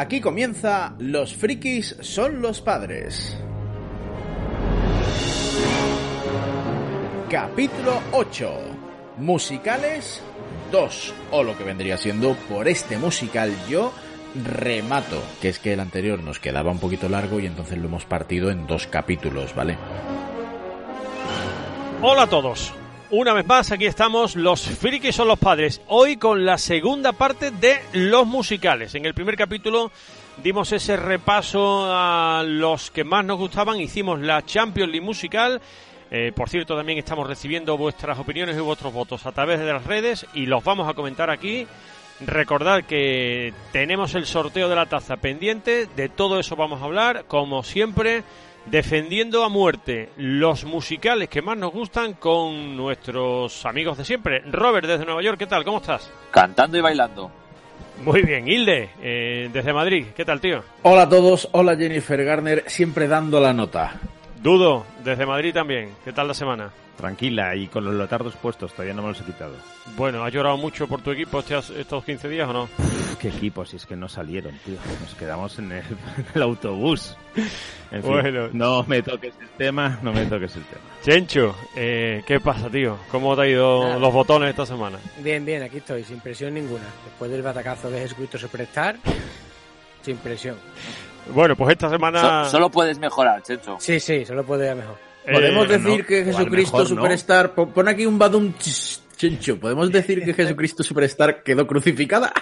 Aquí comienza Los frikis son los padres. Capítulo 8. Musicales 2. O lo que vendría siendo, por este musical yo remato. Que es que el anterior nos quedaba un poquito largo y entonces lo hemos partido en 2 capítulos, ¿vale? Hola a todos. Una vez más, aquí estamos, Los frikis son los padres. Hoy con la segunda parte de los musicales. En el primer capítulo dimos ese repaso a los que más nos gustaban. Hicimos la Champions League musical. Por cierto, también estamos recibiendo vuestras opiniones y vuestros votos a través de las redes y los vamos a comentar aquí. Recordad que tenemos el sorteo de la taza pendiente. De todo eso vamos a hablar, como siempre, defendiendo a muerte los musicales que más nos gustan con nuestros amigos de siempre. Robert, desde Nueva York, ¿qué tal? ¿Cómo estás? Cantando y bailando. Muy bien. Hilde, desde Madrid, ¿qué tal, tío? Hola a todos, hola Jennifer Garner, siempre dando la nota. Dudo, desde Madrid también, ¿qué tal la semana? Tranquila, y con los leotardos puestos, todavía no me los he quitado. Bueno, ¿has llorado mucho por tu equipo estos 15 días o no? ¿Qué equipo? Si es que no salieron, tío. Nos quedamos en el autobús. En fin, bueno, no me toques el tema. Chencho, ¿qué pasa, tío? ¿Cómo te ha ido los botones esta semana? Bien, aquí estoy, sin presión ninguna. Después del batacazo de Jesucristo Superstar, sin presión. Bueno, pues esta semana... Solo puedes mejorar, Chencho. Sí, solo puede ir mejor. ¿Podemos decir que Jesucristo mejor, Superstar... ¿no? Pon aquí un badum... Chencho, ¿podemos decir que Jesucristo Superstar quedó crucificada?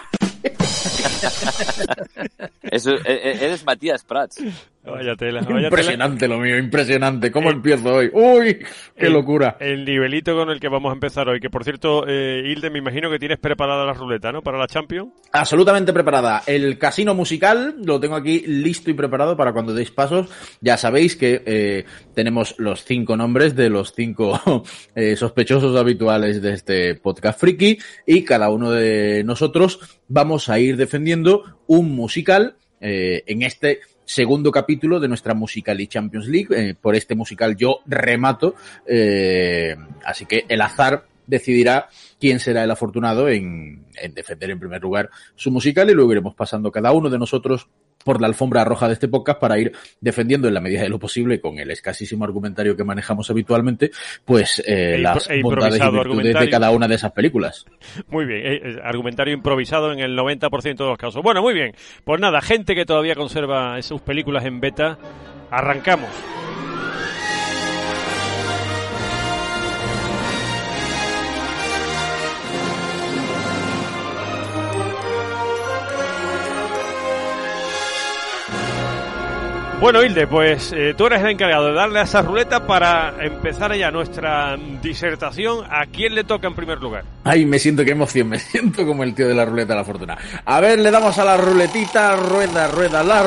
Eso, eres Matías Prats. Vaya tela. Impresionante lo mío, impresionante. ¿Cómo empiezo hoy? ¡Uy! ¡Qué locura! El nivelito con el que vamos a empezar hoy. Que, por cierto, Hilde, me imagino que tienes preparada la ruleta, ¿no? Para la Champions. Absolutamente preparada. El casino musical lo tengo aquí listo y preparado para cuando deis pasos. Ya sabéis que tenemos los 5 nombres de los 5 sospechosos habituales de este podcast friki y cada uno de nosotros vamos a ir defendiendo un musical en este segundo capítulo de nuestra Musical y Champions League. Por este musical yo remato, así que el azar decidirá quién será el afortunado en defender en primer lugar su musical y luego iremos pasando cada uno de nosotros por la alfombra roja de este podcast para ir defendiendo en la medida de lo posible con el escasísimo argumentario que manejamos habitualmente, pues las bondades y virtudes de cada una de esas películas. Muy bien, argumentario improvisado en el 90% de los casos. Bueno, muy bien, pues nada, gente que todavía conserva sus películas en beta, arrancamos. Bueno, Hilde, pues tú eres el encargado de darle a esa ruleta para empezar ya nuestra disertación. ¿A quién le toca en primer lugar? Ay, me siento, qué emoción, me siento como el tío de la ruleta de la fortuna. A ver, le damos a la ruletita, rueda la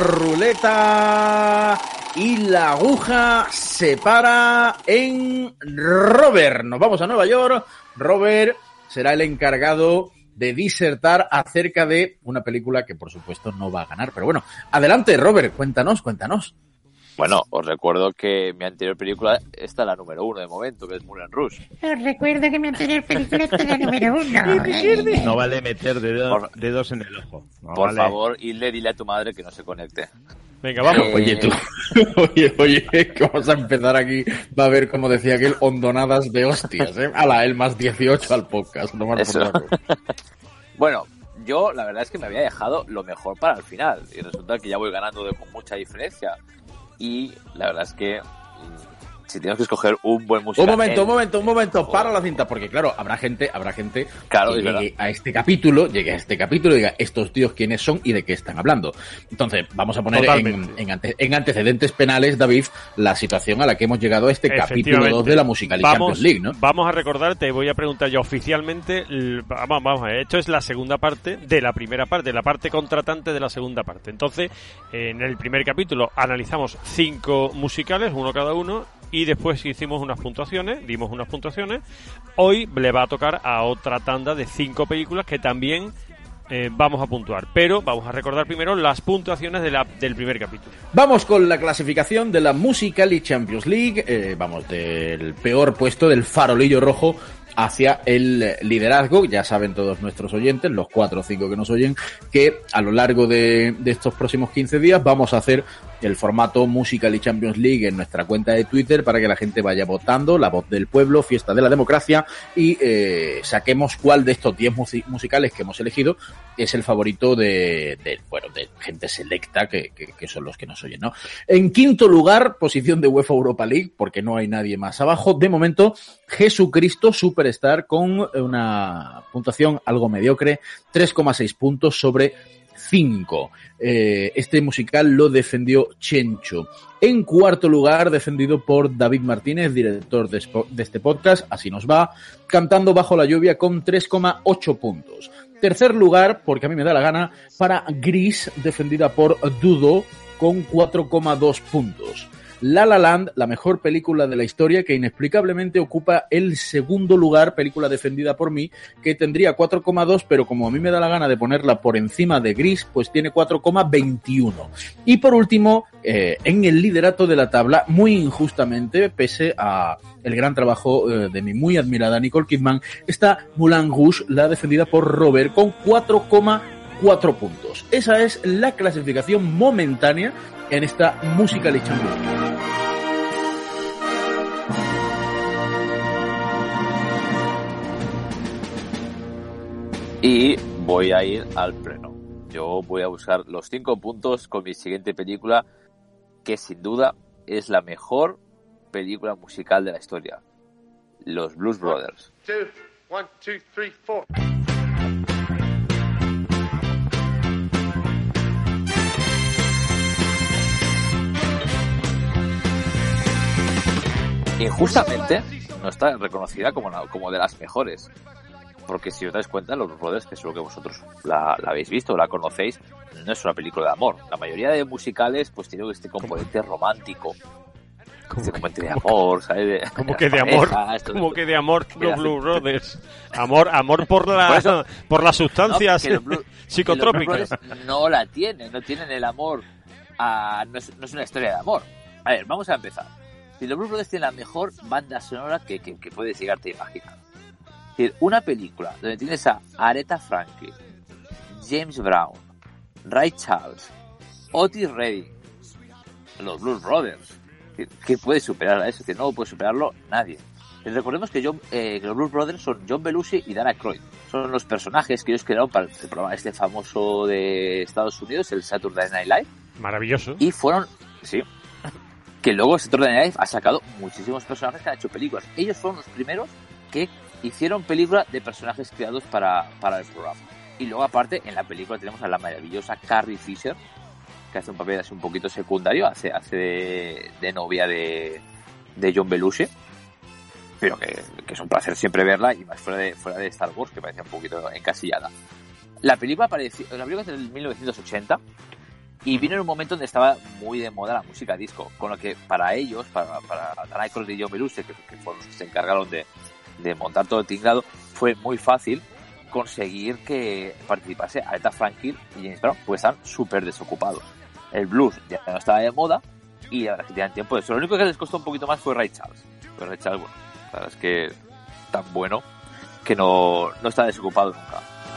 ruleta y la aguja se para en Robert. Nos vamos a Nueva York. Robert será el encargado de disertar acerca de una película que por supuesto no va a ganar, pero bueno, adelante Robert, cuéntanos. Bueno, os recuerdo que mi anterior película está la número 1 de momento, que es Moulin Rouge. Os recuerdo que mi anterior película está la número 1. No vale meter dedos en el ojo. No por vale. favor, Hilde, dile a tu madre que no se conecte. Venga, vamos. Oye, tú. Oye, que vamos a empezar aquí. Va a haber, como decía aquel, hondonadas de hostias, ¿eh? Ala, el más 18 al podcast. No más por nada. Bueno, yo la verdad es que me había dejado lo mejor para el final. Y resulta que ya voy ganando con mucha diferencia. Y la verdad es que si tenemos que escoger un buen musical... Un momento, para la cinta, porque claro, habrá gente claro, que llegue a este capítulo y diga, estos tíos quiénes son y de qué están hablando. Entonces, vamos a poner en antecedentes penales, David, la situación a la que hemos llegado a este capítulo 2 de la Musical y Champions League, ¿no? Vamos a recordarte, voy a preguntar yo oficialmente, vamos a ver, esto es la segunda parte de la primera parte, la parte contratante de la segunda parte. Entonces, en el primer capítulo analizamos 5 musicales, uno cada uno, y después dimos unas puntuaciones. Hoy le va a tocar a otra tanda de 5 películas que también vamos a puntuar, pero vamos a recordar primero las puntuaciones del primer capítulo. Vamos con la clasificación de la Musical y Champions League, vamos del peor puesto, del farolillo rojo, hacia el liderazgo. Ya saben todos nuestros oyentes, los 4 o 5 que nos oyen, que a lo largo de estos próximos 15 días vamos a hacer el formato Musical y Champions League en nuestra cuenta de Twitter para que la gente vaya votando, la voz del pueblo, fiesta de la democracia, y saquemos cuál de estos 10 musicales que hemos elegido es el favorito de gente selecta que son los que nos oyen, ¿no? En quinto lugar, posición de UEFA Europa League, porque no hay nadie más abajo. De momento, Jesucristo Superstar con una puntuación algo mediocre, 3,6 puntos sobre 5. Este musical lo defendió Chencho. En cuarto lugar, defendido por David Martínez, director de este podcast, Así nos va, Cantando bajo la lluvia con 3,8 puntos. Tercer lugar, porque a mí me da la gana, para Gris, defendida por Dudo, con 4,2 puntos. La La Land, la mejor película de la historia, que inexplicablemente ocupa el segundo lugar, película defendida por mí, que tendría 4,2, pero como a mí me da la gana de ponerla por encima de Gris, pues tiene 4,21. Y por último, en el liderato de la tabla, muy injustamente, pese a el gran trabajo de mi muy admirada Nicole Kidman, está Moulin Rouge, la defendida por Robert, con 4,4 puntos. Esa es la clasificación momentánea en esta Musical y Champions League. Y voy a ir al pleno. Yo voy a buscar los 5 puntos con mi siguiente película, que sin duda es la mejor película musical de la historia. Los Blues Brothers. 1, 2, 3, 4. Injustamente no está reconocida como de las mejores, porque si os dais cuenta, Los Brothers, que es lo que vosotros la habéis visto o la conocéis, no es una película de amor. La mayoría de musicales pues tiene este componente romántico, este componente de amor, ¿sabes? ¿Cómo que de amor? ¿Cómo que de amor los Blues Brothers? Amor por las sustancias psicotrópicas. Los no tienen el amor. No es una historia de amor. A ver, vamos a empezar. Si los Blues Brothers tienen la mejor banda sonora que puedes llegarte a imaginar. Es decir, una película donde tienes a Aretha Franklin, James Brown, Ray Charles, Otis Redding, los Blues Brothers. ¿Qué puede superar a eso? Que no puede superarlo nadie. Recordemos que los Blues Brothers son John Belushi y Dan Aykroyd. Son los personajes que ellos crearon para el programa este famoso de Estados Unidos, el Saturday Night Live. Maravilloso. Y fueron, sí, que luego Saturday Night Live ha sacado muchísimos personajes que han hecho películas. Ellos fueron los primeros que hicieron películas de personajes creados para el programa. Y luego aparte en la película tenemos a la maravillosa Carrie Fisher, que hace un papel así un poquito secundario, hace de novia de John Belushi, pero que es un placer siempre verla, y más fuera de Star Wars, que parecía un poquito encasillada. La película es del 1980 y vino en un momento donde estaba muy de moda la música disco, con lo que para ellos, para Dan Aykroyd y John Belushi, que fueron los que se encargaron de montar todo el tinglado, fue muy fácil conseguir que participase Aretha Franklin y James Brown, pues están súper desocupados. El blues ya no estaba de moda y la verdad es que tenían tiempo de eso. Lo único que les costó un poquito más fue Ray Charles. Pero Ray Charles, bueno, la verdad es que tan bueno que no está desocupado nunca.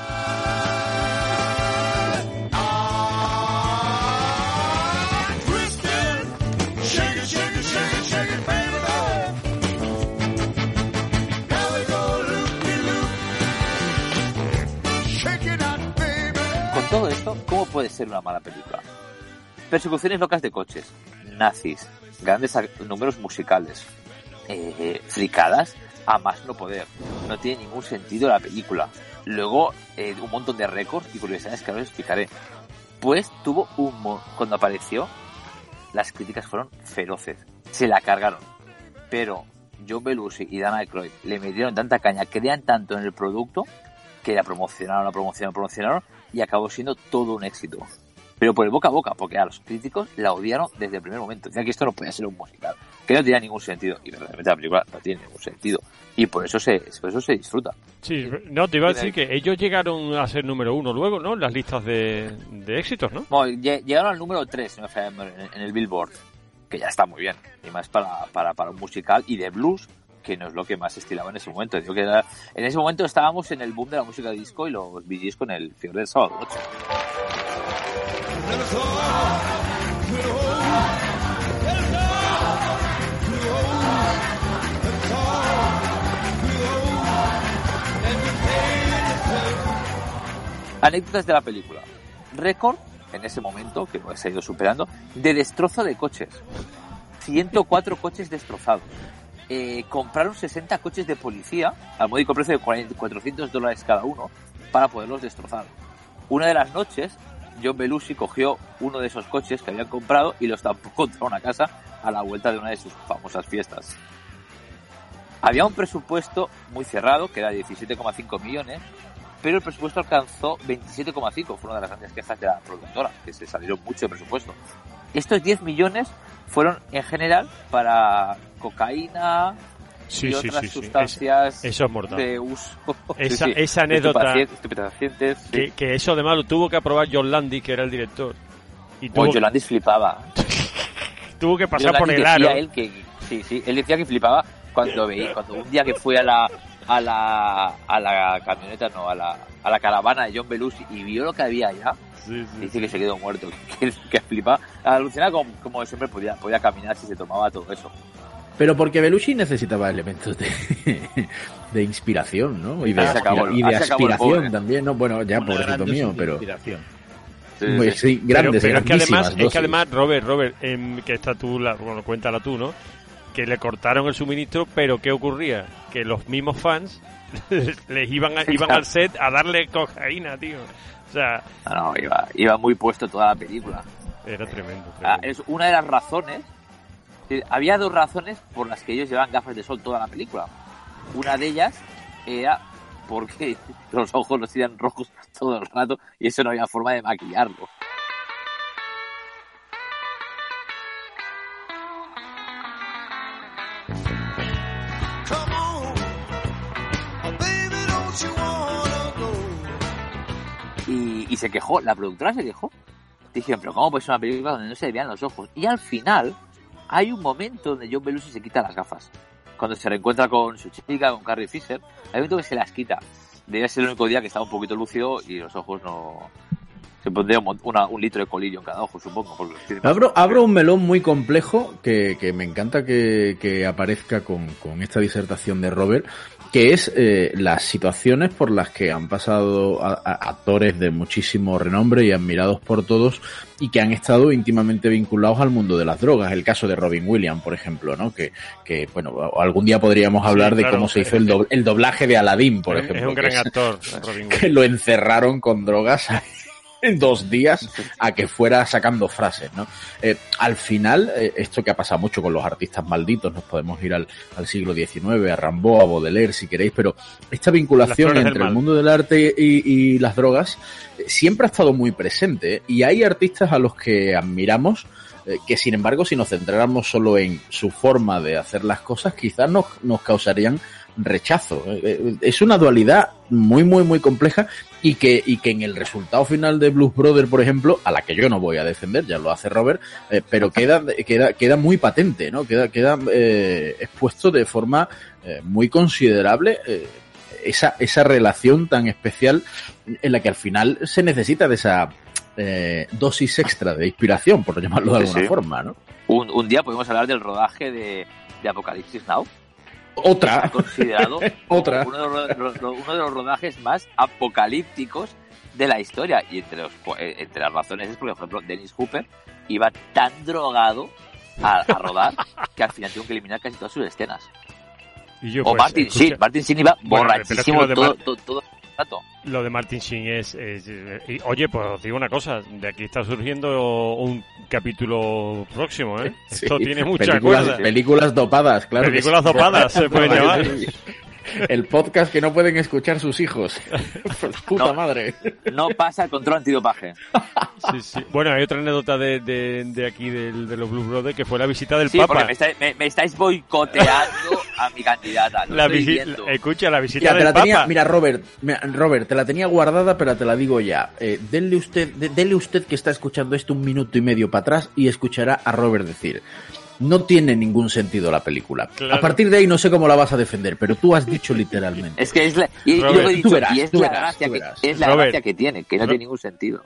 Con todo esto, ¿cómo puede ser una mala película? Persecuciones locas de coches, nazis, grandes números musicales, fricadas a más no poder. No tiene ningún sentido la película. Luego, un montón de récords y curiosidades que ahora os explicaré. Pues tuvo cuando apareció, las críticas fueron feroces. Se la cargaron. Pero John Belushi y Dan Aykroyd le metieron tanta caña, creían tanto en el producto, que la promocionaron y acabó siendo todo un éxito. Pero por el boca a boca, porque a los críticos la odiaron desde el primer momento. Decían que esto no podía ser un musical, que no tenía ningún sentido. Y realmente la película no tiene ningún sentido. Y por eso se disfruta. Sí, no, te iba a decir que ellos llegaron a ser número 1 luego, ¿no? En las listas de éxitos, ¿no? Bueno, llegaron al número 3 en el Billboard, que ya está muy bien. Y más para un musical y de blues, que no es lo que más se estilaba en ese momento. Digo que en ese momento estábamos en el boom de la música disco y los Bee Gees con el fiebre del sábado noche. Anécdotas de la película. Récord, en ese momento, que se ha ido superando, de destrozo de coches. 104 coches destrozados. Compraron 60 coches de policía al módico precio de $400 cada uno para poderlos destrozar. Una de las noches, John Belushi cogió uno de esos coches que habían comprado y los estampó contra una casa a la vuelta de una de sus famosas fiestas. Había un presupuesto muy cerrado, que era de 17,5 millones, pero el presupuesto alcanzó 27,5. Fue una de las grandes quejas de la productora, que se salieron mucho de presupuesto. Estos 10 millones fueron en general para cocaína y otras sustancias eso es mortal. De uso. Esa anécdota, estupefacientes, que eso además lo tuvo que aprobar John Landis, que era el director. Y John Landis flipaba. Tuvo que pasar John por Landis el aro. Él decía que flipaba cuando un día que fue a la camioneta, no, a la caravana de John Belushi y vio lo que había allá. Dice que se quedó muerto, que flipaba. Alucinaba como siempre podía caminar si se tomaba todo eso. Pero porque Belushi necesitaba elementos de inspiración, ¿no? Y de aspiración también, ¿no? Bueno, ya, pobrecito mío, pero... Sí, grandes, pero es que además, Robert, que esta tú, cuéntala tú, ¿no? Que le cortaron el suministro, pero ¿qué ocurría? Que los mismos fans les iban al set a darle cocaína, tío. O sea... No, iba muy puesto toda la película. Era tremendo. Es una de las razones. Había dos razones por las que ellos llevaban gafas de sol toda la película. Una de ellas era porque los ojos los tenían rojos todo el rato y eso no había forma de maquillarlo. Y se quejó, la productora se quejó. Dijeron, pero ¿cómo puede ser una película donde no se le vean los ojos? Y al final hay un momento donde John Belushi se quita las gafas. Cuando se reencuentra con su chica, con Carrie Fisher, hay un momento que se las quita. Debía ser el único día que estaba un poquito lúcido y los ojos no... Se pondría un litro de colillo en cada ojo, supongo. Porque abro un melón muy complejo que me encanta que aparezca con esta disertación de Robert, que es las situaciones por las que han pasado actores de muchísimo renombre y admirados por todos y que han estado íntimamente vinculados al mundo de las drogas. El caso de Robin Williams, por ejemplo, ¿no? Que bueno, algún día podríamos hablar de cómo se hizo el doblaje de Aladdin, por ejemplo. Es un gran actor, Robin Williams. Que lo encerraron con drogas en 2 días a que fuera sacando frases, ¿no? Al final, esto que ha pasado mucho con los artistas malditos, nos podemos ir al siglo XIX, a Rimbaud, a Baudelaire, si queréis, pero esta vinculación entre el mundo del arte y las drogas siempre ha estado muy presente, y hay artistas a los que admiramos que, sin embargo, si nos centráramos solo en su forma de hacer las cosas, quizás nos causarían rechazo. Es una dualidad muy, muy, muy compleja y que en el resultado final de Blues Brothers, por ejemplo, a la que yo no voy a defender, ya lo hace Robert, pero queda muy patente, ¿no? Queda expuesto de forma muy considerable esa relación tan especial en la que al final se necesita de esa dosis extra de inspiración, por llamarlo de alguna forma, ¿no? Un día podemos hablar del rodaje de Apocalipsis Now. Otra. Considerado Otra. Uno de los rodajes más apocalípticos de la historia. Y entre las razones es porque, por ejemplo, Dennis Hopper iba tan drogado a rodar que al final tuvo que eliminar casi todas sus escenas. O Martin Sheen iba borrachísimo todo el rato. Lo de Martin Sheen es oye, pues os digo una cosa, de aquí está surgiendo un capítulo próximo, ¿eh? Sí. Esto tiene mucha cuerda. Películas dopadas, claro. Películas dopadas se pueden llamar. El podcast que no pueden escuchar sus hijos. Puta madre. No pasa el control antidopaje. Sí. Bueno, hay otra anécdota de aquí, de los Blues Brothers, que fue la visita del Papa. Sí, porque me estáis boicoteando a mi candidata. Escucha, la visita del Papa. Mira, Robert, te la tenía guardada, pero te la digo ya. Dele usted que está escuchando esto 1 minuto y medio para atrás y escuchará a Robert decir: no tiene ningún sentido la película. Claro. A partir de ahí no sé cómo la vas a defender, pero tú has dicho literalmente. Es que es la, y Robert, yo lo he dicho, tú verás, y es tú la verás, gracia tú que verás. es la Robert. gracia que tiene, que no tiene ningún sentido.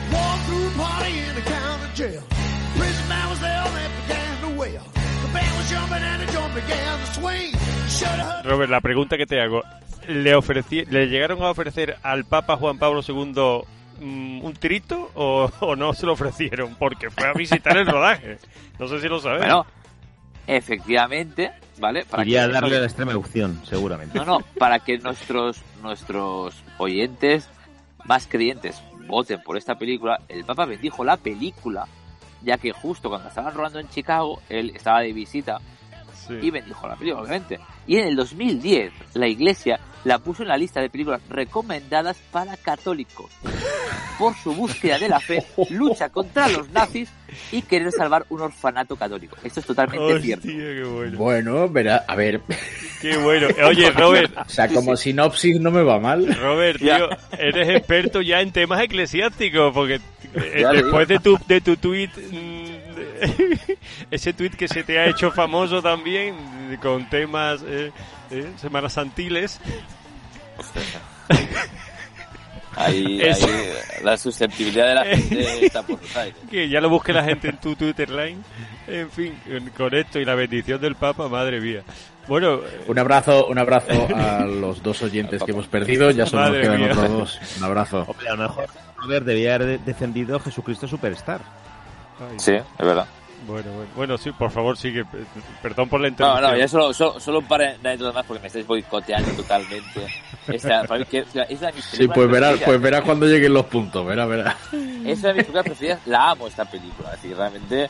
Robert, la pregunta que te hago, ¿le llegaron a ofrecer al Papa Juan Pablo II un trito o no se lo ofrecieron? Porque fue a visitar el rodaje. No sé si lo sabes. Bueno, efectivamente, ¿vale? Iría a darle la extrema unción, seguramente. No, para que nuestros oyentes más creyentes voten por esta película, el Papa bendijo la película, ya que justo cuando estaban rodando en Chicago, él estaba de visita y bendijo la película, obviamente. Y en el 2010, la Iglesia la puso en la lista de películas recomendadas para católicos por su búsqueda de la fe, lucha contra los nazis y querer salvar un orfanato católico. Esto es totalmente Hostia, cierto. qué bueno. Bueno, verá, a ver. Qué bueno. Oye, Robert, O sea, como sinopsis no me va mal. Robert, tío, eres experto ya en temas eclesiásticos, porque Ya le después de tu tweet, ese tweet que se te ha hecho famoso también, con temas Semanas Santiles. Ahí la susceptibilidad de la gente está por los aires. Que ya lo busque la gente en tu Twitter line. En fin, con esto y la bendición del Papa, madre mía. Bueno, Un abrazo a los dos oyentes que hemos perdido. Ya solo nos Madre quedan mía. otros dos. Un abrazo. Hombre, a lo mejor Robert debía haber defendido Jesucristo Superstar. ay, Sí, es verdad. bueno, sí, por favor, sigue. Perdón por la interrupción. No, ya solo un par de anécdotas más porque me estáis boicoteando totalmente. Es una de mis Sí, pues verás cuando lleguen los puntos. Verá. Es una de mis películas preferidas. La amo esta película. Así que realmente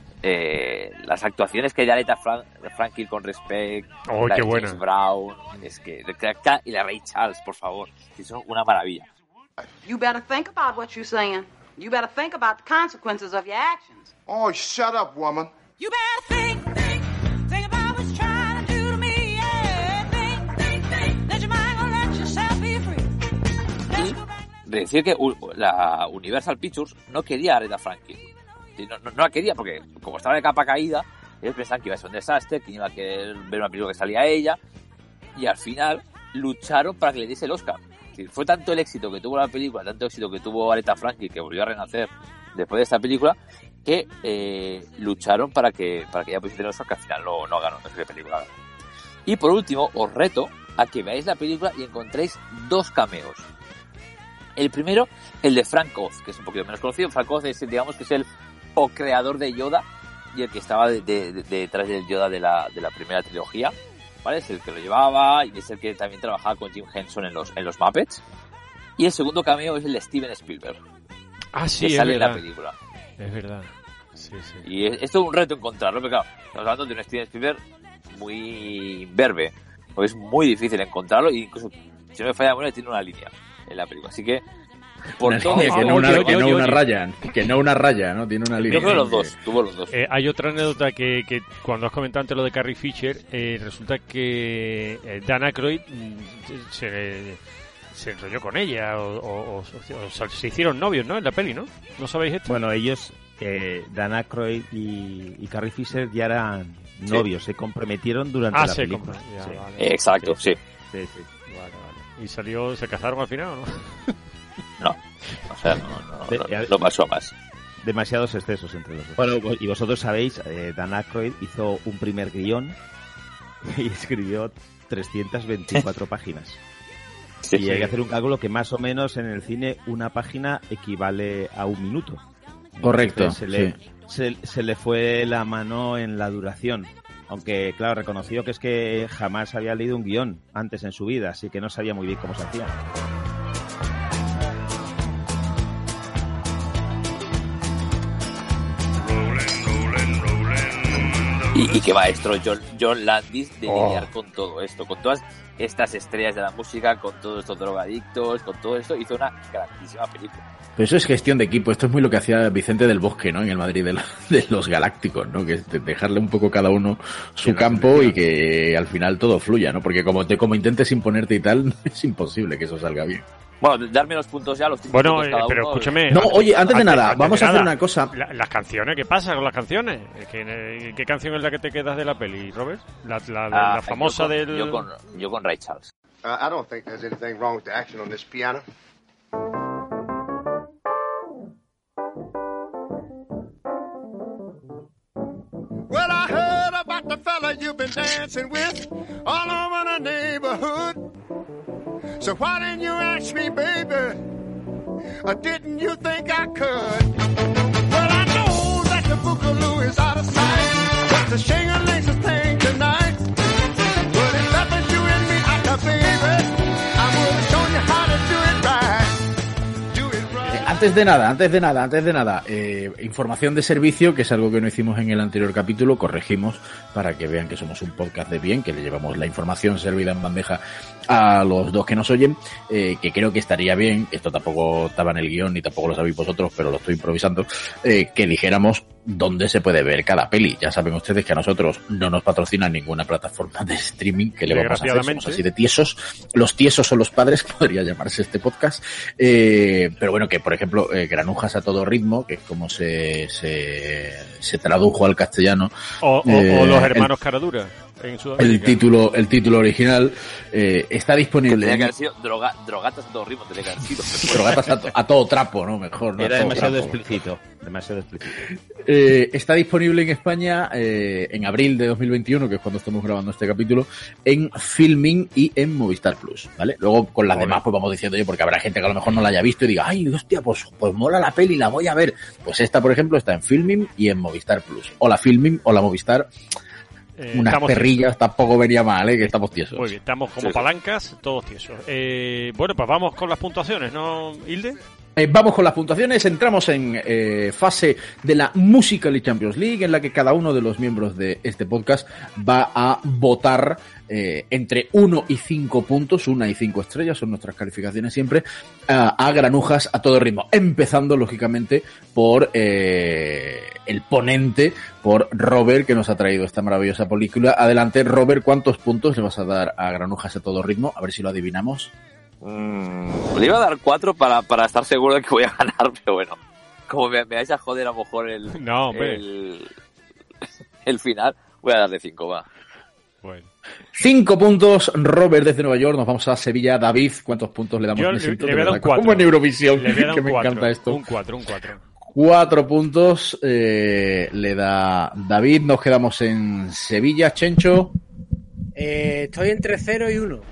las actuaciones que hay de Aretha Franklin con Respect, Oh, la qué de buena. James Brown, es que y la Ray Charles, por favor, que son una maravilla. You better think about what you're saying. You better think about the consequences of your actions. Oh, shut up, woman. You better think about what you're trying to do to me, yeah. Think, that your mind gonna let yourself be free. Let's go back. Decir que la Universal Pictures no quería a Aretha Franklin. No la quería porque, como estaba de capa caída, ellos pensaban que iba a ser un desastre, que iba a querer ver una película que salía a ella, y al final lucharon para que le diese el Oscar. Es decir, fue tanto el éxito que tuvo la película, tanto éxito que tuvo Aretha Franklin, que volvió a renacer después de esta película, que lucharon para que ella pudiese el Oscar, que al final no ganó, no sé qué película ganó. Y por último, os reto a que veáis la película y encontréis dos cameos. El primero, el de Frank Oz, que es un poquito menos conocido. Frank Oz es, digamos, que es el co-creador de Yoda y el que estaba detrás del Yoda de la primera trilogía, ¿vale? Es el que lo llevaba y es el que también trabajaba con Jim Henson en los Muppets. Y el segundo cameo es el de Steven Spielberg, Ah, sí, que es sale en la verdad. película. Es verdad. Sí. Y es todo un reto encontrarlo, pero claro, estamos hablando de un Steven Spielberg muy imberbe, porque es muy difícil encontrarlo y incluso, si no me falla la memoria, tiene una línea en la película. Así que, por Una todo... línea que no oye. una raya, ¿no? Tiene una línea. Yo creo que tuvo los dos. Hay otra anécdota que cuando has comentado antes lo de Carrie Fisher, resulta que Dan Aykroyd se enrolló con ella o se hicieron novios, ¿no? En la peli, ¿no? ¿No sabéis esto? Bueno, ellos, Dan Aykroyd y Carrie Fisher ya eran novios, se comprometieron durante la película. Ya, Sí. vale. Exacto, sí. Sí. Vale. ¿Y se casaron al final o no? No, o sea, no pasó más. Demasiados excesos entre los dos. Bueno, y vosotros sabéis, Dan Aykroyd hizo un primer guión y escribió 324 páginas. Sí, Y hay que hacer un cálculo que más o menos en el cine una página equivale a un minuto. Correcto, Entonces, se le fue la mano en la duración. Aunque, claro, reconoció que es que jamás había leído un guión antes en su vida, así que no sabía muy bien cómo se hacía. Y qué maestro John Landis de lidiar con todo esto, con todas estas estrellas de la música, con todos estos drogadictos, con todo esto, hizo una grandísima película. Pero eso es gestión de equipo. Esto es muy lo que hacía Vicente del Bosque, ¿no? En el Madrid de los Galácticos, ¿no? Que es dejarle un poco cada uno su campo y que al final todo fluya, ¿no? Porque como intentes imponerte y tal, es imposible que eso salga bien. Bueno, darme los puntos ya, los 5 Bueno, puntos cada pero uno. escúchame. No, oye, antes de nada, antes vamos de a hacer nada, una cosa. Las canciones, ¿qué pasa con las canciones? ¿Qué canción es la que te quedas de la peli, Robert? La famosa del... Yo con Ray Charles. I don't think there's anything wrong with the action on this piano. Well, I heard about the fella you've been dancing with all over the neighborhood. So why didn't you ask me, baby? Or didn't you think I could? Well, I know that the Boogaloo is out of sight, but the shing-a-ling's a thing tonight. But if that was you and me, baby, I would have shown you how to do it right. Do it right. Antes de nada, información de servicio, que es algo que no hicimos en el anterior capítulo, corregimos para que vean que somos un podcast de bien, que le llevamos la información servida en bandeja a los dos que nos oyen, que creo que estaría bien, esto tampoco estaba en el guión ni tampoco lo sabéis vosotros, pero lo estoy improvisando, que dijéramos dónde se puede ver cada peli. Ya saben ustedes que a nosotros no nos patrocina ninguna plataforma de streaming, que le vamos a hacer, somos así de tiesos. Los tiesos son los padres, podría llamarse este podcast, pero bueno, que por ejemplo, Granujas a todo ritmo, que es como se tradujo al castellano, o los hermanos Caradura en Sudamérica. El título original está disponible. Tenía que haber sido drogatas a todo ritmo, tenía que haber sido. Drogatas a todo trapo, ¿no? Mejor, ¿no? Era demasiado trapo. explícito. Está disponible en España en abril de 2021, que es cuando estamos grabando este capítulo, en Filmin y en Movistar Plus, ¿vale? Luego con las demás pues vamos diciendo yo, porque habrá gente que a lo mejor no la haya visto y diga, ay, hostia, pues mola la peli, la voy a ver. Pues esta, por ejemplo, está en Filmin y en Movistar Plus. O la Filmin o la Movistar. Unas perrillas tampoco venía mal, que estamos tiesos. Muy bien, estamos como palancas, todos tiesos. Bueno, pues vamos con las puntuaciones, ¿no, Hilde? Vamos con las puntuaciones, entramos en fase de la Musical.ly Champions League, en la que cada uno de los miembros de este podcast va a votar entre 1 y 5 puntos, 1 y 5 estrellas, son nuestras calificaciones siempre, a Granujas a todo ritmo, empezando lógicamente por el ponente, por Robert, que nos ha traído esta maravillosa película. Adelante, Robert, ¿cuántos puntos le vas a dar a Granujas a todo ritmo? A ver si lo adivinamos. Le iba a dar 4 para estar seguro de que voy a ganar, pero bueno, como me vais a joder a lo mejor el final, voy a darle 5, va. Bueno. 5 puntos, Robert desde Nueva York. Nos vamos a Sevilla. David, ¿cuántos puntos le damos? Yo le voy a dar un 4. Como en Eurovisión, le voy a dar que un me 4, encanta esto. Un 4. 4 puntos le da David. Nos quedamos en Sevilla. Chencho. Estoy entre 0 y 1.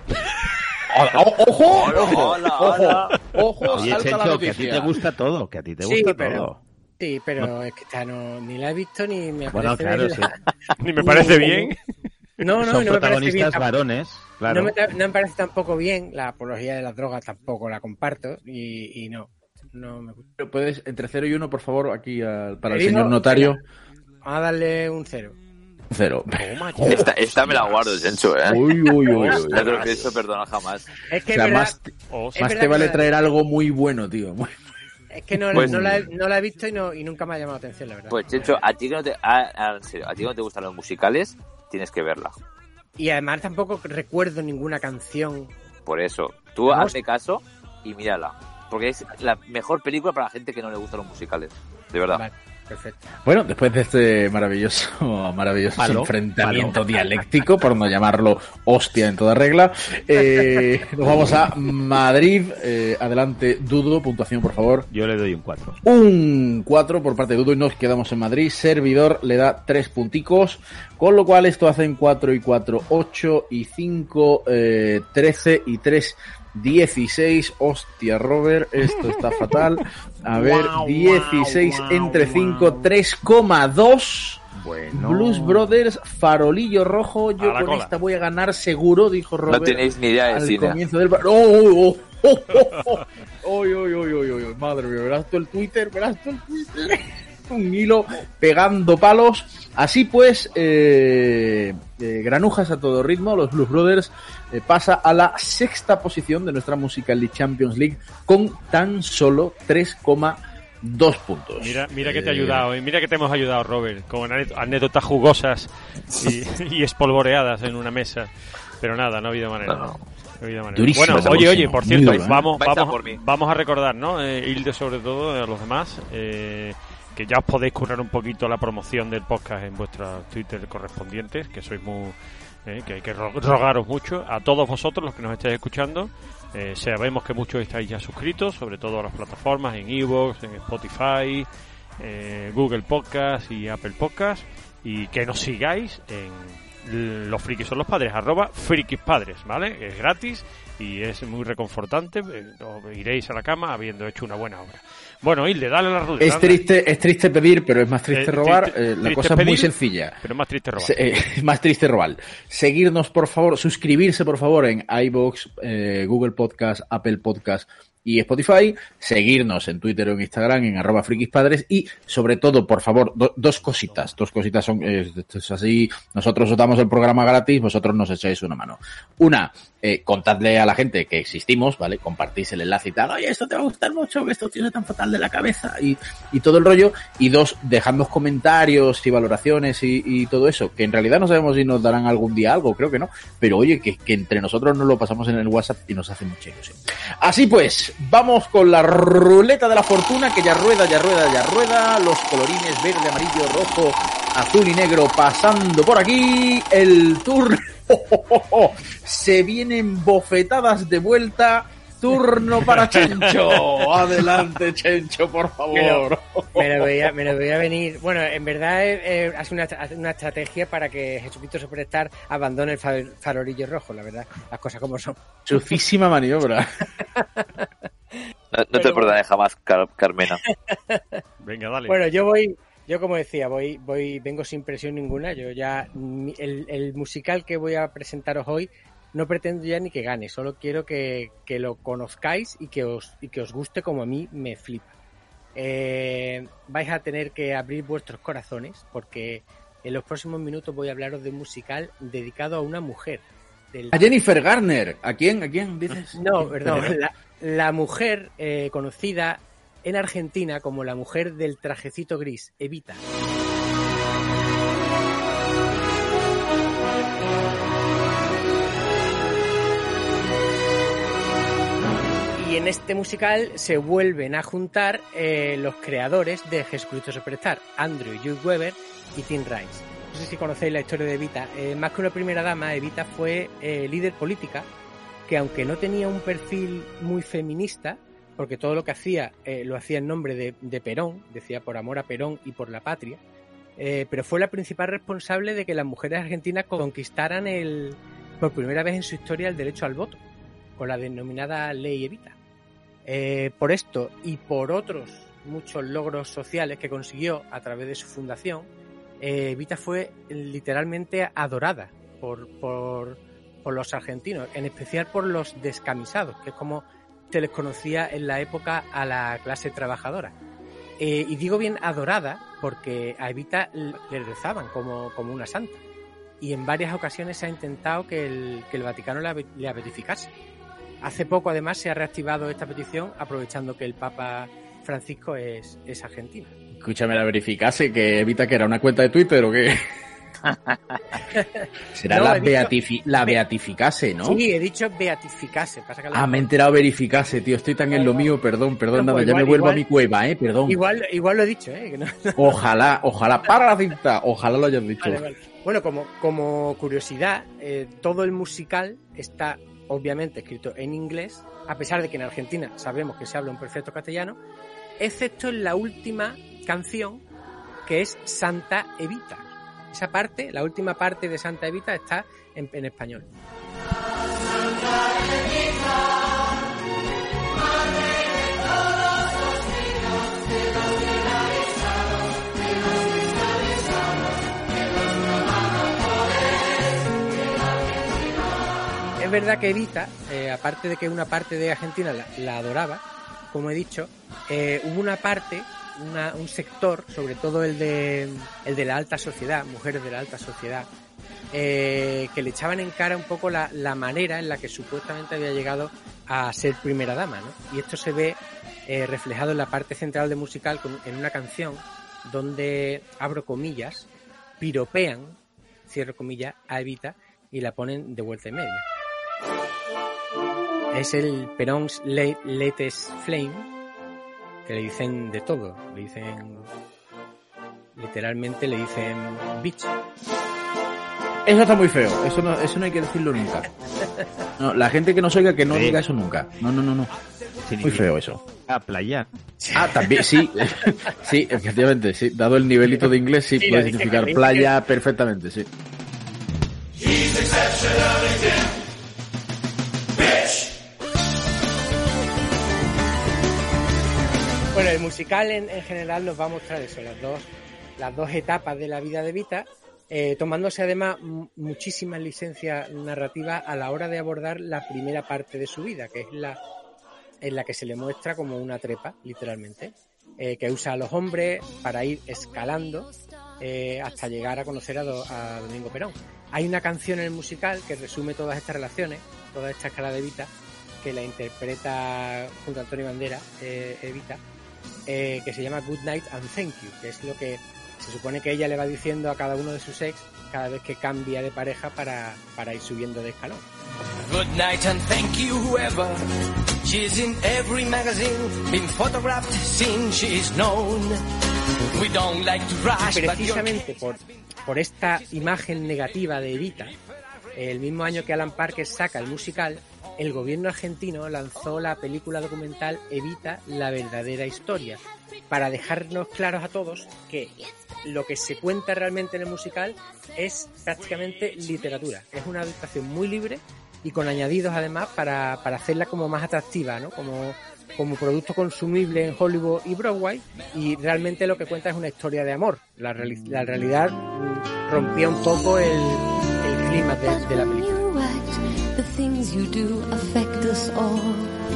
¡Ojo! Oye, Salta la Chencho, que a ti noticia. te gusta todo, que a ti te Sí, gusta pero- todo. Sí, pero es que esta ni la he visto ni me Bueno, parece claro, bien. sí. Ni me parece bien. No, Son y no me parece bien. protagonistas varones, claro. No me parece tampoco bien. La apología de las drogas tampoco la comparto y no me gusta. Pero puedes, entre 0 y 1, por favor, aquí para el Digo, señor notario. Vamos a darle un 0. 0. Esta me la guardo, Chencho, Uy. No te lo pienso perdonar jamás. Es que O sea, es más verdad te vale que- traer algo muy bueno, tío. Es que no, Pues- no la he visto y nunca me ha llamado la atención, la verdad. Pues, Chencho, a ti que no te... en serio, a ti que no te gustan los musicales, tienes que verla. Y además tampoco recuerdo ninguna canción. Por eso, tú hazme caso y mírala. Porque es la mejor película para la gente que no le gustan los musicales. De verdad. Vale, perfecto. Bueno, después de este maravilloso enfrentamiento dialéctico, por no llamarlo hostia en toda regla, nos vamos a Madrid. Adelante, Dudo, puntuación, por favor. Yo le doy un 4. Un 4 por parte de Dudo y nos quedamos en Madrid. Servidor le da 3 punticos, con lo cual esto hacen 4 y 4, 8 y 5, 13 y 3, 16. Hostia, Robert, esto está fatal. A ver, 16 entre 5, 3,2. Bueno. Blues Brothers, Farolillo Rojo. Yo A la con cola. esta voy a ganar seguro, dijo Robert. No tenéis ni idea de al cine. comienzo del madre mía, verás tú el Twitter, un hilo pegando palos. Así pues, Granujas a todo ritmo, los Blues Brothers, pasa a la 6ª posición de nuestra Musical.ly Champions League con tan solo 3,2 puntos. Mira que te ha ayudado, mira que te hemos ayudado, Robert, con anécdotas jugosas y espolvoreadas en una mesa. Pero nada, no ha habido manera. No. Durísimo. Bueno, oye, por cierto, Muy duro, ¿eh? vamos a recordar, ¿no? Hilde, sobre todo, a los demás, que ya os podéis currar un poquito la promoción del podcast en vuestros Twitter correspondientes, que sois que hay que rogaros mucho a todos vosotros los que nos estáis escuchando. Sabemos que muchos estáis ya suscritos, sobre todo a las plataformas, en iVoox, en Spotify, Google Podcast y Apple Podcast, y que nos sigáis en Los Frikis son los padres, @frikispadres, ¿vale? Es gratis y es muy reconfortante. Iréis a la cama habiendo hecho una buena obra. Bueno, Hilde, dale la ruleta. Es triste pedir, pero es más triste robar. La cosa es muy sencilla. Pero más triste robar. Más triste robar. Seguirnos, por favor, suscribirse, por favor, en iVoox, Google Podcast, Apple Podcast y Spotify, seguirnos en Twitter o en Instagram en @frikispadres y, sobre todo, por favor, dos cositas son, es así, nosotros os damos el programa gratis, vosotros nos echáis una mano. Una, contadle a la gente que existimos, ¿vale? Compartís el enlace y tal, oye, esto te va a gustar mucho, que esto tiene tan fatal de la cabeza y todo el rollo. Y dos, dejadnos comentarios y valoraciones y todo eso, que en realidad no sabemos si nos darán algún día algo, creo que no, pero oye, que entre nosotros nos lo pasamos en el WhatsApp y nos hace mucha ilusión. Así pues, vamos con la ruleta de la fortuna, que ya rueda, los colorines verde, amarillo, rojo, azul y negro pasando por aquí, el turno, se vienen bofetadas de vuelta, turno para Chencho, adelante Chencho, por favor. Me lo veía venir. Bueno, en verdad hace una estrategia para que Jesucristo Superstar abandone el farolillo rojo, la verdad, las cosas como son. Chufísima maniobra. No te perdonaré jamás, Carmena. Venga, dale. Bueno, yo como decía, vengo sin presión ninguna. Yo ya el musical que voy a presentaros hoy no pretendo ya ni que gane, solo quiero que lo conozcáis y que os guste como a mí me flipa. Vais a tener que abrir vuestros corazones porque en los próximos minutos voy a hablaros de un musical dedicado a una mujer. A Jennifer Garner. ¿A quién dices? No, perdón. La mujer conocida en Argentina como la mujer del trajecito gris, Evita. Y en este musical se vuelven a juntar los creadores de Jesucristo Superstar, Andrew Lloyd Webber y Tim Rice. No sé si conocéis la historia de Evita. Más que una primera dama, Evita fue líder política que, aunque no tenía un perfil muy feminista, porque todo lo que hacía lo hacía en nombre de Perón, decía por amor a Perón y por la patria, pero fue la principal responsable de que las mujeres argentinas conquistaran por primera vez en su historia el derecho al voto, con la denominada Ley Evita. Por esto y por otros muchos logros sociales que consiguió a través de su fundación, Evita fue literalmente adorada por los argentinos, en especial por los descamisados, que es como se les conocía en la época a la clase trabajadora. Y digo bien adorada porque a Evita le rezaban como una santa. Y en varias ocasiones se ha intentado que el Vaticano la beatificase. Hace poco, además, se ha reactivado esta petición aprovechando que el Papa Francisco es argentino. Escúchame, la verificase, que Evita que era una cuenta de Twitter o qué. Será no, la beatificase, ¿no? Sí, he dicho beatificase. Me he enterado verificase, tío. Estoy tan en lo mío, perdón, nada, igual, ya me vuelvo a mi cueva, perdón. Igual lo he dicho, que no. Ojalá, para la cinta, ojalá lo hayas dicho. Vale. Bueno, como curiosidad, todo el musical está obviamente escrito en inglés, a pesar de que en Argentina sabemos que se habla un perfecto castellano, excepto en la última canción, que es Santa Evita. Esa parte, la última parte de Santa Evita, está en español. Santa Evita, madre de todos los niños, de los finalizados, de los cristalizados, de los trabajadores. Es verdad que Evita, aparte de que una parte de Argentina la adoraba, como he dicho, hubo una parte, un sector, sobre todo el de la alta sociedad, mujeres de la alta sociedad, que le echaban en cara un poco la manera en la que supuestamente había llegado a ser primera dama, ¿no? Y esto se ve reflejado en la parte central del musical, en una canción donde, abro comillas, piropean, cierro comillas, a Evita y la ponen de vuelta y media. Es el Perons Latest Flame, que le dicen de todo. Le dicen... Literalmente le dicen bitch. Eso está muy feo, eso no hay que decirlo nunca. No, la gente que nos oiga que no diga eso nunca. No. Muy feo eso. A playa. Ah, también, sí. Sí, efectivamente, sí. Dado el nivelito de inglés, sí, puede significar playa perfectamente, sí. Bueno, el musical en general nos va a mostrar eso, las dos etapas de la vida de Vita, tomándose además muchísimas licencias narrativas a la hora de abordar la primera parte de su vida, que es en la que se le muestra como una trepa, literalmente, que usa a los hombres para ir escalando hasta llegar a conocer a Domingo Perón. Hay una canción en el musical que resume todas estas relaciones, toda esta escala de Vita, que la interpreta junto a Antonio Banderas, Evita, que se llama Good Night and Thank You, que es lo que se supone que ella le va diciendo a cada uno de sus ex cada vez que cambia de pareja para ir subiendo de escalón. Good night and thank you whoever. She's in every magazine, been photographed, seen, she's known. We don't like to rush, precisamente por esta imagen negativa de Evita, el mismo año que Alan Parker saca el musical, el gobierno argentino lanzó la película documental Evita, la verdadera historia, para dejarnos claros a todos que lo que se cuenta realmente en el musical es prácticamente literatura. Es una adaptación muy libre y con añadidos además para hacerla como más atractiva, ¿no? Como producto consumible en Hollywood y Broadway, y realmente lo que cuenta es una historia de amor. La realidad rompía un poco el clima de la película. The things you do affect us all.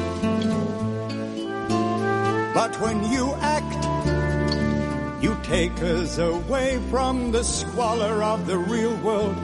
But when you act, you take us away from the squalor of the real world.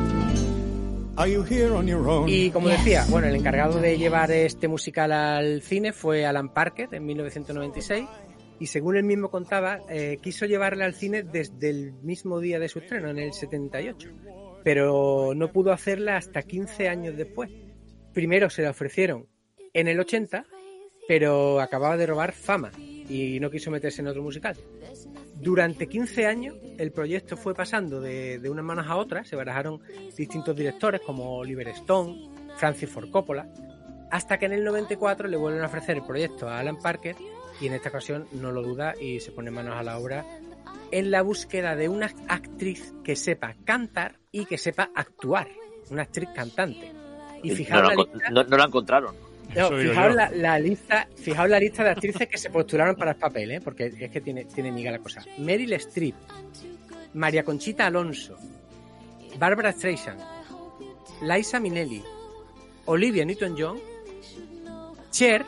Are you here on your own? Y como decía, bueno, el encargado de llevar este musical al cine fue Alan Parker en 1996, y según él mismo contaba, quiso llevarla al cine desde el mismo día de su estreno, en el 78. Pero no pudo hacerla hasta 15 años después. Primero se la ofrecieron en el 80, pero acababa de robar fama y no quiso meterse en otro musical. Durante 15 años el proyecto fue pasando de unas manos a otras, se barajaron distintos directores como Oliver Stone, Francis Ford Coppola, hasta que en el 94 le vuelven a ofrecer el proyecto a Alan Parker, y en esta ocasión no lo duda y se pone manos a la obra en la búsqueda de una actriz que sepa cantar y que sepa actuar, una actriz cantante. Y fijaos no la encontraron. No, fijaos la lista de actrices que se postularon para el papel, porque es que tiene miga la cosa. Meryl Streep, María Conchita Alonso, Barbara Streisand, Liza Minnelli, Olivia Newton-John, Cher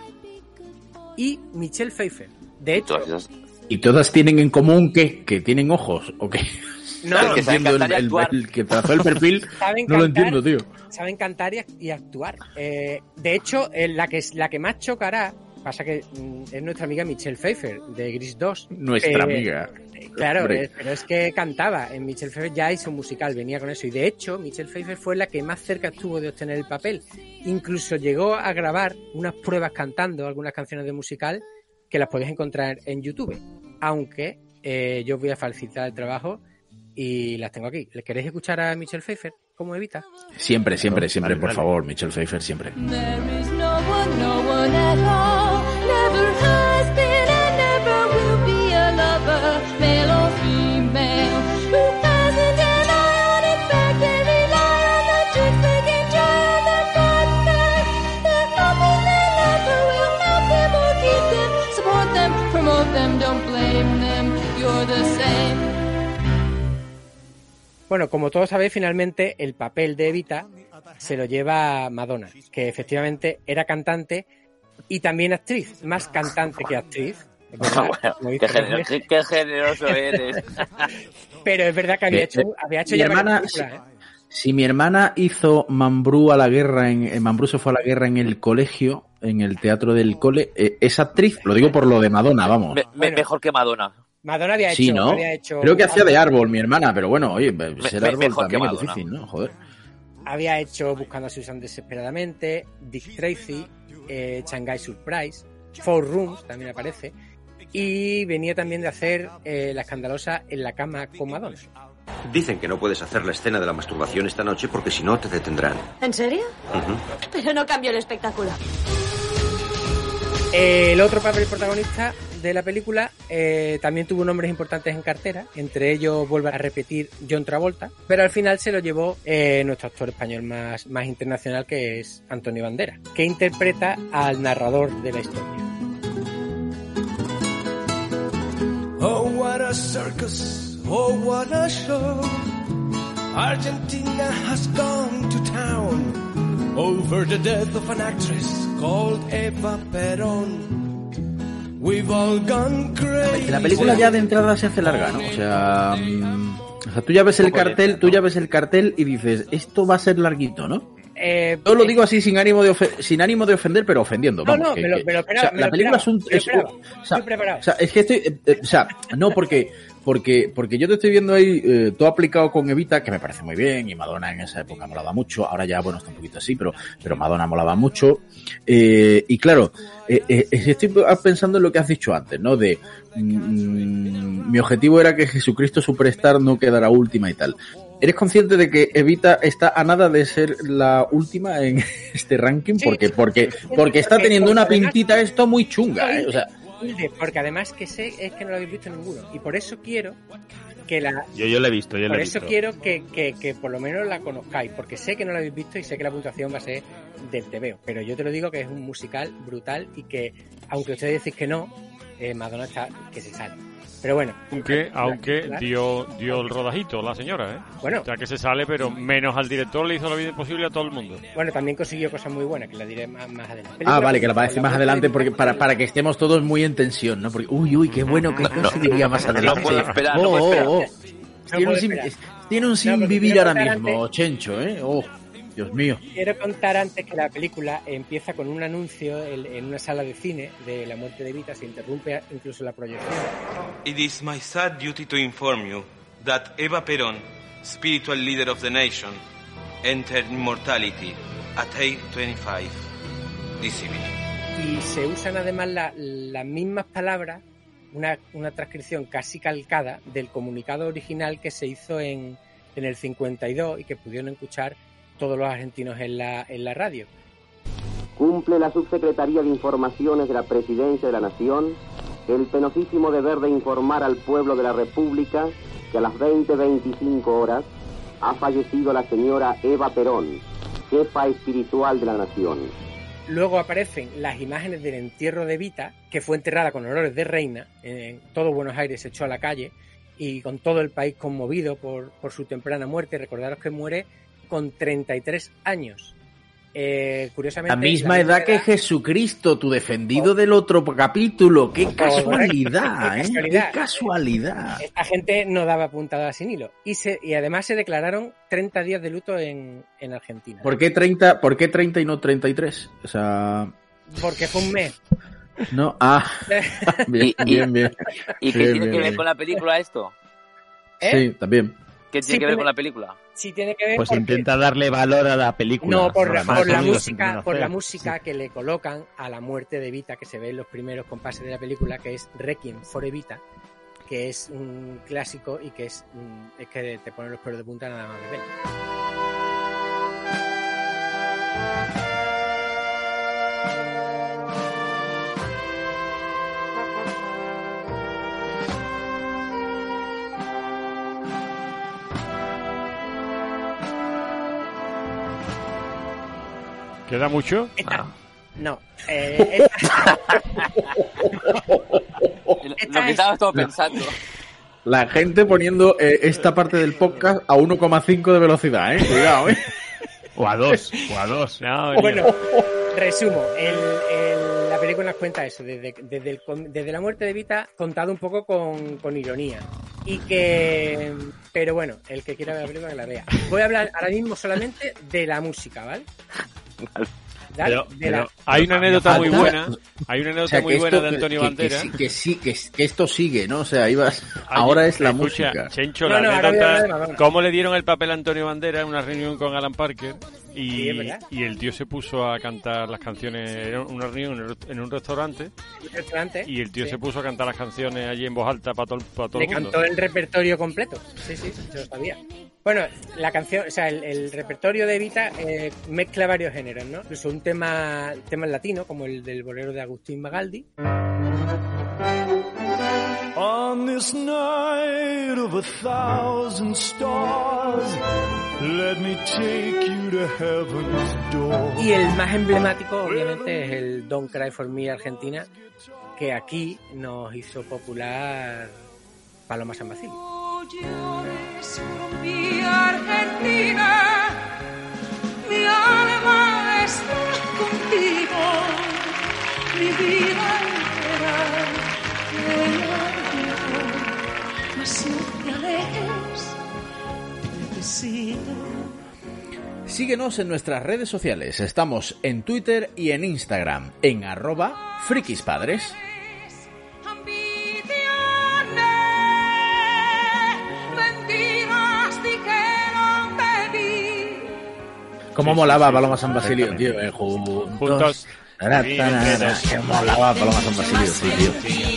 y Michelle Pfeiffer. De hecho... ¿Y todas tienen en común que tienen ojos o qué? No, que entiendo el que trazó el perfil, no lo entiendo, tío. Saben cantar y actuar. De hecho, la que más chocará, pasa que es nuestra amiga Michelle Pfeiffer, de Grease 2. Nuestra amiga. Claro, pero es que cantaba. En Michelle Pfeiffer ya hizo un musical, venía con eso. Y de hecho, Michelle Pfeiffer fue la que más cerca estuvo de obtener el papel. Incluso llegó a grabar unas pruebas cantando algunas canciones de musical que las podéis encontrar en YouTube. Aunque yo os voy a facilitar el trabajo y las tengo aquí. ¿Les queréis escuchar a Michelle Pfeiffer como Evita? Siempre, por favor, Michelle Pfeiffer, siempre. There is no one at all. Never has been and never will be a lover, male or female, who hasn't an eye on it back and rely on the tricks they can try on the fun fact. There's nothing they never will melt them or keep them, support them, promote them, don't blame them, you're the same. Bueno, como todos sabéis, finalmente el papel de Evita se lo lleva Madonna, que efectivamente era cantante y también actriz, más cantante que actriz. Bueno, qué generoso eres. Pero es verdad que había hecho mi ya hermana, si mi hermana hizo Mambrú a la guerra, Mambrú se fue a la guerra en el colegio, en el teatro del cole, es actriz, lo digo por lo de Madonna, vamos. Mejor que Madonna. Madonna había hecho, sí, ¿no? había hecho... Creo que hacía de árbol mi hermana, pero bueno, oye, ser árbol mejor también que es Madonna. difícil, ¿no? Joder. Había hecho Buscando a Susan desesperadamente, Dick Tracy, Shanghai Surprise, Four Rooms también aparece, y venía también de hacer la escandalosa En la cama con Madonna. Dicen que no puedes hacer la escena de la masturbación esta noche porque si no te detendrán. ¿En serio? Ujú. Pero no cambio el espectáculo. El otro papel protagonista de la película también tuvo nombres importantes en cartera, entre ellos vuelve a repetir John Travolta, pero al final se lo llevó nuestro actor español más internacional, que es Antonio Banderas, que interpreta al narrador de la historia. Oh, what a circus, oh, what a show. Argentina has gone to town over the death of an actress called Eva Perón. We've all gone crazy. La película ya de entrada se hace larga, ¿no? O sea, tú ya ves el cartel, y dices, esto va a ser larguito, ¿no? Yo lo digo así sin ánimo de ofender, pero ofendiendo. Vamos, me lo esperaba. La película es un... Estoy preparado. O sea, es que estoy... no, porque yo te estoy viendo ahí todo aplicado con Evita, que me parece muy bien, y Madonna en esa época molaba mucho. Ahora ya, bueno, está un poquito así, pero Madonna molaba mucho. Y claro, estoy pensando en lo que has dicho antes, ¿no? De mi objetivo era que Jesucristo Superstar no quedara última y tal. ¿Eres consciente de que Evita está a nada de ser la última en este ranking? Sí, porque está teniendo una pintita esto muy chunga, ¿eh? O sea, porque además que sé es que no lo habéis visto ninguno, y por eso quiero que la... Yo lo he visto, Por eso quiero que por lo menos la conozcáis, porque sé que no la habéis visto y sé que la puntuación va a ser del TVO, pero yo te lo digo que es un musical brutal y que, aunque ustedes decís que no, Madonna está que se sale. Pero bueno. Aunque dio el rodajito la señora, ¿eh? Bueno. Ya que se sale, pero menos al director le hizo la vida imposible a todo el mundo. Bueno, también consiguió cosas muy buenas, que la diré más adelante. Vale, que la va a decir más adelante porque para que estemos todos muy en tensión, ¿no? Porque, uy, qué bueno que no se diría más adelante. No puedo esperar, Tiene un sin vivir ahora mismo, Chencho, ¿eh? Oh, Dios mío. Quiero contar antes que la película empieza con un anuncio en una sala de cine de la muerte de Evita, se interrumpe incluso la proyección. It is my sad duty to inform you that Eva Perón, spiritual leader of the nation, entered immortality at 8:25 this evening. Y se usan además las mismas palabras, una transcripción casi calcada del comunicado original que se hizo en el 52 y que pudieron escuchar todos los argentinos en la radio. Cumple la Subsecretaría de Informaciones de la Presidencia de la Nación el penosísimo deber de informar al pueblo de la República que a las 20:25 horas ha fallecido la señora Eva Perón, jefa espiritual de la nación. Luego aparecen las imágenes del entierro de Evita, que fue enterrada con honores de reina. En todo Buenos Aires se echó a la calle y con todo el país conmovido por su temprana muerte. Recordaros que muere con 33 años. Curiosamente, la misma edad que Jesucristo, tu defendido del otro capítulo. ¡Qué casualidad! ¡Qué casualidad! Esta gente no daba puntada sin hilo. Y además se declararon 30 días de luto en Argentina. ¿Por qué 30 y no 33? O sea... Porque fue un mes. No, bien. ¿Y qué tiene que ver con la película esto? Sí, también. ¿Qué tiene que ver con la película? Sí, tiene que ver. Pues intenta darle valor a la película. No, por la música que le colocan a la muerte de Evita, que se ve en los primeros compases de la película, que es Requiem for Evita, que es un clásico y que es que te pone los pelos de punta nada más de ver. ¿Queda mucho? No. Lo que estabas todo pensando. La gente poniendo esta parte del podcast a 1,5 de velocidad, cuidado, O a 2. Bueno, resumo. La película nos cuenta eso, desde la muerte de Evita, contado un poco con ironía. Pero bueno, el que quiera ver la película que la vea. Voy a hablar ahora mismo solamente de la música, ¿vale? ¿vale? Hay una anécdota muy buena. Hay una anécdota muy buena de Antonio Banderas. Que esto sigue, ¿no? O sea, ahora es la música. Chencho, la anécdota, cómo le dieron el papel a Antonio Banderas en una reunión con Alan Parker y el tío se puso a cantar las canciones, era una reunión en un restaurante y el tío se puso a cantar las canciones allí en voz alta para todo el mundo. Le cantó el repertorio completo. Sí, yo lo sabía. Bueno, la canción, o sea, el repertorio de Evita mezcla varios géneros, ¿no? Incluso un tema en latino, como el del bolero de Agustín Magaldi. On this night of 1,000 stars, let me take you to heaven's door. Y el más emblemático, obviamente, es el Don't Cry for Me Argentina, que aquí nos hizo popular Paloma San Basilio. Llores por mi Argentina, mi alma está contigo, mi vida entera te largo, mas no te alejes, te decido. Síguenos en nuestras redes sociales. Estamos en Twitter y en Instagram, en @frikispadres. Cómo molaba Paloma San Basilio, tío, juntos. Que molaba Paloma San Basilio, sí, tío.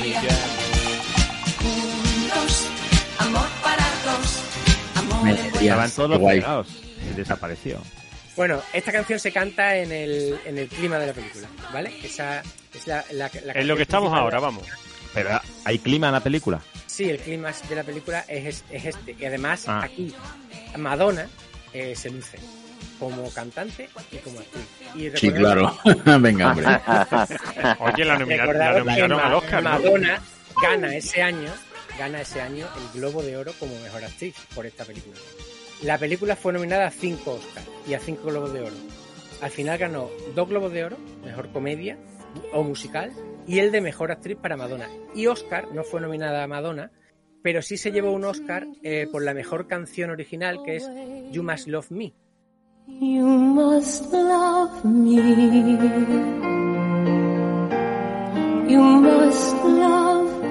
Juntos, amor para dos, Me decían, todos los pegados y desapareció. Bueno, esta canción se canta en el clima de la película, ¿vale? Esa es la en lo que estamos ahora, vamos. Pero ¿hay clima en la película? Sí, el clima de la película es este. Y además, aquí, Madonna se luce como cantante y como actriz. Y sí, claro. Venga, hombre. Oye, la nominaron al Oscar, ¿no? Madonna gana ese año el Globo de Oro como mejor actriz por esta película. La película fue nominada a 5 Oscars y a 5 Globos de Oro. Al final ganó 2 Globos de Oro, mejor comedia o musical, y el de mejor actriz para Madonna. Y Oscar no fue nominada a Madonna, pero sí se llevó un Oscar por la mejor canción original, que es You Must Love Me. You must love me. You must love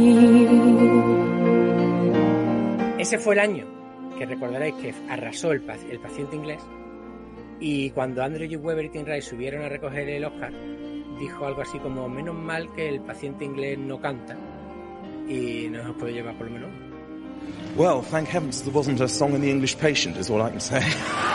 me. Ese fue el año que recordaréis que arrasó el paciente inglés, y cuando Andrew Lloyd Webber y Tim Rice subieron a recoger el Oscar, dijo algo así como: menos mal que el paciente inglés no canta y no nos puede llevar por lo menos. Well, thank heavens there wasn't a song in The English Patient, is all I can say.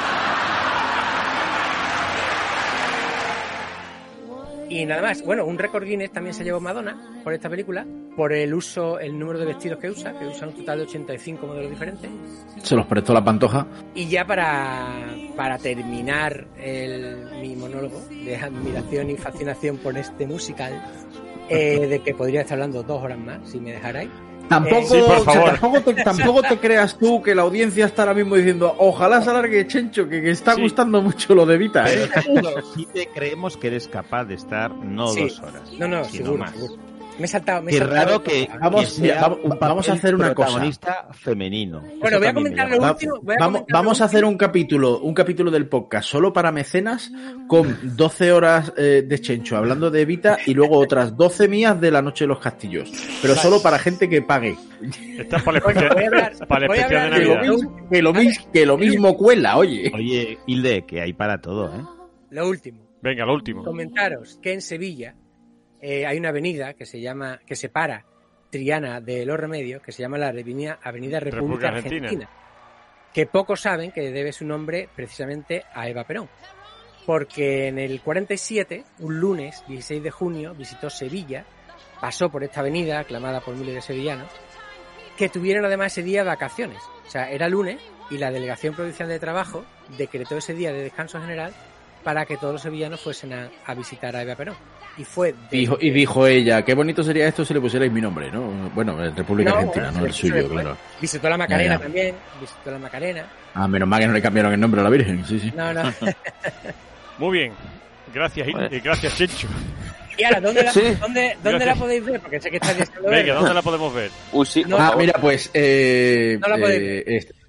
Y nada más, bueno, un récord Guinness también se llevó Madonna por esta película, por el número de vestidos que usa un total de 85 modelos diferentes. Se los prestó la Pantoja. Y ya para terminar mi monólogo de admiración y fascinación por este musical, de que podría estar hablando 2 horas más, si me dejarais. Tampoco, sí, por favor. Tampoco te creas tú que la audiencia está ahora mismo diciendo ojalá se alargue, Chencho, que está gustando mucho lo de Vita, ¿eh? Sí te creemos que eres capaz de estar no 2 horas. No, sino seguro, más. seguro. Me he saltado. Qué raro que vamos a hacer una cosa. Protagonista femenino. Bueno, voy a comentar lo último. Vamos a hacer un capítulo del podcast solo para mecenas con 12 horas de Chencho hablando de Evita y luego otras 12 mías de La Noche de los Castillos. Pero solo para gente que pague. Estás para el especial de Navidad. Que lo mismo cuela, oye. Oye, Hilde, que hay para todo, ¿eh? Lo último. Venga, lo último. Comentaros que en Sevilla hay una avenida que separa Triana de Los Remedios, que se llama la Avenida República Argentina, que pocos saben que debe su nombre precisamente a Eva Perón, porque en el 47, un lunes 16 de junio, visitó Sevilla, pasó por esta avenida aclamada por miles de sevillanos, que tuvieron además ese día vacaciones. O sea, era lunes y la Delegación Provincial de Trabajo decretó ese día de descanso general para que todos los sevillanos fuesen a visitar a Eva Perón. Y dijo ella, qué bonito sería esto si le pusierais mi nombre, ¿no? Bueno, República Argentina, no el suyo, claro. Visitó la Macarena también, visitó la Macarena. Ah, menos mal que no le cambiaron el nombre a la Virgen, sí. No. Muy bien, gracias, gracias, Chencho. Y ahora, ¿dónde la podéis ver? Porque sé que estáis deseando verla. Venga, ¿dónde la podemos ver? Mira, pues... no la podéis ver.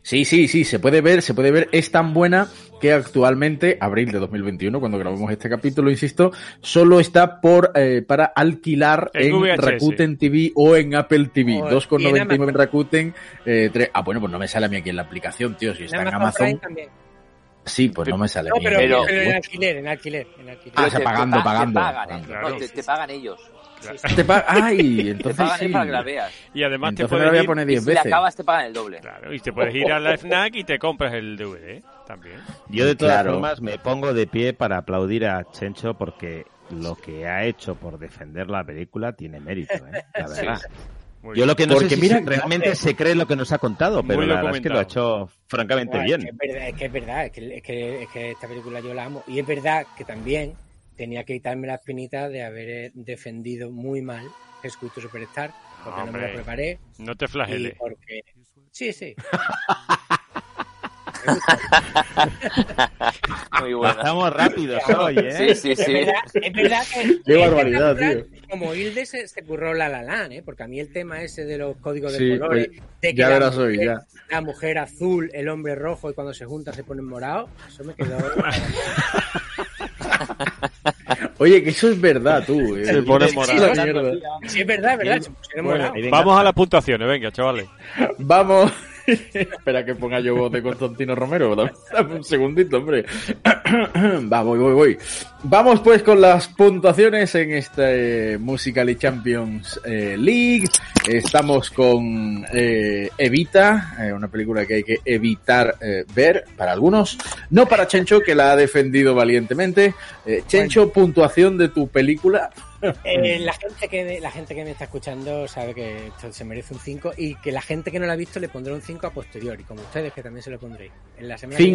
Sí, se puede ver, es tan buena que actualmente, abril de 2021, cuando grabamos este capítulo, insisto, solo está para alquilar en VHS. Rakuten TV o en Apple TV, O 2,99 en Rakuten, bueno, pues no me sale a mí aquí en la aplicación, tío, si está en Amazon. También. Sí, pues no me sale No, a mí. pero en alquiler. Ah, o sea, pagando. Te pagan, Claro. no, te pagan ellos. Ay, Te entonces pagan sí. para que la veas. Y además Entonces te me puedes la voy a ir, poner Y 10 si la veces. acabas, te pagan el doble. claro, y te puedes ir a la FNAC y te compras el DVD también. Yo de todas Claro. formas me pongo de pie para aplaudir a Chencho porque lo que ha hecho por defender la película tiene mérito, la verdad. Muy Yo lo que no Porque sé si mira, realmente se cree lo que nos ha contado, pero Muy la verdad es que lo ha documentado. hecho francamente Bueno, bien. Es que es que esta película yo la amo. Y es verdad que también tenía que quitarme la espinita de haber defendido muy mal Escuito Superstar, porque no me Hombre, lo preparé. no te Y flageles. porque... Sí. Muy buena. Estamos rápidos hoy, ¿eh? Sí. Es verdad que... Qué barbaridad, natural, tío. Como Hilde se curró La La Land, porque a mí el tema ese de los códigos de Sí, colores, pues, de que ya la verás hoy, mujer- ya. la mujer azul, el hombre rojo, y cuando se juntan se ponen morados, eso me quedó... Oye, que eso es verdad, tú. Se pone morado. Sí, mierda. Sí, es verdad, se pusieron Bueno, morados. vamos a las puntuaciones, venga, chavales. Vamos. Espera que ponga yo voz de Constantino Romero. Dame un segundito, hombre. Va, voy. Vamos pues con las puntuaciones en este Musical.ly Champions League. Estamos con Evita, una película que hay que evitar ver para algunos. No para Chencho, que la ha defendido valientemente. Chencho, puntuación de tu película. La gente que me está escuchando sabe que esto se merece un 5 y que la gente que no lo ha visto le pondrá un 5 a posteriori, como ustedes que también se lo pondréis. En la semana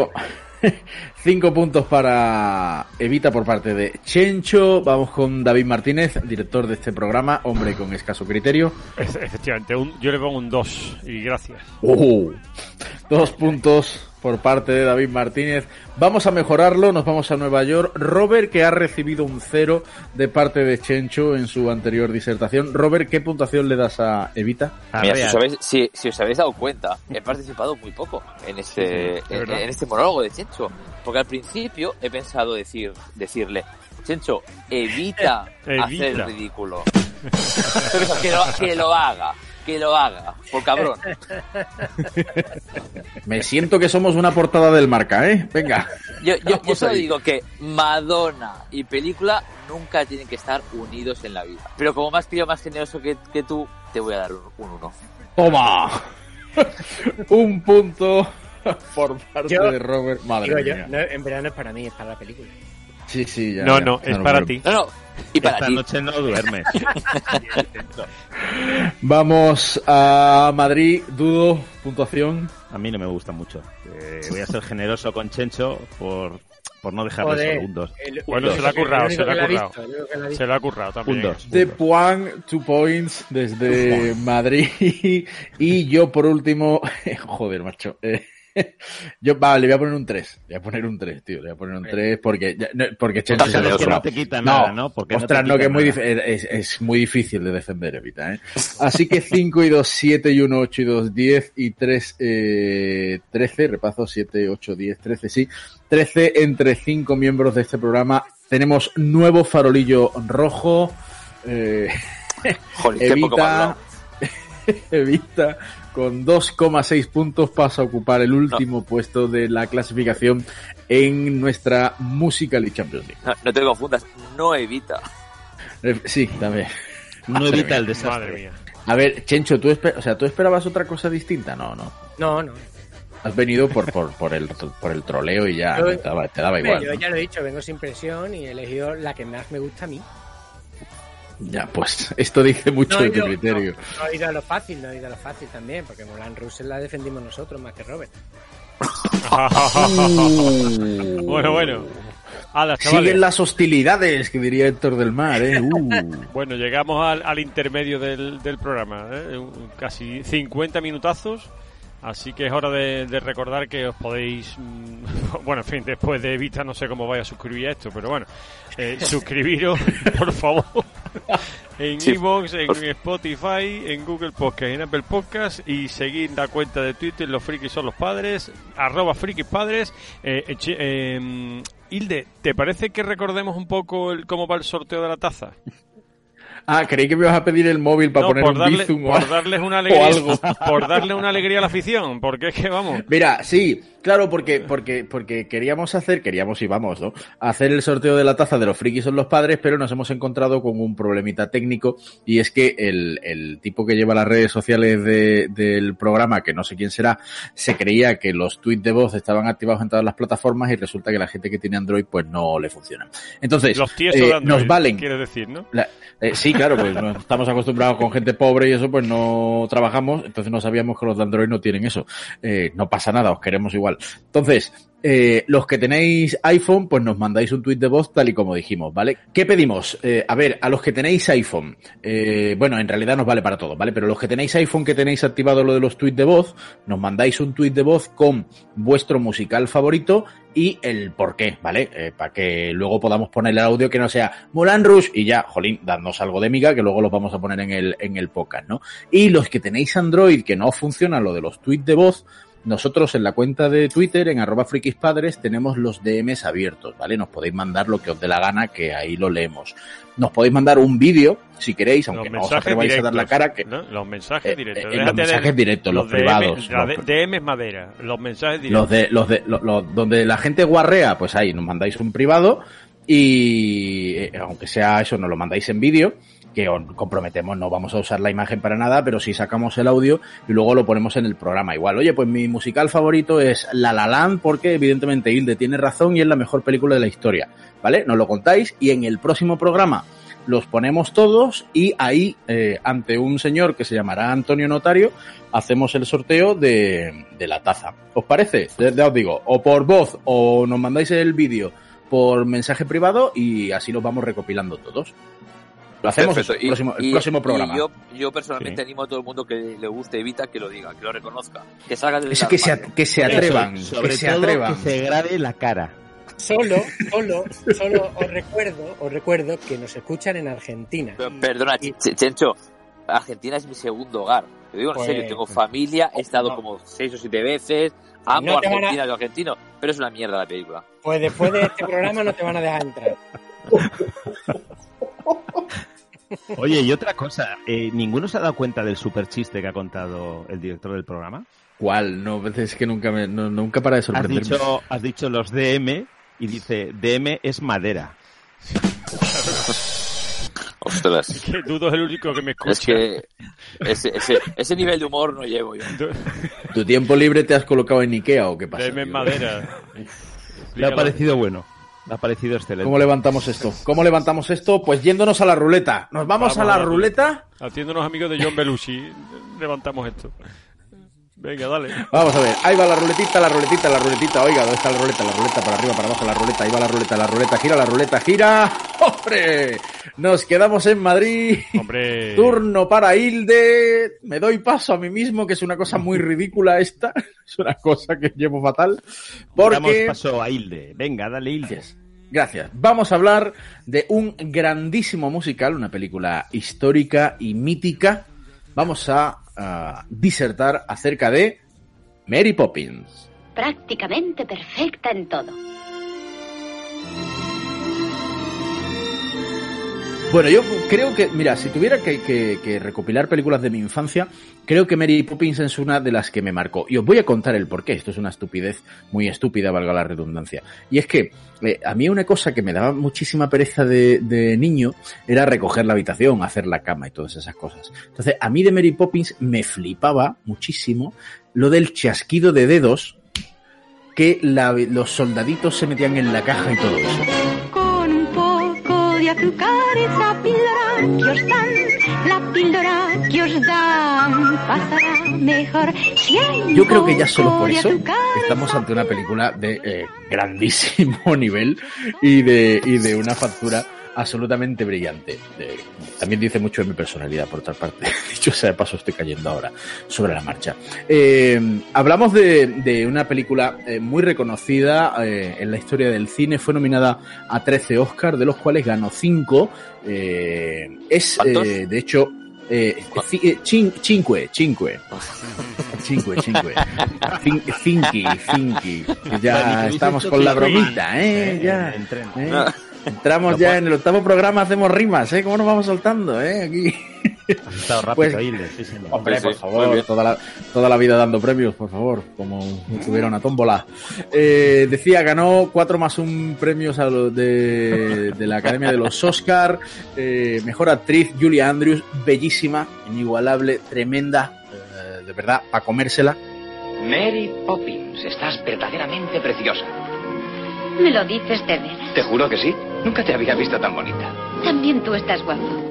5 puntos para Evita por parte de Chencho. Vamos con David Martínez, director de este programa, hombre con escaso criterio. Efectivamente, yo le pongo un 2 y gracias. 2 puntos por parte de David Martínez. Vamos a mejorarlo, nos vamos a Nueva York. Robert, que ha recibido un 0 de parte de Chencho en su anterior disertación. Robert, ¿qué puntuación le das a Evita? Mira, si os habéis dado cuenta, he participado muy poco en este monólogo de Chencho, porque al principio he pensado decirle, Chencho, evita hacer el ridículo. Que lo haga, por cabrón. Me siento que somos una portada del Marca, ¿eh? Venga. Yo solo digo que Madonna y película nunca tienen que estar unidos en la vida. Pero como más tío, más generoso que tú, te voy a dar un 1. ¡Toma! Un punto por parte de Robert. Madre mía. En verdad no es para mí, es para la película. Sí, ya. No, es para ti. No, y para Esta ti. noche no duermes. Vamos a Madrid, Dudo, puntuación. A mí no me gusta mucho. Voy a ser generoso con Chencho por no dejarle Joder, segundos. Bueno, se lo ha currado, el único que la ha visto, el único que la ha visto. Se lo ha currado también. Un 2. The Point, 2 points desde Madrid. Y yo por último, joder, macho. Le voy a poner un 3. Le voy a poner un 3, tío. Le voy a poner un 3 porque Chencho se lo ha Que no currado. te quita nada, ¿no? Porque Ostras, no te que quita nada. es muy difícil de defender, Evita, ¿eh? Así que 5 y 2, 7 y 1, 8 y 2, 10 y 3, 13, repaso, 7, 8, 10, 13, sí. 13 entre 5 miembros de este programa. Tenemos nuevo farolillo rojo. Joder, qué poco más Evita con 2,6 puntos pasa a ocupar el último puesto de la clasificación en nuestra Musical.ly Champions League. no te confundas, no evita. Sí, también. No evita el Madre desastre. mía. A ver, Chencho, ¿tú esperabas otra cosa distinta? No. No. Has venido por el troleo y ya, te daba igual. Yo ¿no? ya lo he dicho, vengo sin presión y he elegido la que más me gusta a mí. Ya, pues, esto dice mucho de tu criterio. No he ido a lo fácil también, porque Moulin Rouge la defendimos nosotros más que Robert. Bueno. Ala, chavales. Siguen las hostilidades, que diría Héctor del Mar, ¿eh? Bueno, llegamos al intermedio del programa, ¿eh? Casi 50 minutazos. Así que es hora de recordar que os podéis, bueno, en fin, después de Evita no sé cómo vais a suscribir a esto, pero bueno, suscribiros, por favor, en Sí. iVoox, en Spotify, en Google Podcast, en Apple Podcast, y seguir la cuenta de Twitter, Los Frikis Son Los Padres, @frikispadres. Hilde, ¿te parece que recordemos un poco cómo va el sorteo de la taza? Ah, creí que me ibas a pedir el móvil para poner un Bizum por darles una alegría, por darle una alegría a la afición, porque es que vamos. Mira, sí, claro, porque queríamos y vamos, ¿no? Hacer el sorteo de la taza de Los Frikis Son Los Padres, pero nos hemos encontrado con un problemita técnico, y es que el tipo que lleva las redes sociales del programa, que no sé quién será, se creía que los tweets de voz estaban activados en todas las plataformas, y resulta que la gente que tiene Android pues no le funciona. Entonces, los tiesos de Android, nos valen. Quieres decir, ¿no? Sí, claro, pues no estamos acostumbrados con gente pobre y eso, pues no trabajamos, entonces no sabíamos que los de Android no tienen eso. No pasa nada, os queremos igual. Entonces, los que tenéis iPhone, pues nos mandáis un tuit de voz tal y como dijimos, ¿vale? ¿Qué pedimos? A ver, a los que tenéis iPhone, bueno, en realidad nos vale para todo, ¿vale? Pero los que tenéis iPhone, que tenéis activado lo de los tuits de voz, nos mandáis un tuit de voz con vuestro musical favorito y el porqué, ¿vale? Para que luego podamos poner el audio que no sea Moulin Rouge y ya, jolín, dadnos algo de miga que luego lo vamos a poner en el podcast, ¿no? Y los que tenéis Android que no funciona lo de los tweets de voz, nosotros en la cuenta de Twitter, en @frikispadres, tenemos los DMs abiertos, ¿vale? Nos podéis mandar lo que os dé la gana, que ahí lo leemos. Nos podéis mandar un vídeo, si queréis, aunque no os atreváis a dar la cara. Que ¿no? Los mensajes directos. Los mensajes directos, los privados. DM es madera, los mensajes directos. Donde la gente guarrea, pues ahí nos mandáis un privado y aunque sea eso, nos lo mandáis en vídeo, que os comprometemos, no vamos a usar la imagen para nada, pero sí sacamos el audio y luego lo ponemos en el programa. Igual, oye, pues mi musical favorito es La La Land, porque evidentemente Hilde tiene razón y es la mejor película de la historia, ¿vale? Nos lo contáis y en el próximo programa los ponemos todos y ahí, ante un señor que se llamará Antonio Notario, hacemos el sorteo de la taza. ¿Os parece? Ya os digo, o por voz o nos mandáis el vídeo por mensaje privado y así los vamos recopilando todos. Lo hacemos el próximo programa. Y yo personalmente animo a todo el mundo que le guste Evita que lo diga, que lo reconozca. Que salga de que se atrevan. Sobre que se todo atrevan. que se grabe la cara. Solo os recuerdo que nos escuchan en Argentina. Perdona, Chencho, Argentina es mi segundo hogar. Te digo en serio, tengo familia, he estado como 6 o 7 veces, amo a Argentina y argentino, pero es una mierda la película. Pues después de este programa no te van a dejar entrar. Oye, y otra cosa, ¿ninguno se ha dado cuenta del super chiste que ha contado el director del programa? ¿Cuál? No, es que nunca para de sorprenderme. Has dicho los DM y dice, DM es madera. Ostras. Es que Dudo es el único que me escucha. Es que ese nivel de humor no llevo yo. ¿Tu tiempo libre te has colocado en Ikea o qué pasa? DM en madera. Le ha parecido bueno. Me ha parecido excelente. ¿Cómo levantamos esto? Pues yéndonos a la ruleta. Nos vamos a la ruleta. Haciéndonos amigos de John Belushi, levantamos esto. Venga, dale. Vamos a ver, ahí va la ruletita. Oiga, ¿dónde está la ruleta? La ruleta para arriba, para abajo, la ruleta. Ahí va la ruleta, gira. ¡Hombre! Nos quedamos en Madrid. ¡Hombre! Turno para Hilde. Me doy paso a mí mismo, que es una cosa muy ridícula esta. Es una cosa que llevo fatal. Damos paso a Hilde. Venga, dale, Hilde. Gracias. Vamos a hablar de un grandísimo musical, una película histórica y mítica. Vamos a disertar acerca de Mary Poppins. Prácticamente perfecta en todo. Bueno, yo creo que, mira, si tuviera que recopilar películas de mi infancia, creo que Mary Poppins es una de las que me marcó. Y os voy a contar el porqué. Esto es una estupidez muy estúpida, valga la redundancia. Y es que a mí una cosa que me daba muchísima pereza de niño era recoger la habitación, hacer la cama y todas esas cosas. Entonces, a mí de Mary Poppins me flipaba muchísimo lo del chasquido de dedos que los soldaditos se metían en la caja y todo eso. Con un poco de azúcar, esa píldora que os dan, la píldora que os dan pasará mejor. Yo creo que ya solo por eso estamos ante una película de grandísimo nivel y de una factura absolutamente brillante. También dice mucho de mi personalidad, por otra parte. Dicho sea de paso, estoy cayendo ahora sobre la marcha. Hablamos de una película muy reconocida en la historia del cine. Fue nominada a 13 Oscars, de los cuales ganó 5. De hecho... Cinque. Ya estamos con la bromita, ya. Entramos ya en el 8º programa, hacemos rimas, ¿Cómo nos vamos soltando, aquí? Has estado rápido, Hilde, sí, señor. Hombre, por favor, toda la vida dando premios, por favor, como si tuviera una tómbola. Decía, ganó 4+1 premios a los de la Academia de los Oscar. Mejor actriz, Julie Andrews, bellísima, inigualable, tremenda, de verdad, para comérsela. Mary Poppins, estás verdaderamente preciosa. ¿Me lo dices de veras? Te juro que sí. Nunca te había visto tan bonita. También tú estás guapo.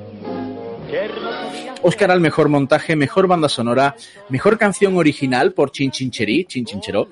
Oscar al mejor montaje, mejor banda sonora, mejor canción original por Chin Chin Cheró,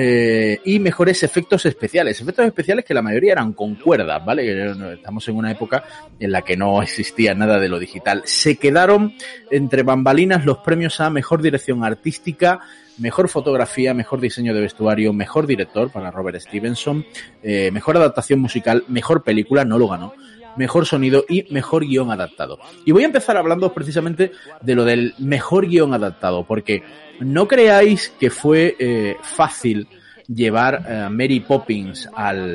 y mejores efectos especiales. Efectos especiales que la mayoría eran con cuerdas, ¿vale? Estamos en una época en la que no existía nada de lo digital. Se quedaron entre bambalinas los premios a mejor dirección artística, mejor fotografía, mejor diseño de vestuario, mejor director para Robert Stevenson, mejor adaptación musical, mejor película, no lo ganó, mejor sonido y mejor guión adaptado. Y voy a empezar hablando precisamente de lo del mejor guión adaptado, porque no creáis que fue fácil llevar Mary Poppins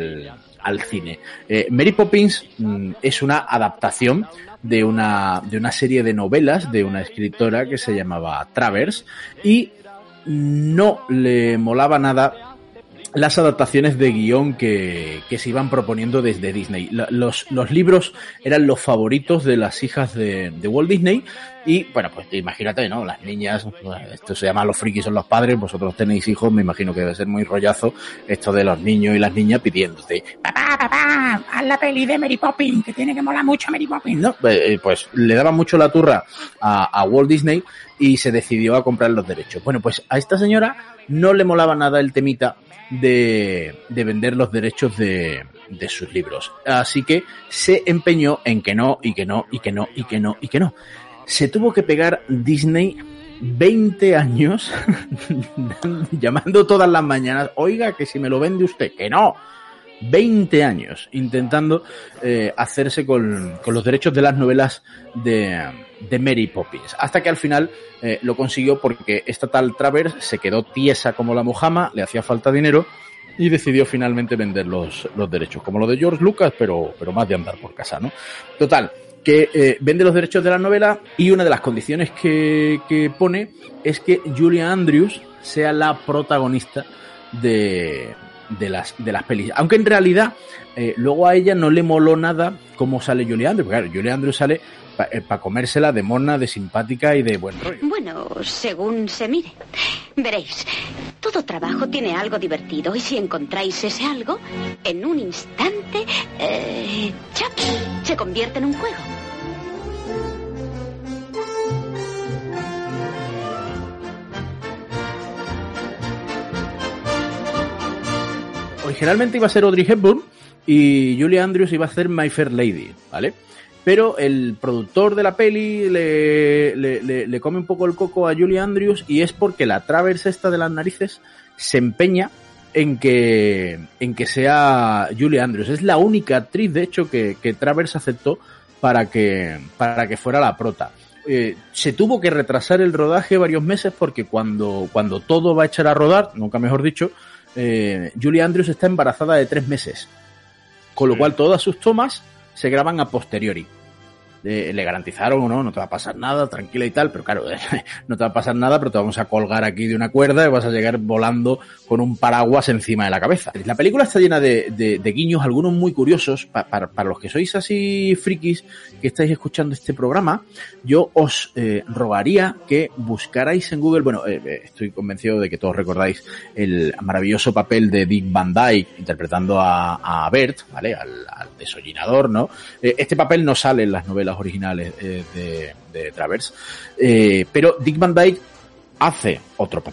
al cine. Mary Poppins es una adaptación de una serie de novelas de una escritora que se llamaba Travers, y no le molaba nada las adaptaciones de guión que se iban proponiendo desde Disney. Los libros eran los favoritos de las hijas de Walt Disney, y bueno, pues imagínate, ¿no? Las niñas, esto se llama Los frikis son los padres, vosotros tenéis hijos, me imagino que debe ser muy rollazo esto de los niños y las niñas pidiéndote: papá, haz la peli de Mary Poppins, que tiene que molar mucho Mary Poppins, ¿no? Pues le daba mucho la turra a Walt Disney y se decidió a comprar los derechos. Bueno, pues a esta señora no le molaba nada el temita de vender los derechos de sus libros. Así que se empeñó en que no, y que no, y que no, y que no, y que no. Se tuvo que pegar Disney 20 años llamando todas las mañanas: oiga, que si me lo vende usted, que no. 20 años intentando hacerse con los derechos de las novelas de Mary Poppins, hasta que al final lo consiguió, porque esta tal Travers se quedó tiesa como la mojama, le hacía falta dinero y decidió finalmente vender los derechos, como lo de George Lucas, pero más de andar por casa, ¿no? Total, que vende los derechos de la novela, y una de las condiciones que pone es que Julie Andrews sea la protagonista de las pelis, aunque en realidad luego a ella no le moló nada cómo sale Julie Andrews, porque claro, Julie Andrews sale para comérsela de mona, de simpática y de buen rollo. Bueno, según se mire. Veréis, todo trabajo tiene algo divertido, y si encontráis ese algo, en un instante, ¡chap!, se convierte en un juego. Originalmente iba a ser Audrey Hepburn y Julie Andrews iba a ser My Fair Lady, ¿vale? Pero el productor de la peli le come un poco el coco a Julie Andrews, y es porque la Travers esta de las narices se empeña en que sea Julie Andrews. Es la única actriz, de hecho, que Travers aceptó para que fuera la prota. Se tuvo que retrasar el rodaje varios meses, porque cuando todo va a echar a rodar, nunca mejor dicho, Julie Andrews está embarazada de 3 meses, con lo cual todas sus tomas se graban a posteriori. Le garantizaron: no te va a pasar nada, tranquila y tal, pero claro, no te va a pasar nada, pero te vamos a colgar aquí de una cuerda y vas a llegar volando con un paraguas encima de la cabeza. La película está llena de guiños, algunos muy curiosos. Para los que sois así frikis que estáis escuchando este programa, yo os rogaría que buscarais en Google, bueno, estoy convencido de que todos recordáis el maravilloso papel de Dick Van Dyke interpretando a Bert, ¿vale? Al desollinador, ¿no? Este papel no sale en las novelas originales de Travers, pero Dick Van Dyke hace otro papel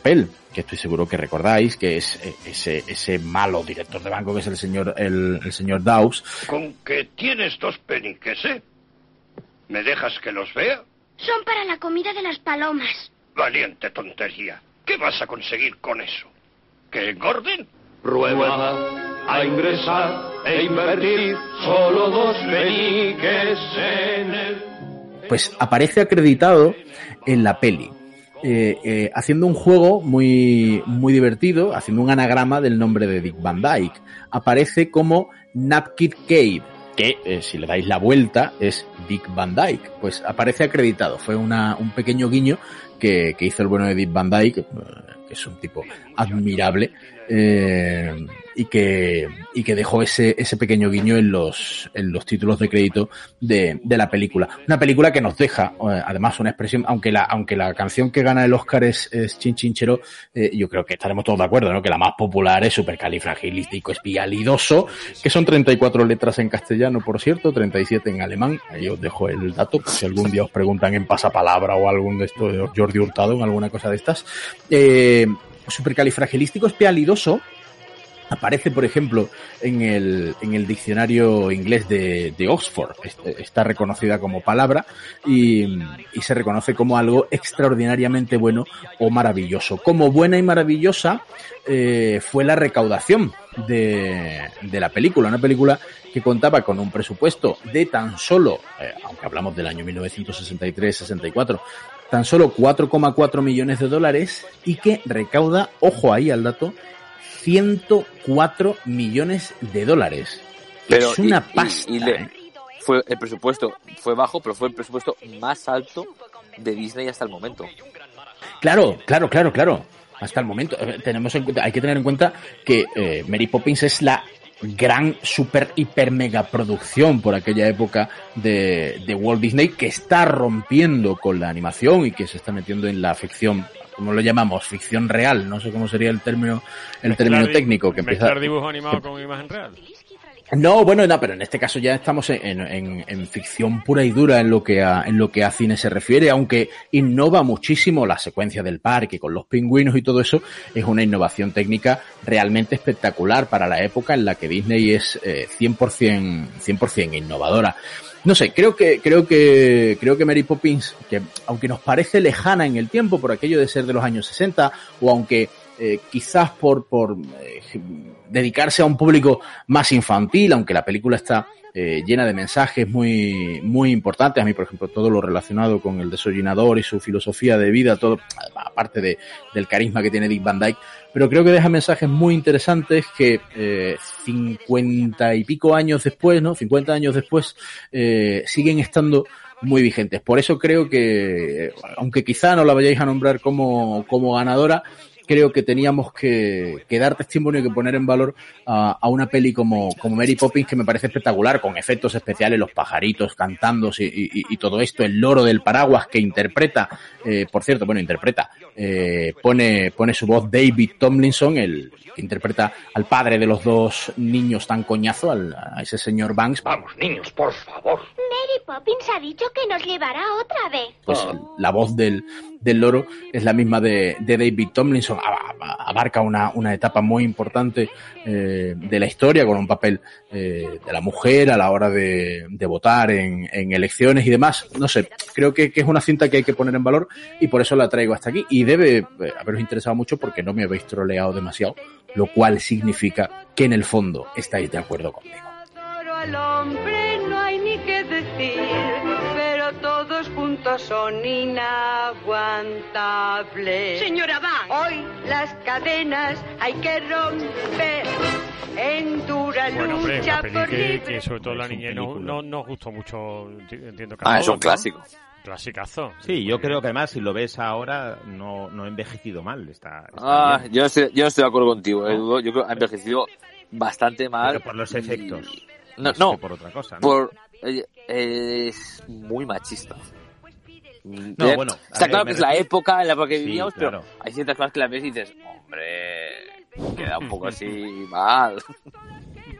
que estoy seguro que recordáis, que es ese malo director de banco que es el señor Dawes. ¿Con que tienes 2 peniques, ¿Me dejas que los vea? Son para la comida de las palomas. Valiente tontería. ¿Qué vas a conseguir con eso? ¿Que engorden? Prueba a ingresar e invertir solo 2 peniques en el... Pues aparece acreditado en la peli, haciendo un juego muy, muy divertido, haciendo un anagrama del nombre de Dick Van Dyke. Aparece como Napkid Cave, que si le dais la vuelta es Dick Van Dyke. Pues aparece acreditado. Fue un pequeño guiño que hizo el bueno de Dick Van Dyke, que es un tipo admirable, y que dejó ese pequeño guiño en los títulos de crédito de la película. Una película que nos deja, además, una expresión, aunque la canción que gana el Oscar es Chin Chinchero, yo creo que estaremos todos de acuerdo, ¿no? Que la más popular es Supercalifragilisticoespialidoso, que son 34 letras en castellano, por cierto, 37 en alemán. Ahí os dejo el dato, si algún día os preguntan en Pasapalabra o algún de estos de Jordi Hurtado, en alguna cosa de estas. Supercalifragilisticoespialidoso aparece, por ejemplo, en el diccionario inglés de Oxford. Está reconocida como palabra y se reconoce como algo extraordinariamente bueno o maravilloso. Como buena y maravillosa fue la recaudación de la película. Una película que contaba con un presupuesto de tan solo, aunque hablamos del año 1963-64, tan solo $4,4 millones y que recauda, ojo ahí al dato, $104 millones. Pero es una pasta. Fue el presupuesto fue bajo, pero fue el presupuesto más alto de Disney hasta el momento. Claro. Hasta el momento. Hay que tener en cuenta que Mary Poppins es la gran super hiper mega producción por aquella época de Walt Disney, que está rompiendo con la animación y que se está metiendo en la ficción, como lo llamamos, ficción real, no sé cómo sería el término técnico, que empieza mezclar dibujo animado con imagen real. No, pero en este caso ya estamos en ficción pura y dura en lo que a cine se refiere, aunque innova muchísimo la secuencia del parque con los pingüinos y todo eso. Es una innovación técnica realmente espectacular para la época en la que Disney es 100% innovadora. No sé, creo que Mary Poppins, que aunque nos parece lejana en el tiempo por aquello de ser de los años 60, o aunque quizás por dedicarse a un público más infantil, aunque la película está llena de mensajes muy, muy importantes. A mí, por ejemplo, todo lo relacionado con el desollinador y su filosofía de vida, todo, aparte del carisma que tiene Dick Van Dyke, pero creo que deja mensajes muy interesantes que 50 y pico años después, ¿no? 50 años después, siguen estando muy vigentes. Por eso creo que, aunque quizá no la vayáis a nombrar como ganadora, creo que teníamos que dar testimonio y que poner en valor a una peli como Mary Poppins, que me parece espectacular, con efectos especiales, los pajaritos cantando y todo esto, el loro del paraguas que interpreta, pone su voz David Tomlinson, el que interpreta al padre de los dos niños tan coñazo, a ese señor Banks. Vamos, niños, por favor. Mary Poppins ha dicho que nos llevará otra vez. Pues la voz del loro es la misma de David Tomlinson. Abarca una etapa muy importante de la historia, con un papel de la mujer a la hora de votar en elecciones y demás. No sé, creo que es una cinta que hay que poner en valor y por eso la traigo hasta aquí. Y debe haberos interesado mucho porque no me habéis troleado demasiado, lo cual significa que en el fondo estáis de acuerdo conmigo. Al hombre no hay ni qué decir, pero todos juntos son inaguantables. Señora Van. Hoy las cadenas hay que romper en dura lucha por libre. Que sobre todo la niñez no nos gustó mucho, entiendo que es un clásico. Clasicazo. Sí, yo creo que además si lo ves ahora no ha envejecido mal. Está bien. Yo no estoy de acuerdo contigo, Edu. Yo creo que ha envejecido bastante mal. Pero por los efectos. No, por otra cosa, ¿no? Es muy machista. No, bueno, está claro que es la época en la que vivíamos, claro. Pero hay ciertas cosas que las ves y dices, hombre, queda un poco así mal.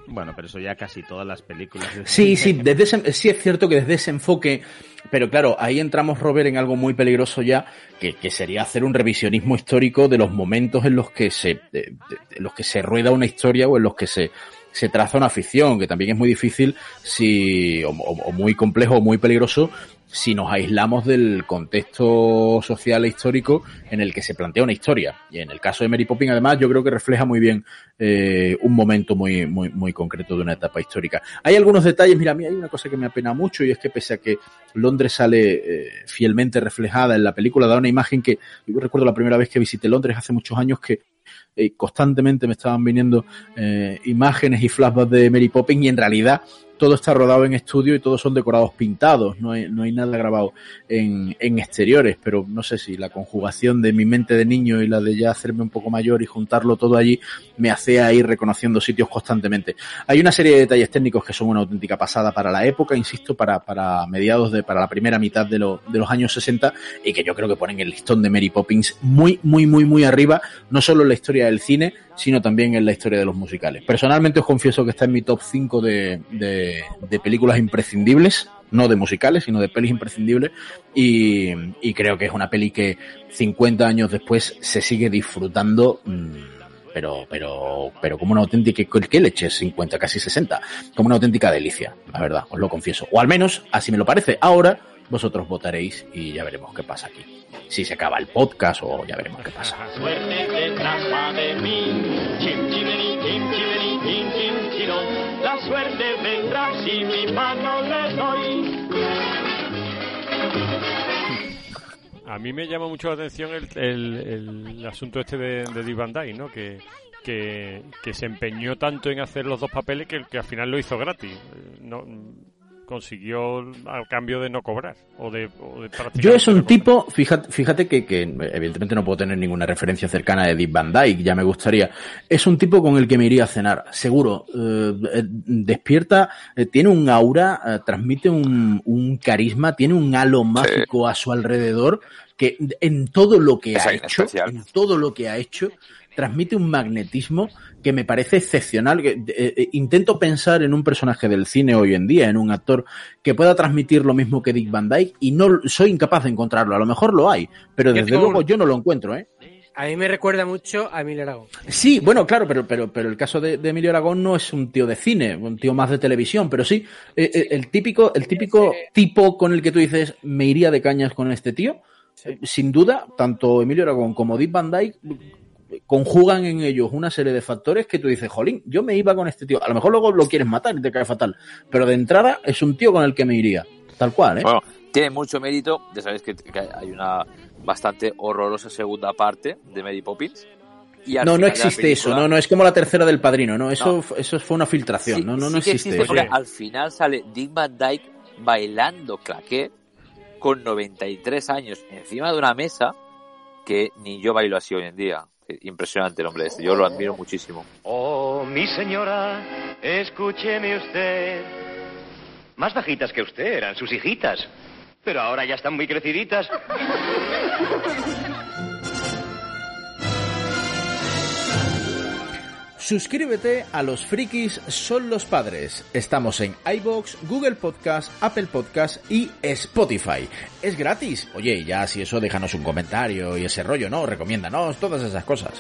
Bueno, pero eso ya casi todas las películas. Sí, sí es cierto que desde ese enfoque, pero claro, ahí entramos, Robert, en algo muy peligroso ya, que sería hacer un revisionismo histórico de los momentos en los que se rueda una historia o en los que se traza una ficción, que también es muy difícil o muy complejo o muy peligroso si nos aislamos del contexto social e histórico en el que se plantea una historia. Y en el caso de Mary Poppins, además, yo creo que refleja muy bien un momento muy, muy, muy concreto de una etapa histórica. Hay algunos detalles, mira, a mí hay una cosa que me apena mucho, y es que pese a que Londres sale fielmente reflejada en la película, da una imagen que yo recuerdo la primera vez que visité Londres hace muchos años, que constantemente me estaban viniendo imágenes y flashbacks de Mary Poppins, y en realidad todo está rodado en estudio y todos son decorados pintados, no hay nada grabado en exteriores, pero no sé si la conjugación de mi mente de niño y la de ya hacerme un poco mayor y juntarlo todo allí me hacía ir reconociendo sitios constantemente. Hay una serie de detalles técnicos que son una auténtica pasada para la época, insisto, para la primera mitad de los años 60, y que yo creo que ponen el listón de Mary Poppins muy, muy, muy, muy arriba, no solo en la historia del cine, sino también en la historia de los musicales. Personalmente os confieso que está en mi top 5 de películas imprescindibles, no de musicales, sino de pelis imprescindibles, y creo que es una peli que 50 años después se sigue disfrutando, pero como una auténtica, ¿qué leche? 50, casi 60, como una auténtica delicia, la verdad, os lo confieso. O al menos, así me lo parece. Ahora, vosotros votaréis y ya veremos qué pasa aquí. Si se acaba el podcast o ya veremos qué pasa. Suerte vendrá de mí, chim chimeni, chim chimeni, chim chim chirón. La suerte vendrá si mi mano le doy. A mí me llama mucho la atención el asunto este de Dick Van Dyke, ¿no? Que se empeñó tanto en hacer los dos papeles que al final lo hizo gratis. No consiguió al cambio de no cobrar o de yo es un tipo, fíjate que evidentemente no puedo tener ninguna referencia cercana de Dick Van Dyke, ya me gustaría, es un tipo con el que me iría a cenar, seguro. Despierta, tiene un aura, transmite un carisma, tiene un halo mágico a su alrededor, que en todo lo que ha hecho transmite un magnetismo que me parece excepcional. Intento pensar en un personaje del cine hoy en día, en un actor que pueda transmitir lo mismo que Dick Van Dyke, y no soy incapaz de encontrarlo. A lo mejor lo hay, pero desde luego yo no lo encuentro, ¿eh? A mí me recuerda mucho a Emilio Aragón. Sí, bueno, claro, pero el caso de Emilio Aragón no es un tío de cine, un tío más de televisión, pero sí, el típico tipo con el que tú dices, me iría de cañas con este tío, sin duda, tanto Emilio Aragón como Dick Van Dyke conjugan en ellos una serie de factores que tú dices, jolín, yo me iba con este tío. A lo mejor luego lo quieres matar y te cae fatal, pero de entrada es un tío con el que me iría, tal cual, ¿eh? Bueno, tiene mucho mérito. Ya sabéis que hay una bastante horrorosa segunda parte de Mary Poppins. No existe eso, no es como la tercera del Padrino, no, eso fue una filtración, sí, no existe eso. Porque al final sale Dick Van Dyke bailando claqué con 93 años encima de una mesa, que ni yo bailo así hoy en día. Impresionante el hombre este, yo lo admiro muchísimo. Oh, mi señora, escúcheme usted. Más bajitas que usted eran sus hijitas, pero ahora ya están muy creciditas. Suscríbete a Los Frikis Son los Padres. Estamos en iVoox, Google Podcast, Apple Podcast y Spotify. Es gratis. Oye, ya si eso, déjanos un comentario y ese rollo, ¿no? Recomiéndanos, todas esas cosas.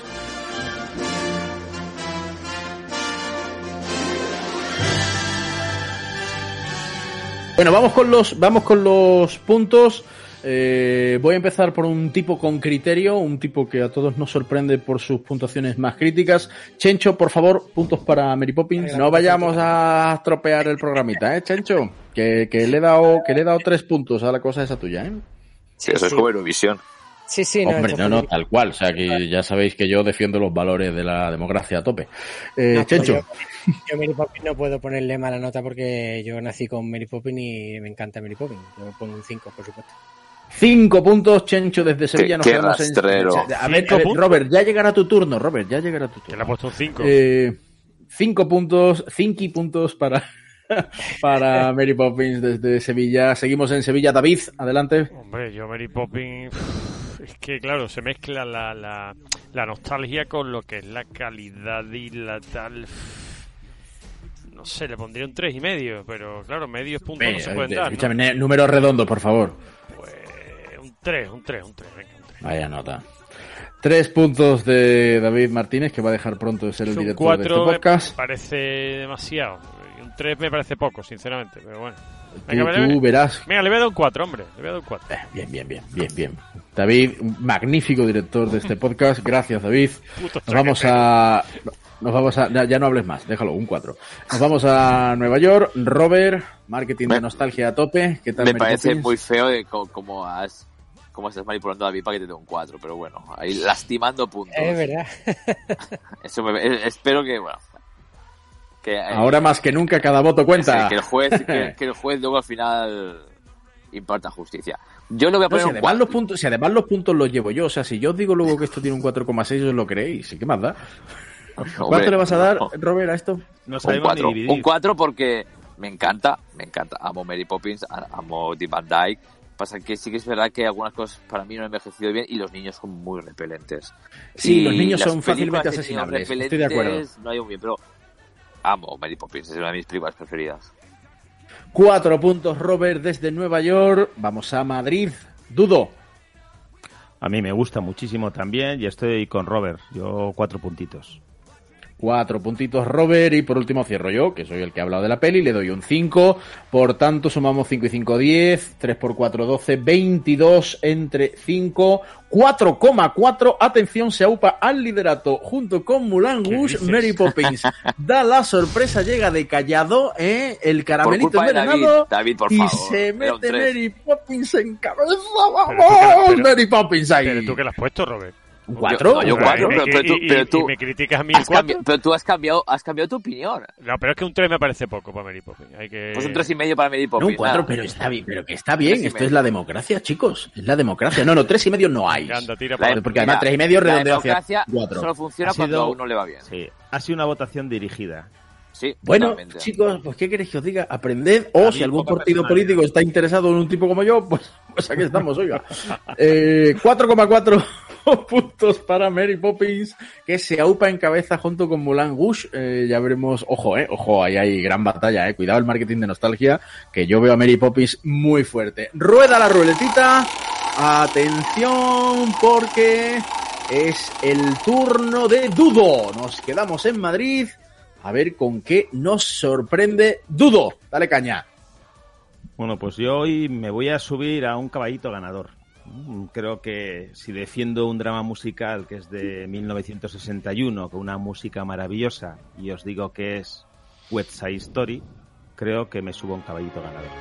Bueno, vamos con los puntos. Voy a empezar por un tipo con criterio, un tipo que a todos nos sorprende por sus puntuaciones más críticas. Chencho, por favor, puntos para Mary Poppins. No vayamos a estropear el programita, Chencho, que le he dado 3 puntos a la cosa esa tuya, Sí, eso es como Eurovisión. Sí, hombre, no, tal cual. O sea, que ya sabéis que yo defiendo los valores de la democracia a tope. Chencho. Yo Mary Poppins no puedo ponerle mala nota porque yo nací con Mary Poppins y me encanta Mary Poppins. Yo pongo un 5, por supuesto. 5 puntos, Chencho, desde Sevilla. Nos quedamos rastrero. A ver, Robert, ya llegará tu turno. Que le ha puesto un 5. 5 puntos, 5 puntos para Mary Poppins desde Sevilla. Seguimos en Sevilla. David, adelante. Hombre, yo Mary Poppins... Es que, claro, se mezcla la nostalgia con lo que es la calidad y la tal... no sé, le pondría un 3,5, pero claro, medios puntos no se pueden dar, ¿no? Escúchame, número redondo, por favor. Pues un 3, venga, un 3. Vaya nota. 3 puntos de David Martínez, que va a dejar pronto de ser el director 4 de este podcast. me parece demasiado. Un 3 me parece poco, sinceramente, pero bueno. Tú verás. Venga, le voy a dar un 4, hombre. Le voy a dar un 4. Bien. David, magnífico director de este podcast. Gracias, David. Nos vamos a... Ya no hables más, déjalo, un 4. Nos vamos a Nueva York. Robert, marketing de nostalgia a tope. ¿Qué tal, Me parece muy feo de cómo estás manipulando a David para que te dé un 4, pero bueno, ahí lastimando puntos. Es verdad. Espero que, bueno... Ahora más que nunca cada voto cuenta. Que el juez luego al final imparta justicia. Yo le voy a poner si además los puntos los llevo yo, o sea, si yo os digo luego que esto tiene un 4,6 os lo creéis, ¿qué más da? ¿Cuánto le vas a dar, Robert, a esto? No sabemos ni dividir. Un 4 porque me encanta, amo Mary Poppins, amo Dick Van Dyke. Pasa que sí que es verdad que algunas cosas para mí no han envejecido bien y los niños son muy repelentes. Sí, los niños son fácilmente asesinables, estoy de acuerdo. No hay un bien, pero amo Mary Poppins, es una de mis películas preferidas. 4 puntos, Robert, desde Nueva York. Vamos a Madrid. Dudo. A mí me gusta muchísimo también y estoy con Robert. Yo 4 puntitos. 4 puntitos, Robert. Y por último cierro yo, que soy el que ha hablado de la peli. Le doy un 5. Por tanto, sumamos 5 y 5, 10. 3 por 4, 12. 22 entre 5. 4,4. Atención, se aupa al liderato junto con Moulin Rouge. Mary Poppins da la sorpresa, llega de callado, el caramelito envenenado. David, por y favor, se mete Mary Poppins en cabeza. ¡Vamos! Mary Poppins ahí. Pero tú que lo has puesto, Robert. ¿Un 4? Yo 4, pero tú me criticas a mí el 4. Pero tú has cambiado tu opinión. No, pero es que un 3 me parece poco para Mary Poppins. Pues un 3,5 para Mary Poppins. No, un 4, pero está bien, pero que está bien. Esto es la democracia, chicos. Es la democracia. No, 3,5 no hay. Porque además 3,5 redondeo hacia 4. Solo funciona cuando a uno le va bien. Sí, ha sido una votación dirigida. Sí, bueno, totalmente. chicos, pues ¿qué queréis que os diga? Aprended, o si algún partido político está interesado en un tipo como yo, pues aquí estamos, oiga. 4,4 puntos para Mary Poppins, que se aupa en cabeza junto con Moulin Rouge. Ya veremos, ojo, ahí hay gran batalla, cuidado el marketing de nostalgia, que yo veo a Mary Poppins muy fuerte. Rueda la ruletita, atención, porque es el turno de Dudo. Nos quedamos en Madrid. A ver con qué nos sorprende Dudo. Dale caña. Bueno, pues yo hoy me voy a subir a un caballito ganador. Creo que si defiendo un drama musical que es de 1961, con una música maravillosa, y os digo que es West Side Story, creo que me subo a un caballito ganador.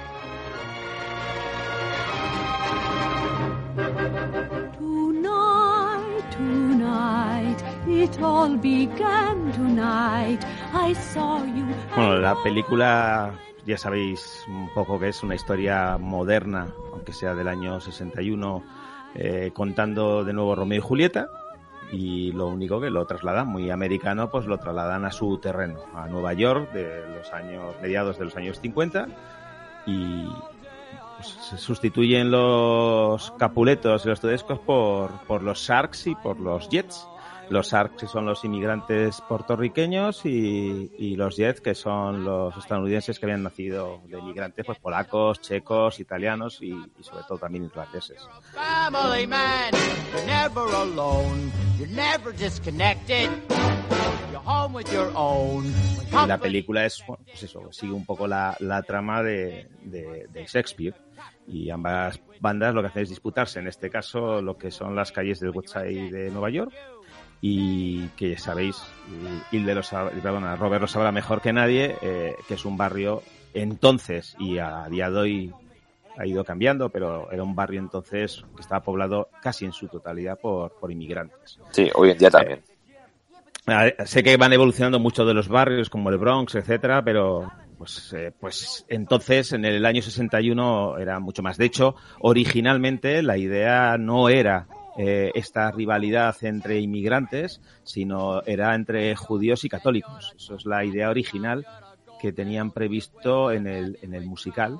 Tonight, it all began tonight. I saw you. Bueno, la película ya sabéis un poco que es una historia moderna, aunque sea del año 61, contando de nuevo Romeo y Julieta, y lo único que lo trasladan, muy americano, pues lo trasladan a su terreno, a Nueva York de los años mediados de los años 50, y pues se sustituyen los Capuletos y los Tedescos por los Sharks y por los Jets. Los Sharks, que son los inmigrantes puertorriqueños, y los Jets, que son los estadounidenses que habían nacido de inmigrantes, pues polacos, checos, italianos y sobre todo también irlandeses. Family man, you're never alone, you're never disconnected, you're home with your own. Y la película es, bueno, pues eso, sigue un poco la trama de Shakespeare, y ambas bandas lo que hacen es disputarse, en este caso, lo que son las calles del West Side de Nueva York, y que sabéis, Robert lo sabrá mejor que nadie, que es un barrio entonces, y a día de hoy ha ido cambiando, pero era un barrio entonces que estaba poblado casi en su totalidad por inmigrantes. Sí, hoy en día también. Sé que van evolucionando muchos de los barrios, como el Bronx, etcétera, pero pues entonces, en el año 61, era mucho más. De hecho, originalmente la idea no era esta rivalidad entre inmigrantes, sino era entre judíos y católicos. Eso es la idea original que tenían previsto en el musical,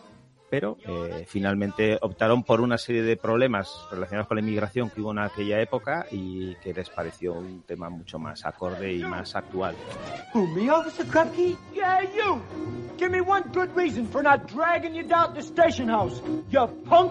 pero finalmente optaron por una serie de problemas relacionados con la inmigración que hubo en aquella época y que les pareció un tema mucho más acorde y más actual. Who, me, Officer Krupke? Yeah, you! Give me one good reason for not dragging you down to the station house, you punk!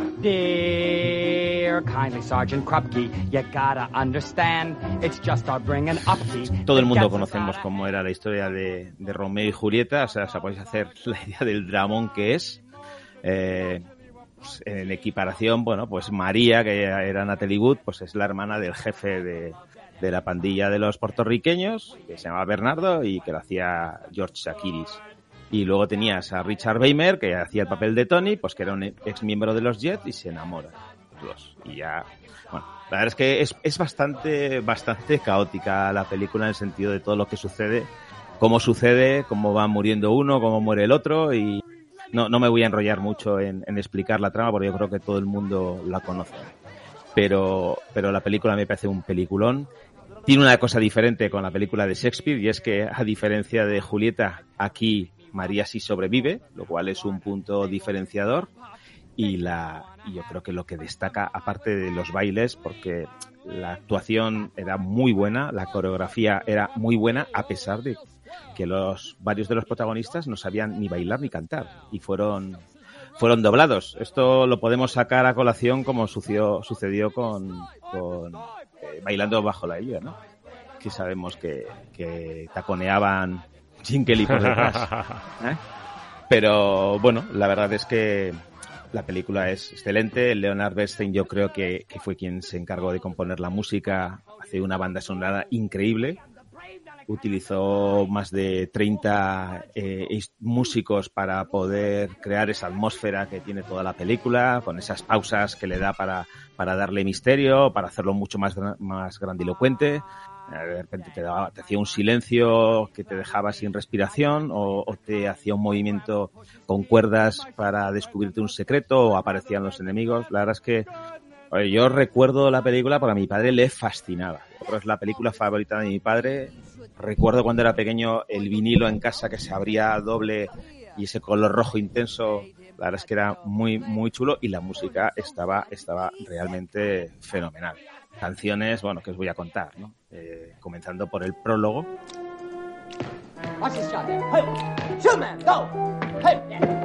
Dear kindly Sergeant Krupke, you gotta understand, it's just our bringing up key. Todo el mundo conocemos cómo era la historia de Romeo y Julieta, o sea, os podéis hacer la idea del dramón que es. Pues en equiparación, bueno, pues María, que era Natalie Wood, pues es la hermana del jefe de la pandilla de los puertorriqueños, que se llamaba Bernardo y que lo hacía George Shakiris. Y luego tenías a Richard Beymer, que hacía el papel de Tony, pues que era un ex miembro de los Jets y se enamora. Y ya, bueno, la verdad es que es bastante caótica la película en el sentido de todo lo que sucede, cómo va muriendo uno, cómo muere el otro, y no me voy a enrollar mucho en explicar la trama porque yo creo que todo el mundo la conoce. Pero la película me parece un peliculón. Tiene una cosa diferente con la película de Shakespeare, y es que, a diferencia de Julieta, aquí María sí sobrevive, lo cual es un punto diferenciador. Y yo creo que lo que destaca, aparte de los bailes, porque la actuación era muy buena, la coreografía era muy buena, a pesar de que varios de los protagonistas no sabían ni bailar ni cantar, y fueron doblados. Esto lo podemos sacar a colación como sucedió con Bailando bajo la lluvia, ¿no? Que sabemos que taconeaban Jim Kelly por detrás. Pero bueno, la verdad es que la película es excelente. Leonard Bernstein, yo creo que fue quien se encargó de componer la música, hace una banda sonora increíble. Utilizó más de 30 músicos para poder crear esa atmósfera que tiene toda la película, con esas pausas que le da para darle misterio, para hacerlo mucho más grandilocuente. De repente te hacía un silencio que te dejaba sin respiración, o te hacía un movimiento con cuerdas para descubrirte un secreto, o aparecían los enemigos. La verdad es que yo recuerdo la película porque a mi padre le fascinaba. Yo creo que es la película favorita de mi padre. Recuerdo cuando era pequeño el vinilo en casa que se abría doble y ese color rojo intenso. La verdad es que era muy, muy chulo, y la música estaba realmente fenomenal. Canciones, bueno, que os voy a contar, ¿no? Comenzando por el prólogo. Watch this shot there. Hey, shoot, man, go! Hey,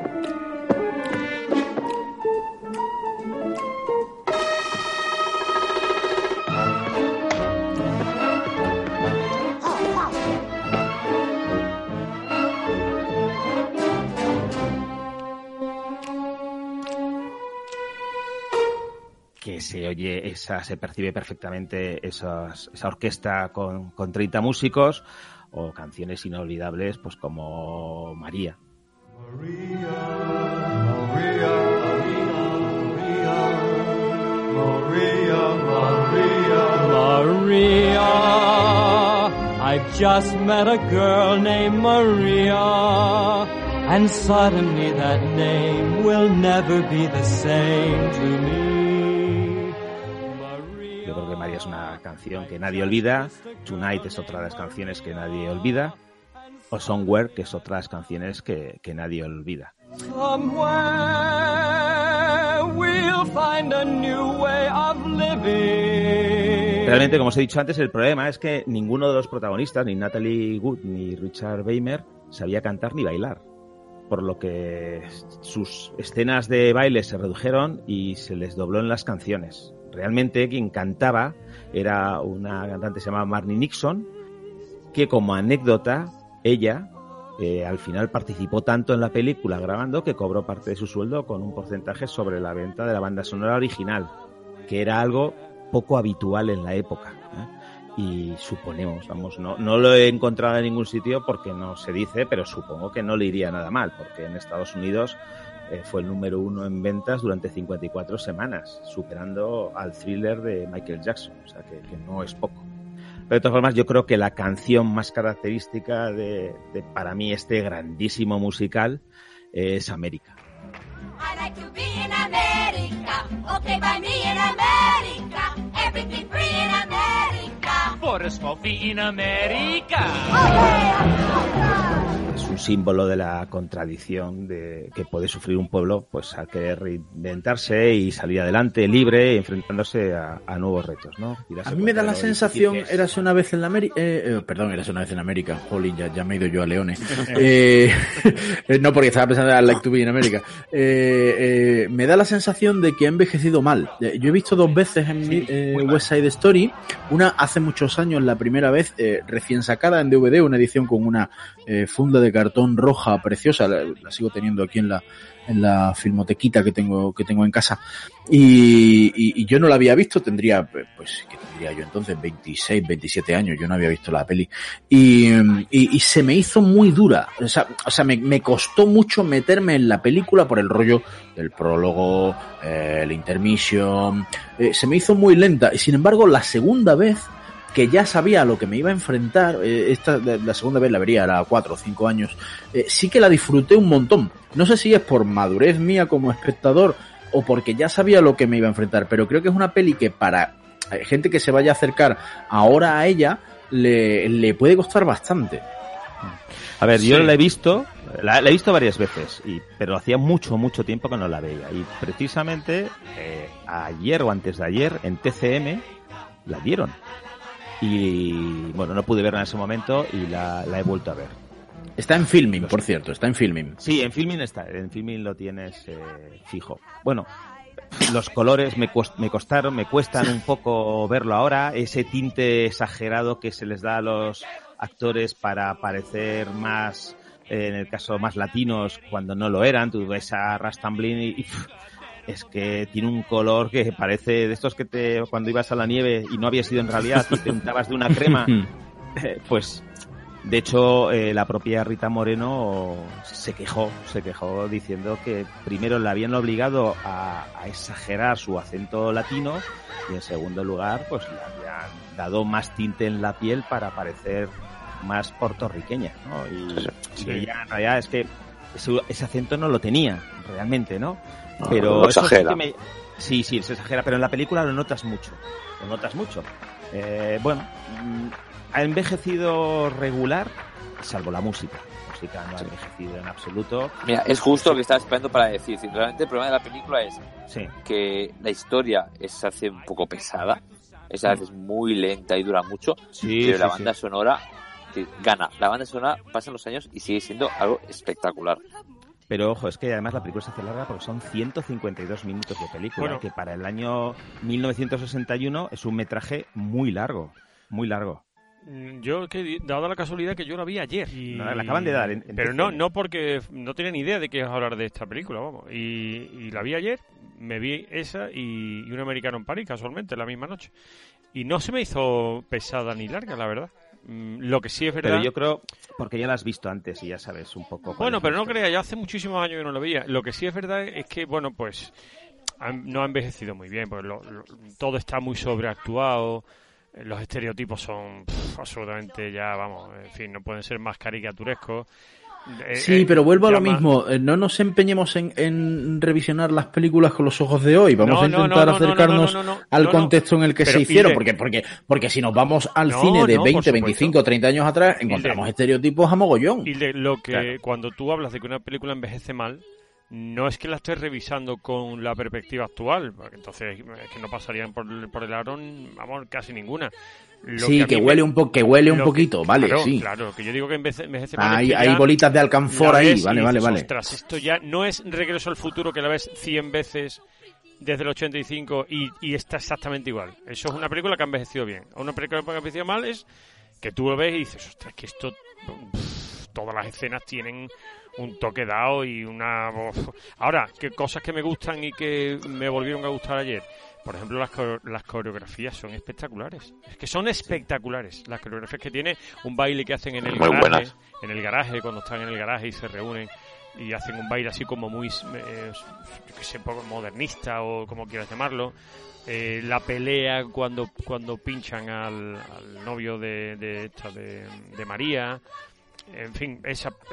Que se oye se percibe perfectamente esa orquesta con 30 músicos, o canciones inolvidables pues como María. Maria, I've just met a girl named Maria, and suddenly that name will never be the same to me. Yo creo que María es una canción que nadie olvida. Tonight es otra de las canciones que nadie olvida. O Somewhere, que es otra de las canciones que nadie olvida. Somewhere we'll find a new way of living. Realmente, como os he dicho antes, el problema es que ninguno de los protagonistas, ni Natalie Wood ni Richard Beymer, sabía cantar ni bailar. Por lo que sus escenas de baile se redujeron y se les dobló en las canciones. Realmente quien cantaba era una cantante que se llamaba Marni Nixon, que como anécdota, ella al final participó tanto en la película grabando que cobró parte de su sueldo con un porcentaje sobre la venta de la banda sonora original, que era algo poco habitual en la época, ¿eh? Y suponemos, no lo he encontrado en ningún sitio porque no se dice, pero supongo que no le iría nada mal, porque en Estados Unidos fue el número 1 en ventas durante 54 semanas, superando al Thriller de Michael Jackson, o sea que no es poco. Pero de todas formas, yo creo que la canción más característica de para mí este grandísimo musical es América. I like to be in America, okay by me in America, everything free in America. For a small fee in America. Okay, es un símbolo de la contradicción de que puede sufrir un pueblo pues al querer reinventarse y salir adelante libre, enfrentándose a nuevos retos, ¿no? A mí me da la sensación, Érase una vez en América, Érase una vez en América, jolín, ya me he ido yo a Leones. No, porque estaba pensando en Like to Be in America. Me da la sensación de que ha envejecido mal. Yo he visto 2 veces en West Side Story, una hace muchos años, la primera vez recién sacada en DVD, una edición con una funda de cartón roja preciosa, la sigo teniendo aquí en la filmotequita que tengo en casa, y yo no la había visto, tendría yo entonces 26, 27 años, yo no había visto la peli, y se me hizo muy dura, o sea, me costó mucho meterme en la película por el rollo del prólogo, el intermission, se me hizo muy lenta, y sin embargo la segunda vez, que ya sabía a lo que me iba a enfrentar, la segunda vez la vería, era 4 o 5 años, sí que la disfruté un montón. No sé si es por madurez mía como espectador o porque ya sabía a lo que me iba a enfrentar, pero creo que es una peli que para gente que se vaya a acercar ahora a ella le puede costar bastante. A ver, yo la he visto varias veces, pero hacía mucho tiempo que no la veía, y precisamente ayer o antes de ayer en TCM la dieron. Y bueno, no pude verla en ese momento y la he vuelto a ver. Está en Filmin, por cierto, está en Filmin. Sí, en Filmin está, en Filmin lo tienes fijo. Bueno, los colores me cuestan un poco verlo ahora, ese tinte exagerado que se les da a los actores para parecer más, en el caso más latinos, cuando no lo eran. Tú ves a Russ Tamblyn y es que tiene un color que parece de estos que cuando ibas a la nieve y no había sido en realidad y te untabas de una crema, pues de hecho la propia Rita Moreno se quejó diciendo que primero la habían obligado a exagerar su acento latino y en segundo lugar pues le habían dado más tinte en la piel para parecer más puertorriqueña, ¿no? Y ella en realidad es que ese acento no lo tenía realmente, ¿no? Pero eso exagera. Sí, se exagera, pero en la película lo notas mucho. Bueno, ha envejecido regular, salvo la música. La música no ha envejecido en absoluto. Mira, es justo lo que estaba esperando para decir. Realmente el problema de la película es que la historia se hace un poco pesada, es a veces muy lenta y dura mucho, pero la banda sonora gana. La banda sonora pasan los años y sigue siendo algo espectacular. Pero ojo, es que además la película se hace larga porque son 152 minutos de película, que para el año 1961 es un metraje muy largo. Yo, dado la casualidad que yo la vi ayer. La acaban de dar. Pero no porque no tenía ni idea de que ibas a hablar de esta película, vamos. Y la vi ayer, me vi esa y Un americano en París, casualmente, la misma noche. Y no se me hizo pesada ni larga, la verdad. Lo que sí es verdad... Pero yo creo, porque ya la has visto antes y ya sabes un poco... Bueno, pero no creas, ya hace muchísimos años que no lo veía. Lo que sí es verdad es que, bueno, pues no ha envejecido muy bien, porque todo está muy sobreactuado, los estereotipos son absolutamente ya, vamos, en fin, no pueden ser más caricaturescos. Sí, pero vuelvo a lo mismo. No nos empeñemos en revisionar las películas con los ojos de hoy. Vamos a intentar acercarnos al contexto en el que se hicieron. Porque si nos vamos al cine de 20, 25, 30 años atrás, encontramos estereotipos a mogollón. Y cuando tú hablas de que una película envejece mal, no es que la estés revisando con la perspectiva actual, porque entonces es que no pasarían por el aro, vamos, casi ninguna. Que huele un poquito, vale, claro, sí. Claro, que yo digo que envejece mal. Hay bolitas de alcanfor ahí, vale. Ostras, esto ya no es Regreso al Futuro, que la ves 100 veces desde el 85 y está exactamente igual. Eso es una película que ha envejecido bien. Una película que ha envejecido mal es que tú lo ves y dices, ostras, que esto... todas las escenas tienen un toque dado y una... Ahora, que cosas que me gustan y que me volvieron a gustar ayer. Por ejemplo, las coreografías son espectaculares. Es que son espectaculares. Las coreografías que tiene, un baile que hacen en el garaje, cuando están en el garaje y se reúnen y hacen un baile así como muy, yo que sé, poco modernista o como quieras llamarlo. La pelea cuando pinchan al novio de María. En fin,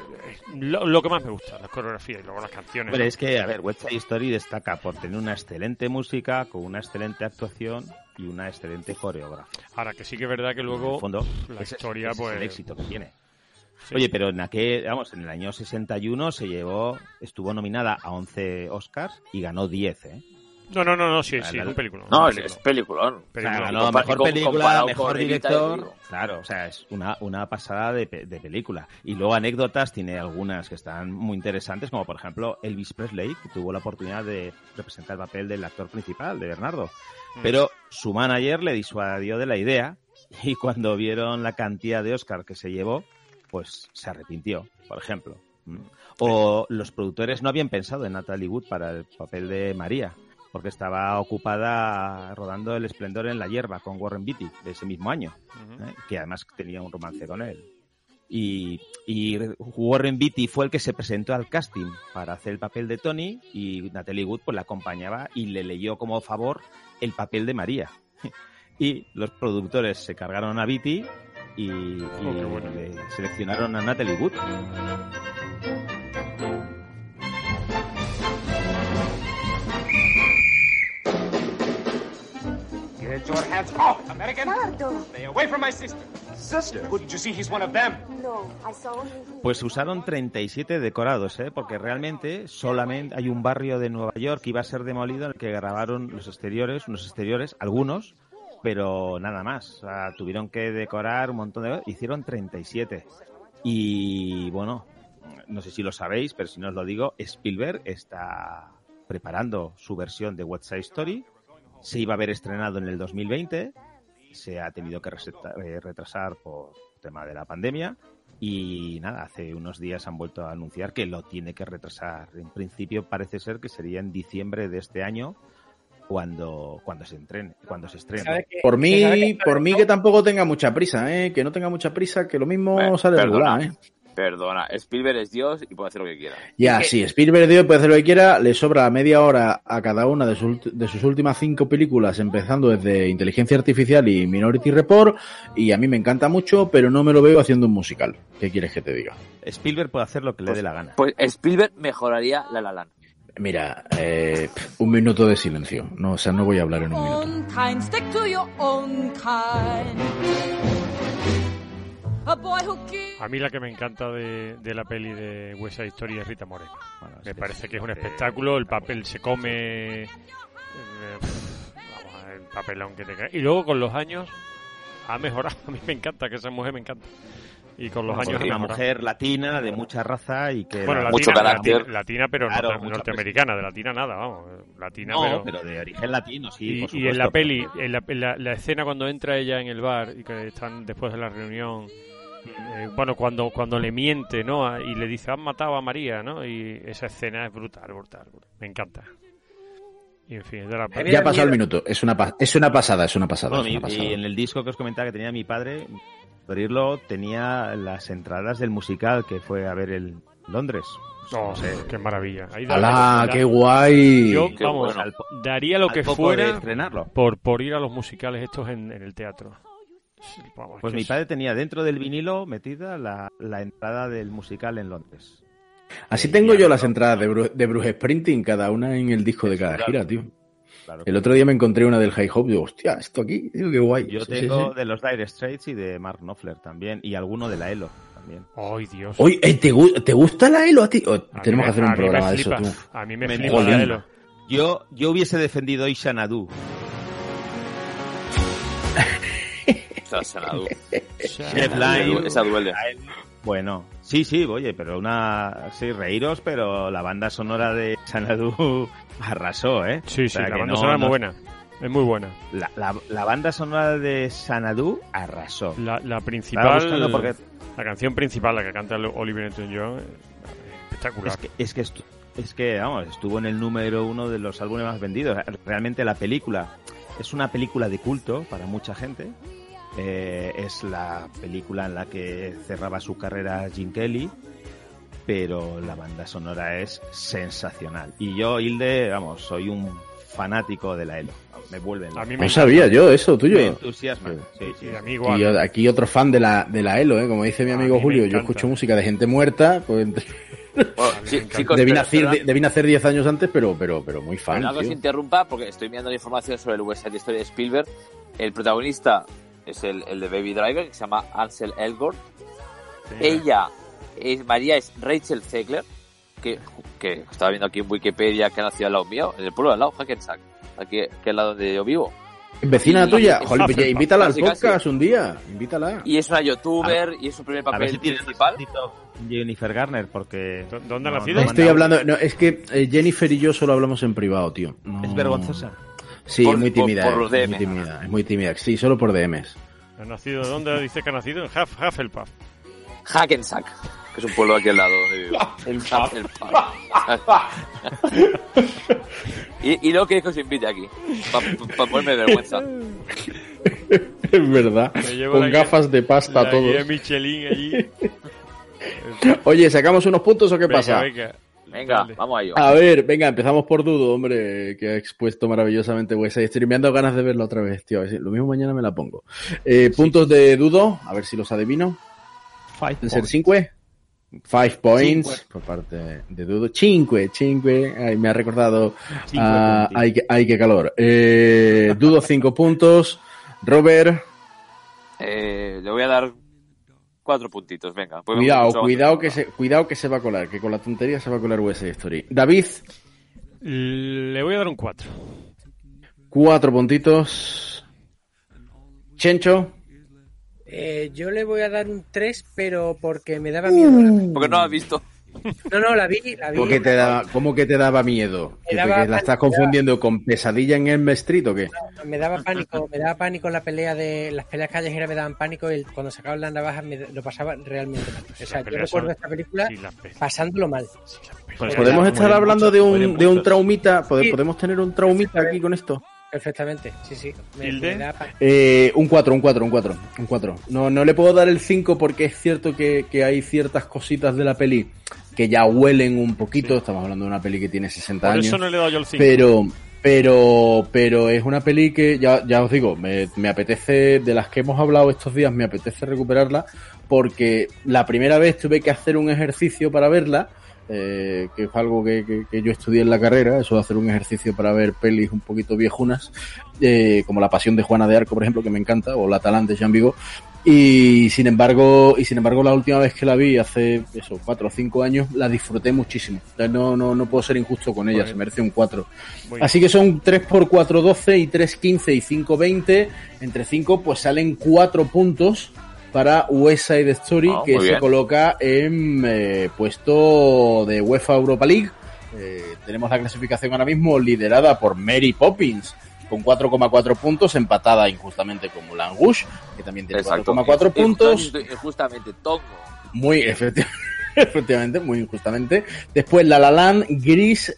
lo que más me gusta, las coreografías y luego las canciones. Pero es que, a ver, West Side Story destaca por tener una excelente música, con una excelente actuación y una excelente coreografía. Ahora, que sí que es verdad que luego en el fondo, la historia, es pues... el éxito que tiene. Sí. Oye, pero en en el año 61 estuvo nominada a 11 Oscars y ganó 10, ¿eh? No, sí, es un película. No, es peliculón. O sea, ganó mejor película, mejor director. Claro, o sea, es una pasada de película. Y luego anécdotas, tiene algunas que están muy interesantes, como por ejemplo Elvis Presley, que tuvo la oportunidad de representar el papel del actor principal, de Bernardo. Pero su manager le disuadió de la idea y cuando vieron la cantidad de Oscar que se llevó, pues se arrepintió, por ejemplo. O los productores no habían pensado en Natalie Wood para el papel de María, porque estaba ocupada rodando El esplendor en la hierba con Warren Beatty de ese mismo año, que además tenía un romance con él. Y Warren Beatty fue el que se presentó al casting para hacer el papel de Tony y Natalie Wood pues la acompañaba y le leyó como favor el papel de María. Y los productores se cargaron a Beatty y le seleccionaron a Natalie Wood. Get your hands off, American! Stay away from my sister. Sister? Couldn't you see he's one of them? No, I saw only... Pues usaron 37 decorados, porque realmente solamente hay un barrio de Nueva York que iba a ser demolido en el que grabaron unos exteriores, algunos, pero nada más. O sea, tuvieron que decorar un montón de... Hicieron 37. Y bueno, no sé si lo sabéis, pero si no os lo digo, Spielberg está preparando su versión de West Side Story. Se iba a haber estrenado en el 2020, se ha tenido que retrasar por tema de la pandemia y nada, hace unos días han vuelto a anunciar que lo tiene que retrasar. En principio parece ser que sería en diciembre de este año cuando se estrene. Por mí que tampoco tenga mucha prisa, que no tenga mucha prisa, que lo mismo sale regular, Perdona, Spielberg es Dios y puede hacer lo que quiera. Ya, sí, Spielberg es Dios, puede hacer lo que quiera, le sobra media hora a cada una de sus últimas 5 películas, empezando desde Inteligencia Artificial y Minority Report, y a mí me encanta mucho, pero no me lo veo haciendo un musical. ¿Qué quieres que te diga? Spielberg puede hacer lo que le dé la gana. Pues Spielberg mejoraría La La Land. Mira, un minuto de silencio. No, o sea, no voy a hablar en un minuto. Own kind, stick to your own kind. A boy who gives... A mí la que me encanta de la peli de West Side Story es Rita Moreno. Me parece que es un espectáculo, el papel se come... el papelón que te cae. Y luego con los años ha mejorado. A mí me encanta, que esa mujer me encanta. Y con los años... Una mujer latina, de mucha raza y que... Bueno, mucho carácter. Latina, pero claro, norteamericana. De latina nada, vamos. Latina, no, pero de origen latino, sí, por supuesto. Y en la peli, la escena cuando entra ella en el bar y que están después de la reunión... bueno, cuando le miente, ¿no? Y le dice, han matado a María, ¿no? Y esa escena es brutal. Me encanta. Y en fin, ya ha pasado el minuto. Es una pasada. Bueno, y en el disco que os comentaba que tenía mi padre, abrirlo, tenía las entradas del musical que fue a ver en Londres. No sé, qué maravilla. ¡Hala, qué guay! Yo, vamos, daría lo que fuera por ir a los musicales estos en el teatro. Vamos, pues mi padre tenía dentro del vinilo metida la entrada del musical en Londres. Así tengo yo las entradas de Bruce Springsteen, cada una en el disco de cada gira, tío. Claro. El otro día me encontré una del High Hope y digo, hostia, esto aquí, tío, qué guay. Yo tengo de los Dire Straits y de Mark Knopfler también, y alguno de la ELO también. ¡Ay, Dios! Oye, ¿te gusta la ELO a ti? Tenemos que hacer un programa de eso, tú. A mí me flipa la ELO. Yo hubiese defendido hoy Xanadu. Esa duele. Bueno, sí, oye, pero sí, reíros, pero la banda sonora de Xanadu arrasó, ¿eh? Sí, o sea, la banda sonora es muy buena. Es muy buena. La banda sonora de Xanadu arrasó. La principal, la canción principal, la que canta Oliver Newton-John, espectacular. Es que, vamos, estuvo en el número 1 de los álbumes más vendidos. Realmente la película es una película de culto para mucha gente. Es la película en la que cerraba su carrera Gene Kelly, pero la banda sonora es sensacional. Y yo, Hilde, vamos, soy un fanático de la ELO. Me vuelven. No sabía yo eso tuyo. Me entusiasma. Sí. A mí igual. Y yo, aquí otro fan de la ELO, como dice mi amigo Julio, yo escucho música de gente muerta, pues... Bueno, chicos, debí nacer 10 años antes, pero muy fan. No os interrumpa porque estoy mirando la información sobre el West Side Story de Spielberg. El protagonista es el de Baby Driver, que se llama Ansel Elgort. Ella, María es Rachel Zegler, que estaba viendo aquí en Wikipedia, que ha nacido al lado mío, en el pueblo de al lado, Hackensack, aquí al lado donde yo vivo. Vecina tuya, es- joder, pues invítala al casi, casi. podcast un día, invítala. Y es una youtuber y es su primer A ver papel si tiene principal. Jennifer Garner, porque... ¿Dónde ha no, nacido? no Estoy manda- hablando, no, es que Jennifer y yo solo hablamos en privado, tío. No. Es vergonzosa. Sí, Por- es muy tímida. por los es DM. muy tímida, es muy tímida. Sí, solo por DMs. ¿Ha nacido? ¿Dónde dice que ha nacido? En Hufflepuff. Hackensack, que es un pueblo aquí al lado donde vivo. Hufflepuff. Y luego que os invite aquí, para ponerme vergüenza. Es verdad. Me llevo Con la guía- gafas de pasta la todos. guía Michelin allí. Oye, ¿sacamos unos puntos o qué pasa? Venga, Dale. vamos a ello. A ver, venga, empezamos por Dudo, hombre, que ha expuesto maravillosamente West Side Story. Me han dado ganas de verla otra vez, tío. A ver si- Lo mismo mañana me la pongo. Puntos de Dudo, a ver si los adivino. ¿De ser 5? 5 points Cinque. por parte de Dudo. 5. Ay, me ha recordado. Cinque punti. Ay, qué calor. Dudo 5 puntos. Robert, Le voy a dar 4 puntitos, venga. Pues cuidado que se va a colar, que con la tontería se va a colar West Side Story. David, Le voy a dar un 4. 4 puntitos. Chencho, Yo le voy a dar un 3, pero porque me daba miedo. Porque no has visto. No, la vi. ¿Cómo que te daba miedo? Me daba ¿Que la estás confundiendo con Pesadilla en Elm Street o qué? Me daba pánico la pelea las peleas callejeras, me daban pánico y cuando sacaban las navajas lo pasaba realmente mal. O sea, yo peleas recuerdo son- esta película sí, las peleas. pasándolo mal. Pues ¿Podemos mueren estar hablando de muchos, un mueren muchos. traumita? Sí. ¿Podemos tener un traumita aquí con esto? Perfectamente, sí. ¿Tilde? Me da pánico. Un 4. No le puedo dar el 5 porque es cierto que hay ciertas cositas de la peli que ya huelen un poquito. Sí. Estamos hablando de una peli que tiene 60 Por años. eso no le he dado yo el 5. Pero es una peli que ya os digo, me apetece, de las que hemos hablado estos días, me apetece recuperarla porque la primera vez tuve que hacer un ejercicio para verla, que es algo que yo estudié en la carrera, eso de hacer un ejercicio para ver pelis un poquito viejunas, como La Pasión de Juana de Arco, por ejemplo, que me encanta, o La Talán de Jean Vigo. Y sin embargo la última vez que la vi hace 4 o 5 años la disfruté muchísimo. O sea, no puedo ser injusto con ella, Bueno. se merece un 4. Muy Así que son 3 por 4, 12 y 3, 15 y 5, 20. Entre 5 pues salen 4 puntos para West Side Story, Ah, que muy se bien. coloca en puesto de UEFA Europa League. Tenemos la clasificación ahora mismo liderada por Mary Poppins con 4,4 puntos, empatada injustamente con Moulin Rouge, que también tiene 4,4 puntos. Justamente, Tongo. Muy efectivamente, muy injustamente. Después La La Land, Gris,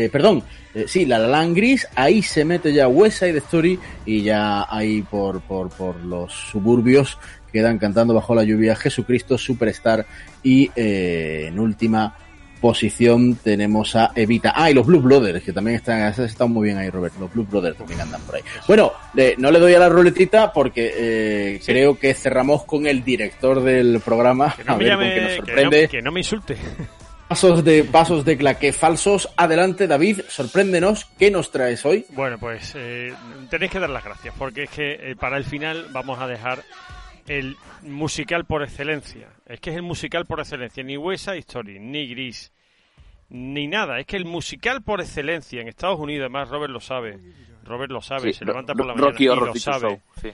La La Land, Gris, ahí se mete ya West Side Story y ya ahí por los suburbios quedan cantando bajo la lluvia Jesucristo Superstar y en última posición tenemos a Evita. Y los Blues Brothers, que también están muy bien ahí, Robert. Los Blues Brothers también andan por ahí. Bueno, no le doy a la ruletita porque creo que cerramos con el director del programa. Que no a me ver llame, con qué nos sorprende. que no me insulte. Pasos de claqué falsos. Adelante, David, sorpréndenos. ¿Qué nos traes hoy? Bueno, pues tenéis que dar las gracias, porque es que para el final vamos a dejar el musical por excelencia. Es que es el musical por excelencia. Ni West Side Story, ni Gris, ni nada. Es que el musical por excelencia en Estados Unidos, además Robert lo sabe, Sí, se levanta por la mañana Rocky y Horror lo Picture sabe. Show, sí.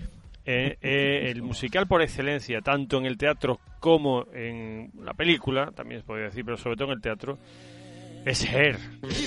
El musical por excelencia, tanto en el teatro como en la película, también se podría decir, pero sobre todo en el teatro, es Hair.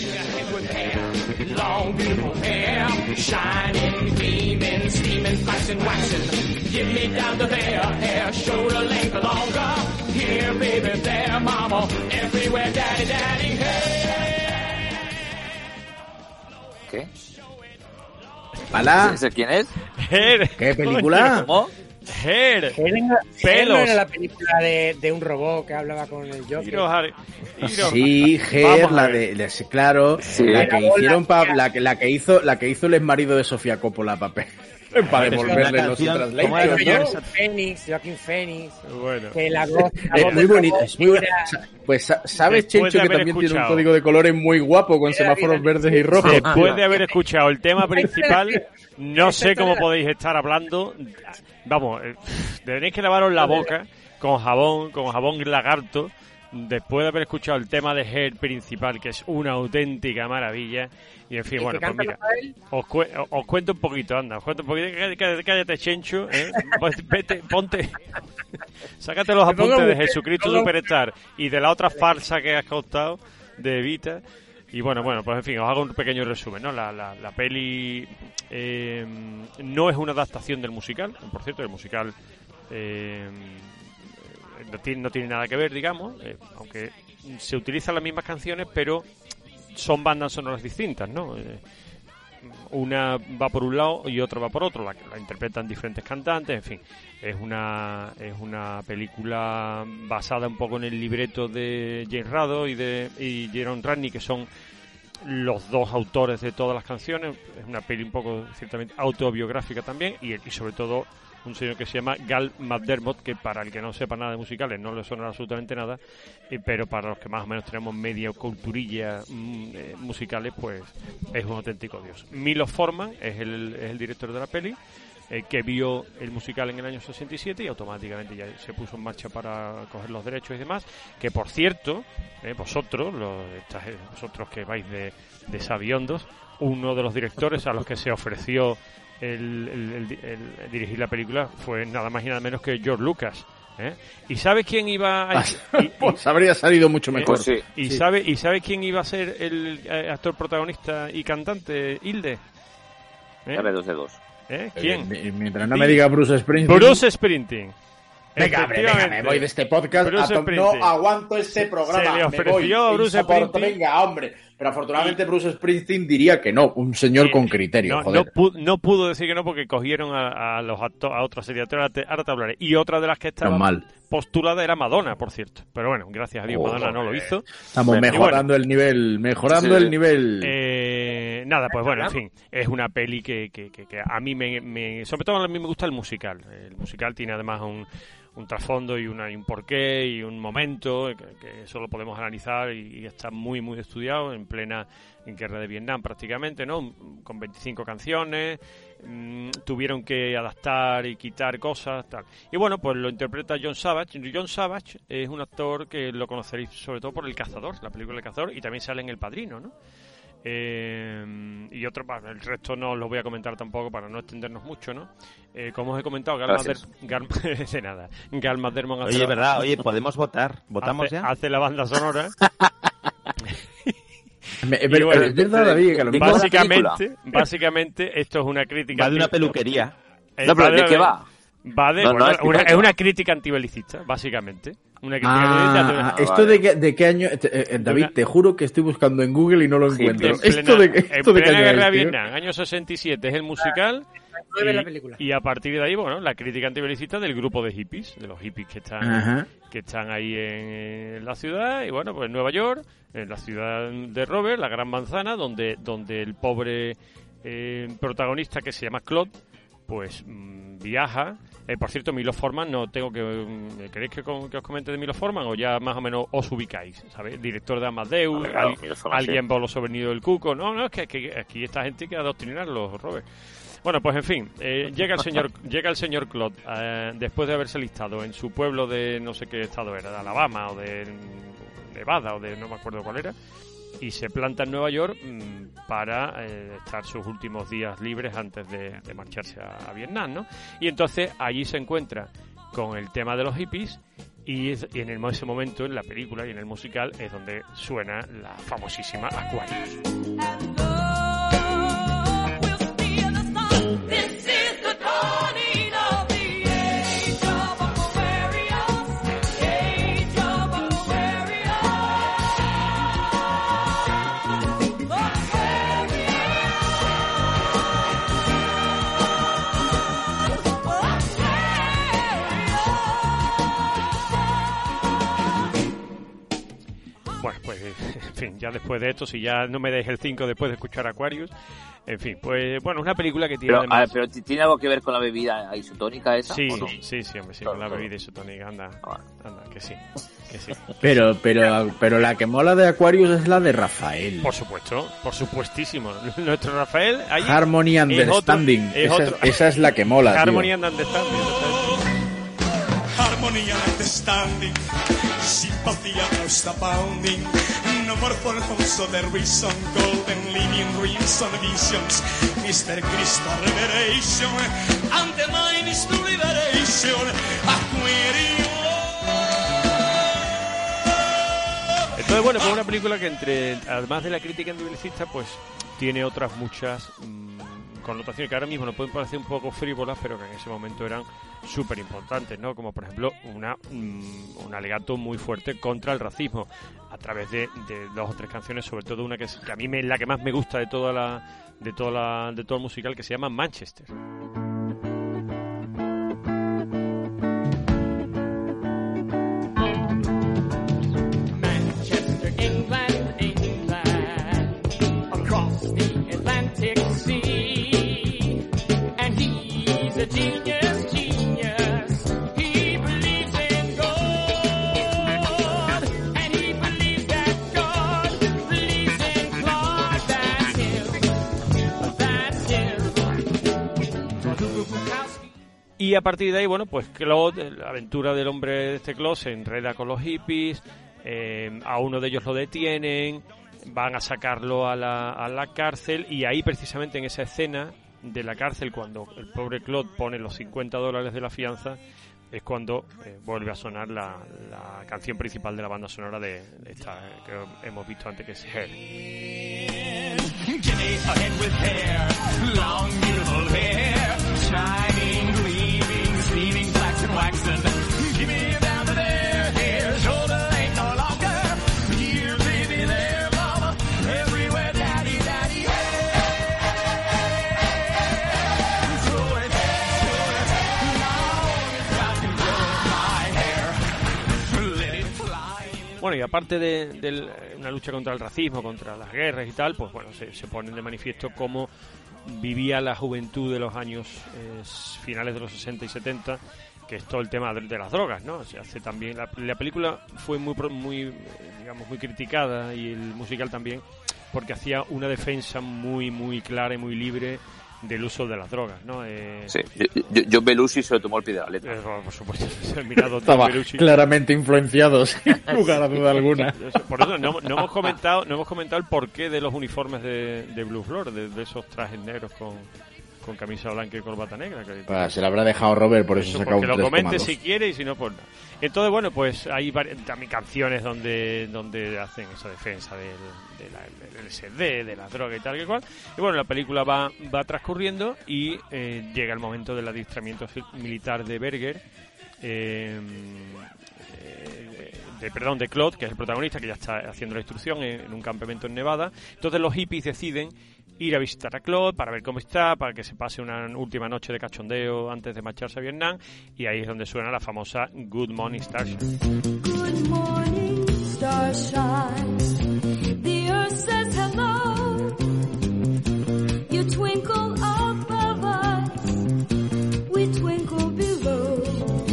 Long, beautiful hair, shining, gleaming, steaming, flashing, waxing. Give me down to there, hair, shoulder length or longer. Here, baby, there, mama, everywhere, daddy, daddy, hey. ¿Qué? ¿Pala? ¿Ese quién es? Hair. ¿Qué película? ¿Cómo? Hair. Hair no Pelos. era la película de un robot que hablaba con el Joker. Sí, Hair, la de claro, Sí. la que hicieron la que hizo el ex marido de Sofía Coppola para devolverle los translations, ¿no? Joaquín Phoenix. Bueno. Que la voz Es muy bonita, es muy buena. Pues sabes, Después Chencho, de que haber también tiene un escuchado- código de colores muy guapo con semáforos verdes y rojos. Después de haber escuchado el tema principal, no sé cómo podéis estar hablando. Vamos, tenéis que lavaros la boca con jabón lagarto, después de haber escuchado el tema de Hair principal, que es una auténtica maravilla. Y en fin, bueno, pues mira, os cuento un poquito, cállate, Chencho, vete, ponte, sácate los apuntes de Jesucristo Superstar y de la otra farsa que has contado de Evita. Y bueno, pues en fin, os hago un pequeño resumen, ¿no? La peli no es una adaptación del musical, por cierto, el musical no tiene nada que ver, digamos, aunque se utilizan las mismas canciones, pero son bandas sonoras distintas, ¿no? Una va por un lado y otra va por otro, la interpretan diferentes cantantes, en fin, es una película basada un poco en el libreto de James Rado y Jerome Radney, que son los dos autores de todas las canciones. Es una peli un poco ciertamente autobiográfica también, y sobre todo un señor que se llama Gal McDermott, que para el que no sepa nada de musicales no le suena absolutamente nada, pero para los que más o menos tenemos media culturilla musicales, pues es un auténtico dios. Milo Forman es el director de la peli, que vio el musical en el año 67 y automáticamente ya se puso en marcha para coger los derechos y demás, que por cierto, vosotros que vais de sabiondos, uno de los directores a los que se ofreció el dirigir la película fue nada más y nada menos que George Lucas, ¿Y sabes quién iba a... Pues habría salido mucho mejor. Pues sí. ¿Y sabe quién iba a ser el actor protagonista y cantante, Hilde? Dame 2 de 2. ¿Quién? Mientras no me diga Bruce Springsteen. Bruce Springsteen. Venga, me voy de este podcast. No aguanto este programa. Se le ofreció a Bruce Springsteen. Venga, hombre. Pero afortunadamente Bruce Springsteen diría que no. Un señor con criterio. No pudo decir que no porque cogieron a otra serie de actores. Ahora te hablaré. Y otra de las que estaba postulada era Madonna, por cierto. Pero bueno, gracias a Dios Madonna no lo hizo. Estamos mejorando el nivel. El nivel. Nada, pues bueno, en fin. Es una peli que a mí sobre todo a mí me gusta el musical. El musical tiene además un trasfondo y un porqué y un momento que eso lo podemos analizar y está muy muy estudiado en plena guerra de Vietnam prácticamente, ¿no? Con 25 canciones, tuvieron que adaptar y quitar cosas, tal. Y bueno, pues lo interpreta John Savage. John Savage es un actor que lo conoceréis sobre todo por El Cazador, la película El Cazador, y también sale en El Padrino, ¿no? Y otro, el resto no los voy a comentar tampoco para no extendernos mucho, ¿no? Como os he comentado, Gal Maddermont Oye, verdad, podemos votar. ¿Votamos ya? Hace la banda sonora. Es verdad, David, que lo mismo básicamente esto es una crítica. Va de una peluquería. No, pero ¿de qué va? Es una crítica antibelicista, básicamente. Una crítica ¿esto de qué año? David, te juro que estoy buscando en Google y no lo encuentro. ¿Esto de qué año guerra es, Vietnam, año 67 es el musical. La película. Y a partir de ahí, bueno, la crítica antibelicista del grupo de hippies, de los hippies que están ahí en la ciudad, y bueno, pues en Nueva York, en la ciudad de Robert, la Gran Manzana, donde el pobre protagonista que se llama Claude, pues viaja. Por cierto, Milo Forman, no tengo que... ¿Queréis que os comente de Milo Forman o ya más o menos os ubicáis? ¿Sabéis? Director de Amadeus, alguien voló sobre el nido del cuco. No, es que aquí esta gente hay que adoctrinarlos, Robert. Bueno, pues en fin, llega el señor Claude, después de haberse listado en su pueblo de no sé qué estado era, de Alabama o de Nevada o de no me acuerdo cuál era, y se planta en Nueva York para estar sus últimos días libres antes de marcharse a Vietnam, ¿no? Y entonces allí se encuentra con el tema de los hippies y en ese momento, en la película y en el musical, es donde suena la famosísima Aquarius. En fin, ya después de esto, si ya no me dais el 5 después de escuchar Aquarius, en fin, pues bueno, es una película que tiene pero ¿tiene algo que ver con la bebida isotónica esa? Sí, ¿o no? sí, hombre, sí, con la bebida isotónica, anda, que sí. Pero la que mola de Aquarius es la de Rafael. Por supuestísimo. Nuestro Rafael... Harmony Understanding, esa es la que mola, Harmony and Understanding. harmony and understanding. Sympathy and most abounding. No more for also the reason. Golden living dreams and visions. Mr. Crystal revelation. And the mind is to liberation. Entonces, bueno, pues una película que además de la crítica individualista, pues tiene otras muchas connotaciones que ahora mismo nos pueden parecer un poco frívolas, pero que en ese momento eran súper importantes, ¿no? Como por ejemplo un alegato muy fuerte contra el racismo a través de 2 o 3 canciones, sobre todo una que a mí es la que más me gusta de todo el musical, que se llama Manchester. England, across the Atlantic Sea, and he's a genius. He believes in God, and he believes that God believes in Clark. That's him. Y a partir de ahí, bueno, pues Claude, la aventura del hombre de este Claude, se enreda con los hippies. A uno de ellos lo detienen, van a sacarlo a la cárcel, y ahí precisamente en esa escena de la cárcel, cuando el pobre Claude pone los $50 de la fianza, es cuando vuelve a sonar la canción principal de la banda sonora de esta que hemos visto antes, que es Hair. Jenny, a head with hair, long beautiful hair, shining, gleaming, steaming, flaxen, waxen. Give me down to there, hair, shoulder ain't no longer. Here, baby, there, mama, everywhere, daddy, daddy, hey. Throw it, now it's got to go my hair. Let it fly. Bueno, y aparte de una lucha contra el racismo, contra las guerras y tal, pues bueno, se ponen de manifiesto cómo vivía la juventud de los años finales de los 60 y 70, que es todo el tema de las drogas, ¿no? Se hace también la película fue muy digamos muy criticada, y el musical también, porque hacía una defensa muy clara y muy libre del uso de las drogas, ¿no? Sí, John Belushi se lo tomó al pie de la letra. Por supuesto, terminado estaba claramente influenciado, sin lugar a duda alguna. Por eso no hemos comentado el porqué de los uniformes de Blue Floor, de esos trajes negros con camisa blanca y corbata negra. Se la habrá dejado Robert, por eso sacado un 3,2. Que lo comente si quiere, y si no, pues nada. Entonces, bueno, pues hay también canciones donde hacen esa defensa del LSD, de la droga y tal que cual. Y bueno, la película va transcurriendo y llega el momento del adiestramiento militar de Berger, de Claude, que es el protagonista, que ya está haciendo la instrucción en un campamento en Nevada. Entonces los hippies deciden ir a visitar a Claude para ver cómo está, para que se pase una última noche de cachondeo antes de marcharse a Vietnam, y ahí es donde suena la famosa Good Morning Starshine. Good morning, starshine. The earth says hello. You twinkle above us, we twinkle below.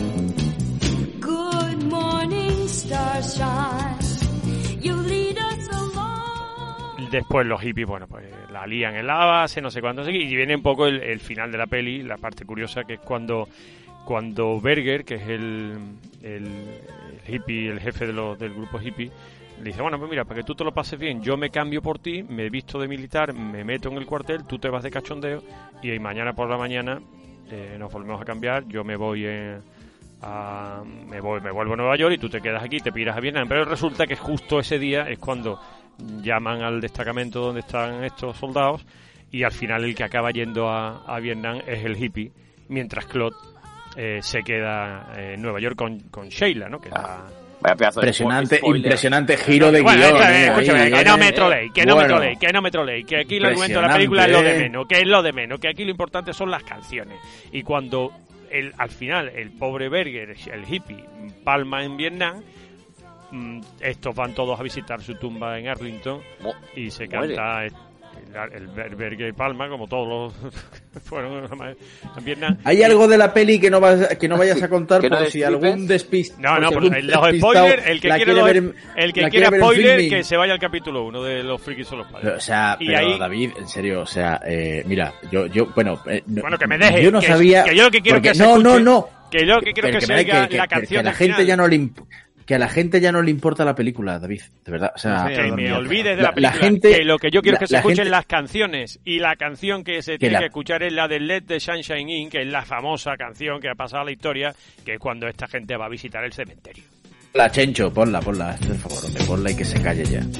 Good morning, starshine. You lead us along. Después los hippies, bueno, pues la lían en la base, no sé cuándo, y viene un poco el final de la peli, la parte curiosa, que es cuando Berger, que es el hippie, el jefe del grupo hippie, le dice, bueno, pues mira, para que tú te lo pases bien, yo me cambio por ti, me visto de militar, me meto en el cuartel, tú te vas de cachondeo, y mañana por la mañana nos volvemos a cambiar, yo me voy me vuelvo a Nueva York y tú te quedas aquí, te piras a Vietnam. Pero resulta que justo ese día es cuando llaman al destacamento donde están estos soldados, y al final el que acaba yendo a Vietnam es el hippie, mientras Claude se queda en Nueva York con Sheila, ¿no? Que vaya pedazo de impresionante giro de guión. Escúchame, que no me troleéis, que no me troleéis, que aquí el argumento de la película es lo de menos, que aquí lo importante son las canciones. Y cuando al final el pobre Berger, el hippie, palma en Vietnam, estos van todos a visitar su tumba en Arlington y se canta el Berger Palma, como todos los fueron en Vietnam. ¿Hay algo de la peli que no vayas a contar por si algún despistado? No, los spoilers, el que quiera spoiler, que se vaya al capítulo 1 de Los Frikis son los padres. O sea, pero ahí, David, en serio, o sea, mira, yo bueno, que me deje, yo no sabía, que yo lo que quiero porque, que se escuche. Que yo que quiero que se oiga la canción que a la gente ya no le que a la gente ya no le importa la película, David, de verdad. O sea, que me olvides de la película. Que lo que yo quiero es que se escuchen las canciones. Y la canción que se tiene que escuchar es la de Let the Sunshine In, que es la famosa canción que ha pasado a la historia, que es cuando esta gente va a visitar el cementerio. La Chencho, ponla, por favor, hombre, ponla y que se calle ya.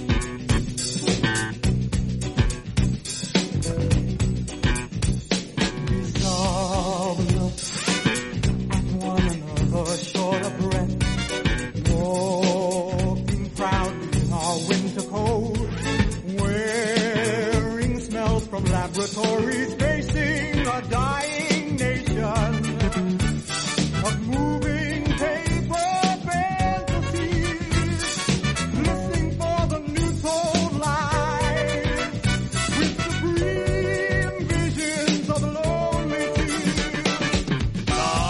Laboratories facing a dying nation of moving paper fantasies, listening for the new told lies with supreme visions of lonely tears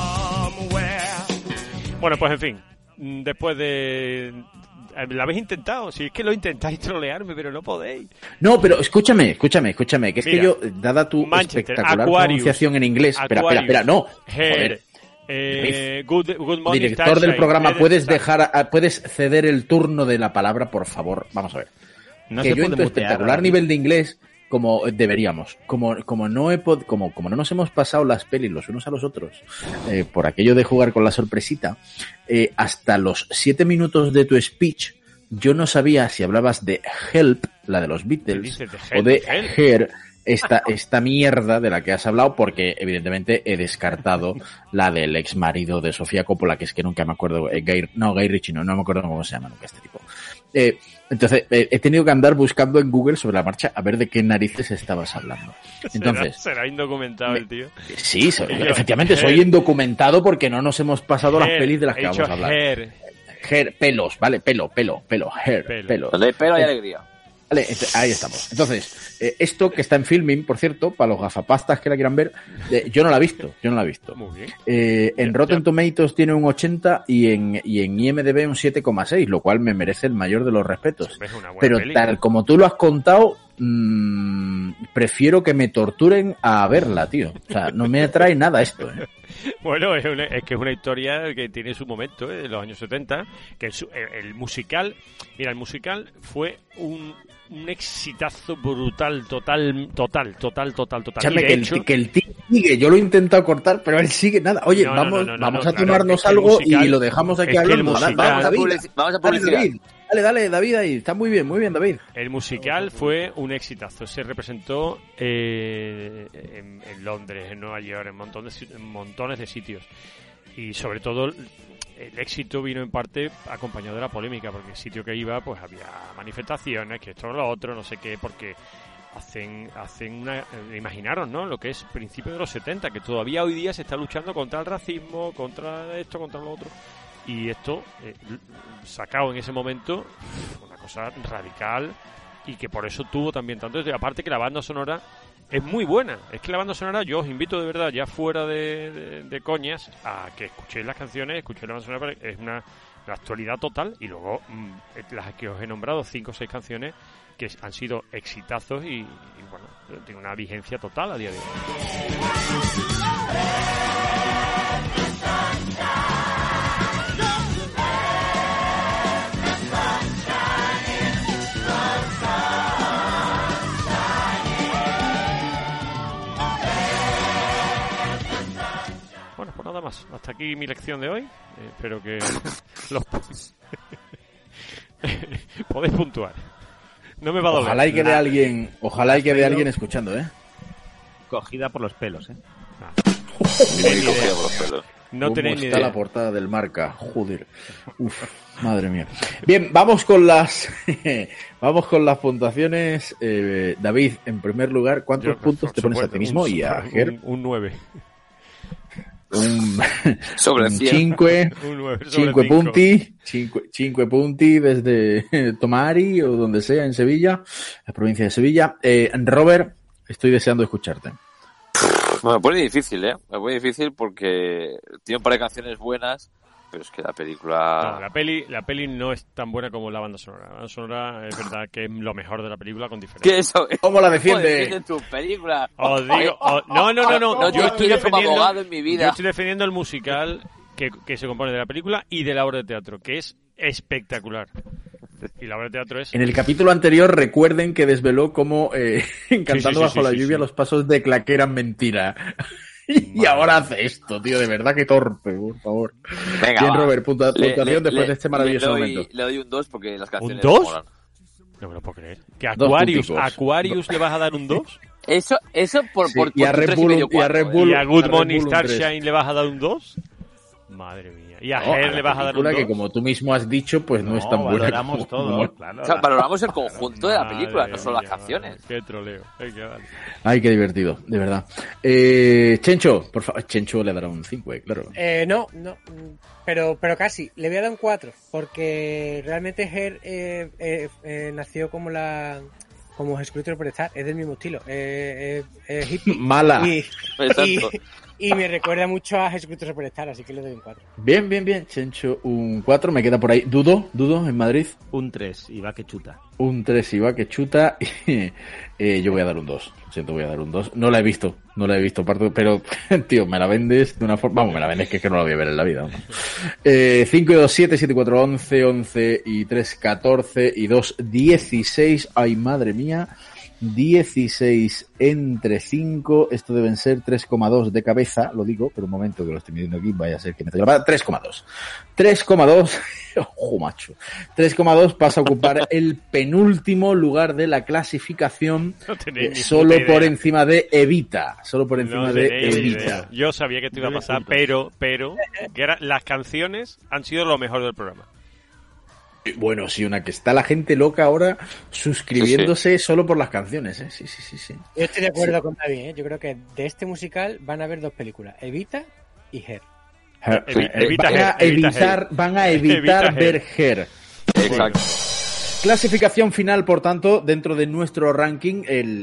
somewhere. Bueno, pues en fin, después de... ¿La habéis intentado? Si es que lo intentáis trolearme, pero no podéis. No, pero escúchame, que es Mira, que yo, dada tu espectacular Aquarius, pronunciación en inglés... Espera, no. Joder. Good morning, director del programa, ¿puedes ceder el turno de la palabra, por favor? Vamos a ver. No que se yo puede en tu mutear, espectacular nivel de inglés, como deberíamos, como no nos hemos pasado las pelis los unos a los otros, por aquello de jugar con la sorpresita, hasta los 7 minutos de tu speech, yo no sabía si hablabas de Help, la de los Beatles, o de Her, esta mierda de la que has hablado, porque evidentemente he descartado la del ex marido de Sofía Coppola, que es que nunca me acuerdo, Guy Ritchie, no me acuerdo cómo se llama nunca este tipo. Entonces he tenido que andar buscando en Google sobre la marcha a ver de qué narices estabas hablando. Entonces será indocumentado el tío. Sí, efectivamente soy indocumentado porque no nos hemos pasado las pelis de las que vamos a hablar. Pelos, vale, pelo, hair, pelo. Donde hay pelo hay alegría. Vale, ahí estamos. Entonces, esto que está en Filmin, por cierto, para los gafapastas que la quieran ver, yo no la he visto. Muy bien. En Rotten Tomatoes tiene un 80 y en IMDb un 7,6, lo cual me merece el mayor de los respetos. Pero tal como tú lo has contado, prefiero que me torturen a verla, tío. O sea, no me atrae nada esto, Bueno, es que es una historia que tiene su momento, de los años 70, que el musical, mira, el musical fue un exitazo brutal, total. Escúchame, que el tío sigue, yo lo he intentado cortar, pero él sigue nada. Oye, vamos a tomarnos algo musical, y lo dejamos aquí hablando. Vamos a publicidad. Dale, David, ahí. Está muy bien, David. El musical fue un exitazo. Se representó en Londres, en Nueva York, en montones de sitios. Y sobre todo el éxito vino en parte acompañado de la polémica, porque el sitio que iba pues había manifestaciones, que esto o lo otro, no sé qué, porque hacen una... Imaginaros, ¿no? Lo que es principio de los 70, que todavía hoy día se está luchando contra el racismo, contra esto, contra lo otro. Y esto, sacado en ese momento, una cosa radical y que por eso tuvo también tanto. Aparte que la banda sonora es muy buena. Es que la banda sonora, yo os invito de verdad, ya fuera de coñas, a que escuchéis las canciones, escuchéis la banda sonora, es una actualidad total. Y luego las que os he nombrado, 5 o 6 canciones que han sido exitazos y bueno, tiene una vigencia total a día de hoy. Bueno, pues nada más. Hasta aquí mi lección de hoy. Espero que podéis puntuar. No me va a doler. Ojalá y quede alguien escuchando, Cogida por los pelos, No tenéis ni idea. Está la portada del Marca, joder. Uf, madre mía. Bien, vamos con las puntuaciones. David, en primer lugar, ¿cuántos puntos te pones a ti mismo y a Ger? Un 9. Sobre 5 punti desde Tomari o donde sea en Sevilla, la provincia de Sevilla. Robert, estoy deseando escucharte. Bueno, me pone difícil, Me pone difícil porque tiene un par de canciones buenas pero es que la película... No, la peli no es tan buena como la banda sonora. La banda sonora es verdad que es lo mejor de la película con diferencia. ¿Qué eso? ¿Cómo la ¿Cómo defiende? defiende tu película? Os digo... No, yo estoy defendiendo... abogado en mi vida. Yo estoy defendiendo el musical que se compone de la película y de la obra de teatro, que es espectacular. Y la obra de teatro es... En el capítulo anterior recuerden que desveló cómo Cantando bajo la lluvia los pasos de Claqué eran mentira. Y ahora hace esto, tío, de verdad que torpe, por favor. Venga, Bien, va. Robert, puntuación después de este maravilloso momento. Le doy un 2 porque las canciones ¿Un 2? molan. No me lo puedo creer. ¿Que Dos Aquarius le vas a dar un 2? Eso por y a Red Bull, y a Red Bull, ¿Y a Good Morning Bull un 3. Starshine le vas a dar un 2? Madre mía. ¿Y a No, Her le vas a dar un 2? que como tú mismo has dicho, pues no es tan buena. Valoramos todo, claro. O sea, valoramos el conjunto de la película, no solo las mía, canciones. Madre, qué troleo. Vale. Ay, qué divertido, de verdad. Chencho, por favor. Chencho le dará un 5, claro. No, pero casi. Le voy a dar un 4, porque realmente Her nació como Jesucristo Superstar, es del mismo estilo. Es hippie. Mala. Y me recuerda mucho a Jesucristo Superstar, así que le doy un 4. Bien. Chencho, un 4. Me queda por ahí. Dudo, en Madrid. Un 3, y va que chuta. Un 3 y va que chuta. Yo voy a dar un 2. Siento, voy a dar un 2. No la he visto, pero, tío, me la vendes de una forma... Vamos, me la vendes que es que no la voy a ver en la vida. 5 y 2, 7, 7 y 4, 11, 11 y 3, 14 y 2, 16. Ay, madre mía. 16 entre 5, esto deben ser 3,2 de cabeza, lo digo, pero un momento que lo estoy midiendo aquí, vaya a ser que me te llama 3,2. 3,2, ojo macho. 3,2 pasa a ocupar el penúltimo lugar de la clasificación, solo por encima de Evita, Evita. Yo sabía que esto iba a pasar, pero que las canciones han sido lo mejor del programa. Bueno, sí, una que está la gente loca ahora suscribiéndose solo por las canciones, ¿eh? Sí. Yo estoy de acuerdo con David, ¿eh? Yo creo que de este musical van a haber 2 películas, Evita y Her. Van a evitar ver Her. Exacto. Clasificación final, por tanto, dentro de nuestro ranking,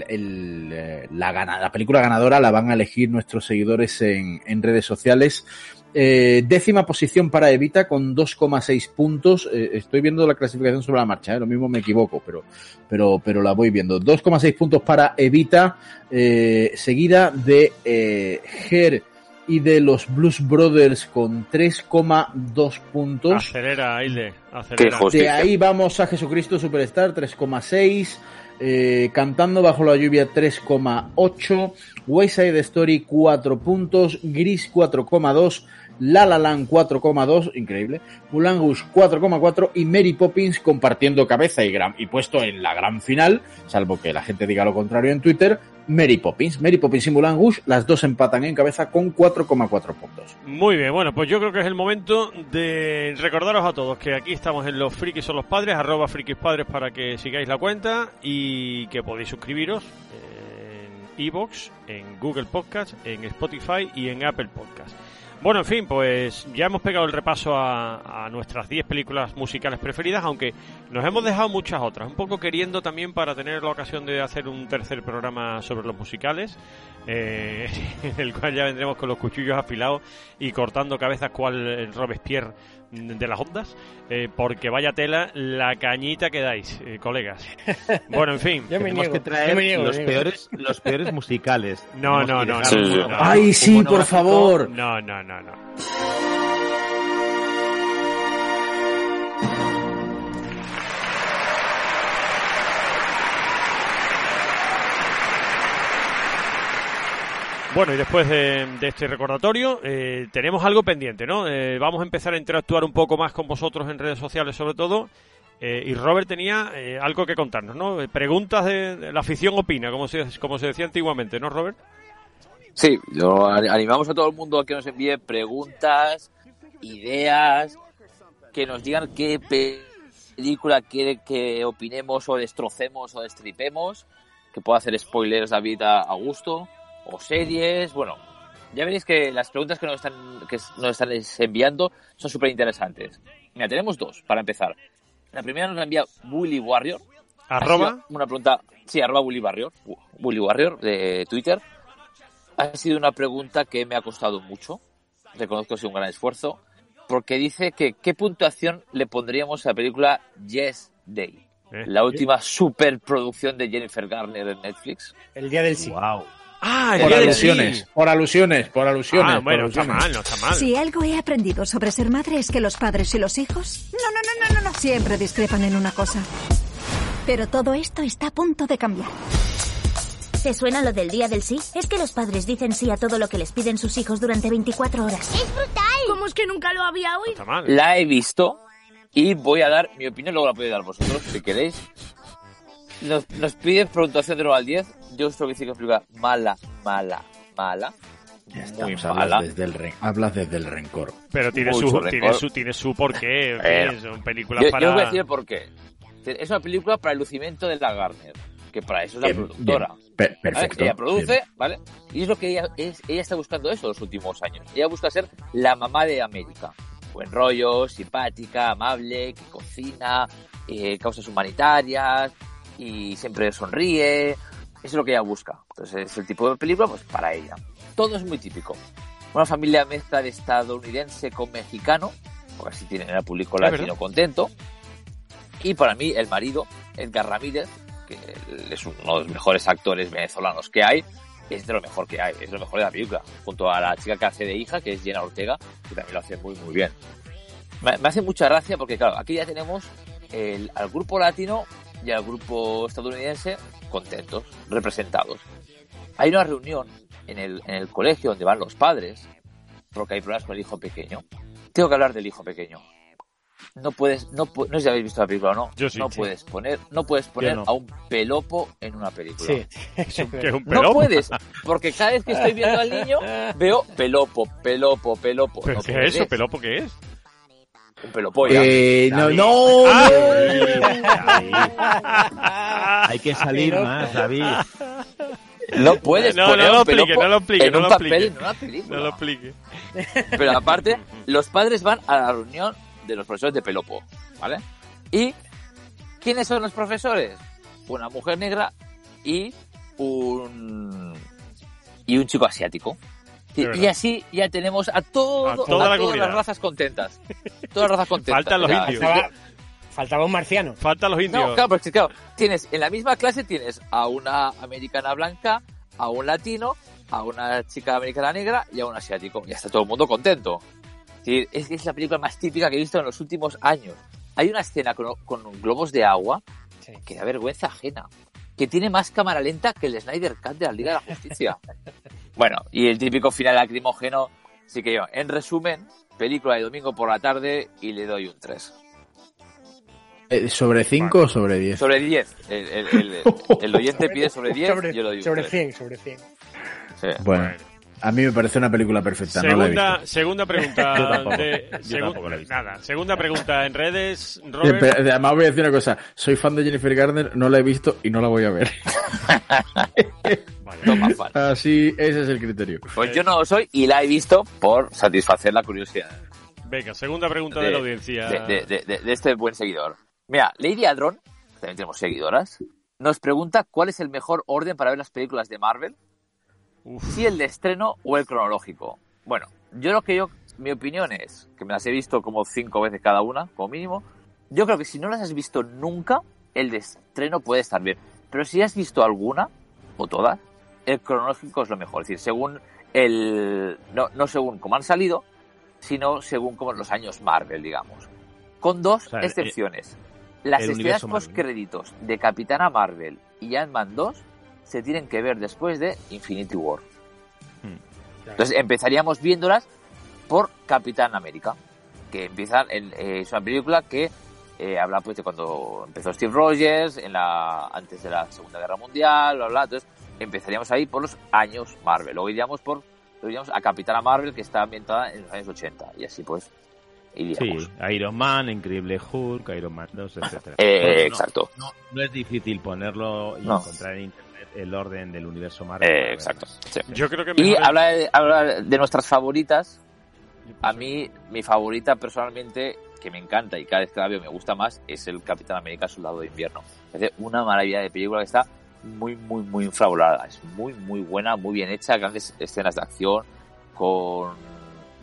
la película ganadora la van a elegir nuestros seguidores en redes sociales. 10ª posición para Evita con 2,6 puntos. Estoy viendo la clasificación sobre la marcha, lo mismo me equivoco, pero la voy viendo. 2,6 puntos para Evita, seguida de Her y de los Blues Brothers con 3,2 puntos. Acelera, Aile, acelera. De ahí vamos a Jesucristo Superstar, 3,6. Cantando bajo la lluvia, 3,8. West Side Story, 4 puntos. Gris, 4,2. La La Land, 4,2, increíble. Moulin Rouge, 4,4. Y Mary Poppins compartiendo cabeza y puesto en la gran final, salvo que la gente diga lo contrario en Twitter, Mary Poppins y Moulin Rouge, las dos empatan en cabeza con 4,4 puntos. Muy bien, bueno, pues yo creo que es el momento de recordaros a todos que aquí estamos en Los Frikis son los Padres, @frikispadres para que sigáis la cuenta y que podéis suscribiros en iVoox, en Google Podcast, en Spotify y en Apple Podcast. Bueno, en fin, pues ya hemos pegado el repaso a nuestras 10 películas musicales preferidas, aunque nos hemos dejado muchas otras, un poco queriendo también para tener la ocasión de hacer un tercer programa sobre los musicales, en el cual ya vendremos con los cuchillos afilados y cortando cabezas cual Robespierre de las ondas, porque vaya tela la cañita que dais, colegas. Bueno, en fin. Tenemos que traer los peores musicales. No. Ay, sí, por favor. No. Bueno, y después de este recordatorio, tenemos algo pendiente, ¿no? Vamos a empezar a interactuar un poco más con vosotros en redes sociales, sobre todo. Y Robert tenía algo que contarnos, ¿no? Preguntas de la afición opina, como se decía antiguamente, ¿no, Robert? Sí, animamos a todo el mundo a que nos envíe preguntas, ideas, que nos digan qué película quiere que opinemos o destrocemos o destripemos, que pueda hacer spoilers David a gusto, o series. Bueno, ya veréis que las preguntas que nos están enviando son súper interesantes. Mira, tenemos 2 para empezar. La primera nos la envía Bully Warrior. Una pregunta, sí, @Bully Warrior de Twitter. Ha sido una pregunta que me ha costado mucho. Reconozco que ha sido un gran esfuerzo. porque dice que qué puntuación le pondríamos a la película Yes Day, la última superproducción de Jennifer Garner en Netflix. El día del sí. Wow. Ah, Por alusiones. Ah, bueno, está mal, no está mal. Si algo he aprendido sobre ser madre es que los padres y los hijos no siempre discrepan en una cosa. Pero todo esto está a punto de cambiar. ¿Te suena lo del día del sí? Es que los padres dicen sí a todo lo que les piden sus hijos durante 24 horas. ¡Es brutal! ¿Cómo es que nunca lo había oído? Está mal. La he visto y voy a dar mi opinión, luego la podéis dar vosotros, si queréis. Nos piden puntuación de 1 al 10. Yo os tengo que decir que es una película mala. Ya estamos, muy mala. hablas desde el rencor. Pero tiene su porqué. Son películas yo para... os voy a decir el porqué. Es una película para el lucimiento de la Garner, que para eso es la productora. Perfecto. Ella produce, ¿vale? Y es lo que ella está buscando eso los últimos años. Ella busca ser la mamá de América. Buen rollo, simpática, amable, que cocina, causas humanitarias y siempre sonríe. Eso es lo que ella busca. Entonces es el tipo de película pues para ella. Todo es muy típico. Una familia mezcla de estadounidense con mexicano, porque así tienen el público latino contento. Y para mí el marido, Edgar Ramírez, que es uno de los mejores actores venezolanos que hay, es de lo mejor que hay, es lo mejor de la película, junto a la chica que hace de hija, que es Jenna Ortega, que también lo hace muy muy bien. Me hace mucha gracia porque claro, aquí ya tenemos al grupo latino y al grupo estadounidense contentos, representados. Hay una reunión en el colegio donde van los padres, porque hay problemas con el hijo pequeño. Tengo que hablar del hijo pequeño. No sé si habéis visto la película o no. Yo sí, puedes poner a un pelopo en una película. Sí. ¿Qué es un pelopo? No puedes, porque cada vez que estoy viendo al niño veo pelopo. ¿Pero no qué es eso? ¿Pelopo qué es? Un pelopolla. No. Hay que salir más, David. No puedes poner un pelopo en un papel en una película. No lo explique. Pero aparte, los padres van a la reunión de los profesores de pelopo, ¿vale? ¿Y quiénes son los profesores? Una mujer negra y un chico asiático. Y así ya tenemos a todas las razas contentas. Todas las razas contentas. Faltan los indios. Faltaba un marciano. Faltan los indios. No, claro, porque claro, tienes en la misma clase tienes a una americana blanca, a un latino, a una chica americana negra y a un asiático. Ya está todo el mundo contento. Es la película más típica que he visto en los últimos años. Hay una escena con globos de agua que da vergüenza ajena. Que tiene más cámara lenta que el Snyder Cut de la Liga de la Justicia. Bueno, y el típico final lacrimógeno. Así que yo, en resumen, película de domingo por la tarde y le doy un 3. ¿Sobre 5 o sobre 10? Sobre 10. El oyente pide sobre 10, yo lo doy un 3. Sobre 100. Sí. Bueno, a mí me parece una película perfecta. Segunda pregunta. Yo tampoco la he visto. Segunda pregunta en redes, Robert. Además voy a decir una cosa. Soy fan de Jennifer Garner, no la he visto y no la voy a ver. Toma fan. Así, ese es el criterio. Pues yo no lo soy y la he visto por satisfacer la curiosidad. Venga, segunda pregunta de la audiencia. De este buen seguidor. Mira, Lady Adron, también tenemos seguidoras, nos pregunta cuál es el mejor orden para ver las películas de Marvel. Si el de estreno o el cronológico. Bueno, mi opinión es, que me las he visto como 5 veces cada una, como mínimo. Yo creo que si no las has visto nunca, el de estreno puede estar bien. Pero si has visto alguna, o todas, el cronológico es lo mejor. Es decir, según no según cómo han salido, sino según como los años Marvel, digamos. Con dos excepciones. Las escenas post-créditos de Capitana Marvel y Ant-Man 2 se tienen que ver después de Infinity War. Entonces empezaríamos viéndolas por Capitán América, que empiezan es una película que habla pues de cuando empezó Steve Rogers antes de la Segunda Guerra Mundial, bla bla. Entonces empezaríamos ahí por los años Marvel, luego iríamos a Capitana Marvel, que está ambientada en los años 80, y así pues iríamos. Sí, Iron Man, Increíble Hulk, Iron Man 2, etcétera. Exacto. No es difícil ponerlo y encontrar en internet el orden del universo Marvel. Exacto. Sí. Yo creo que y habla de nuestras favoritas. A mí, mi favorita personalmente, que me encanta y cada vez que la veo me gusta más, es el Capitán América Soldado de Invierno. Es una maravilla de película que está muy, muy, muy infravalorada. Es muy, muy buena, muy bien hecha, grandes escenas de acción, con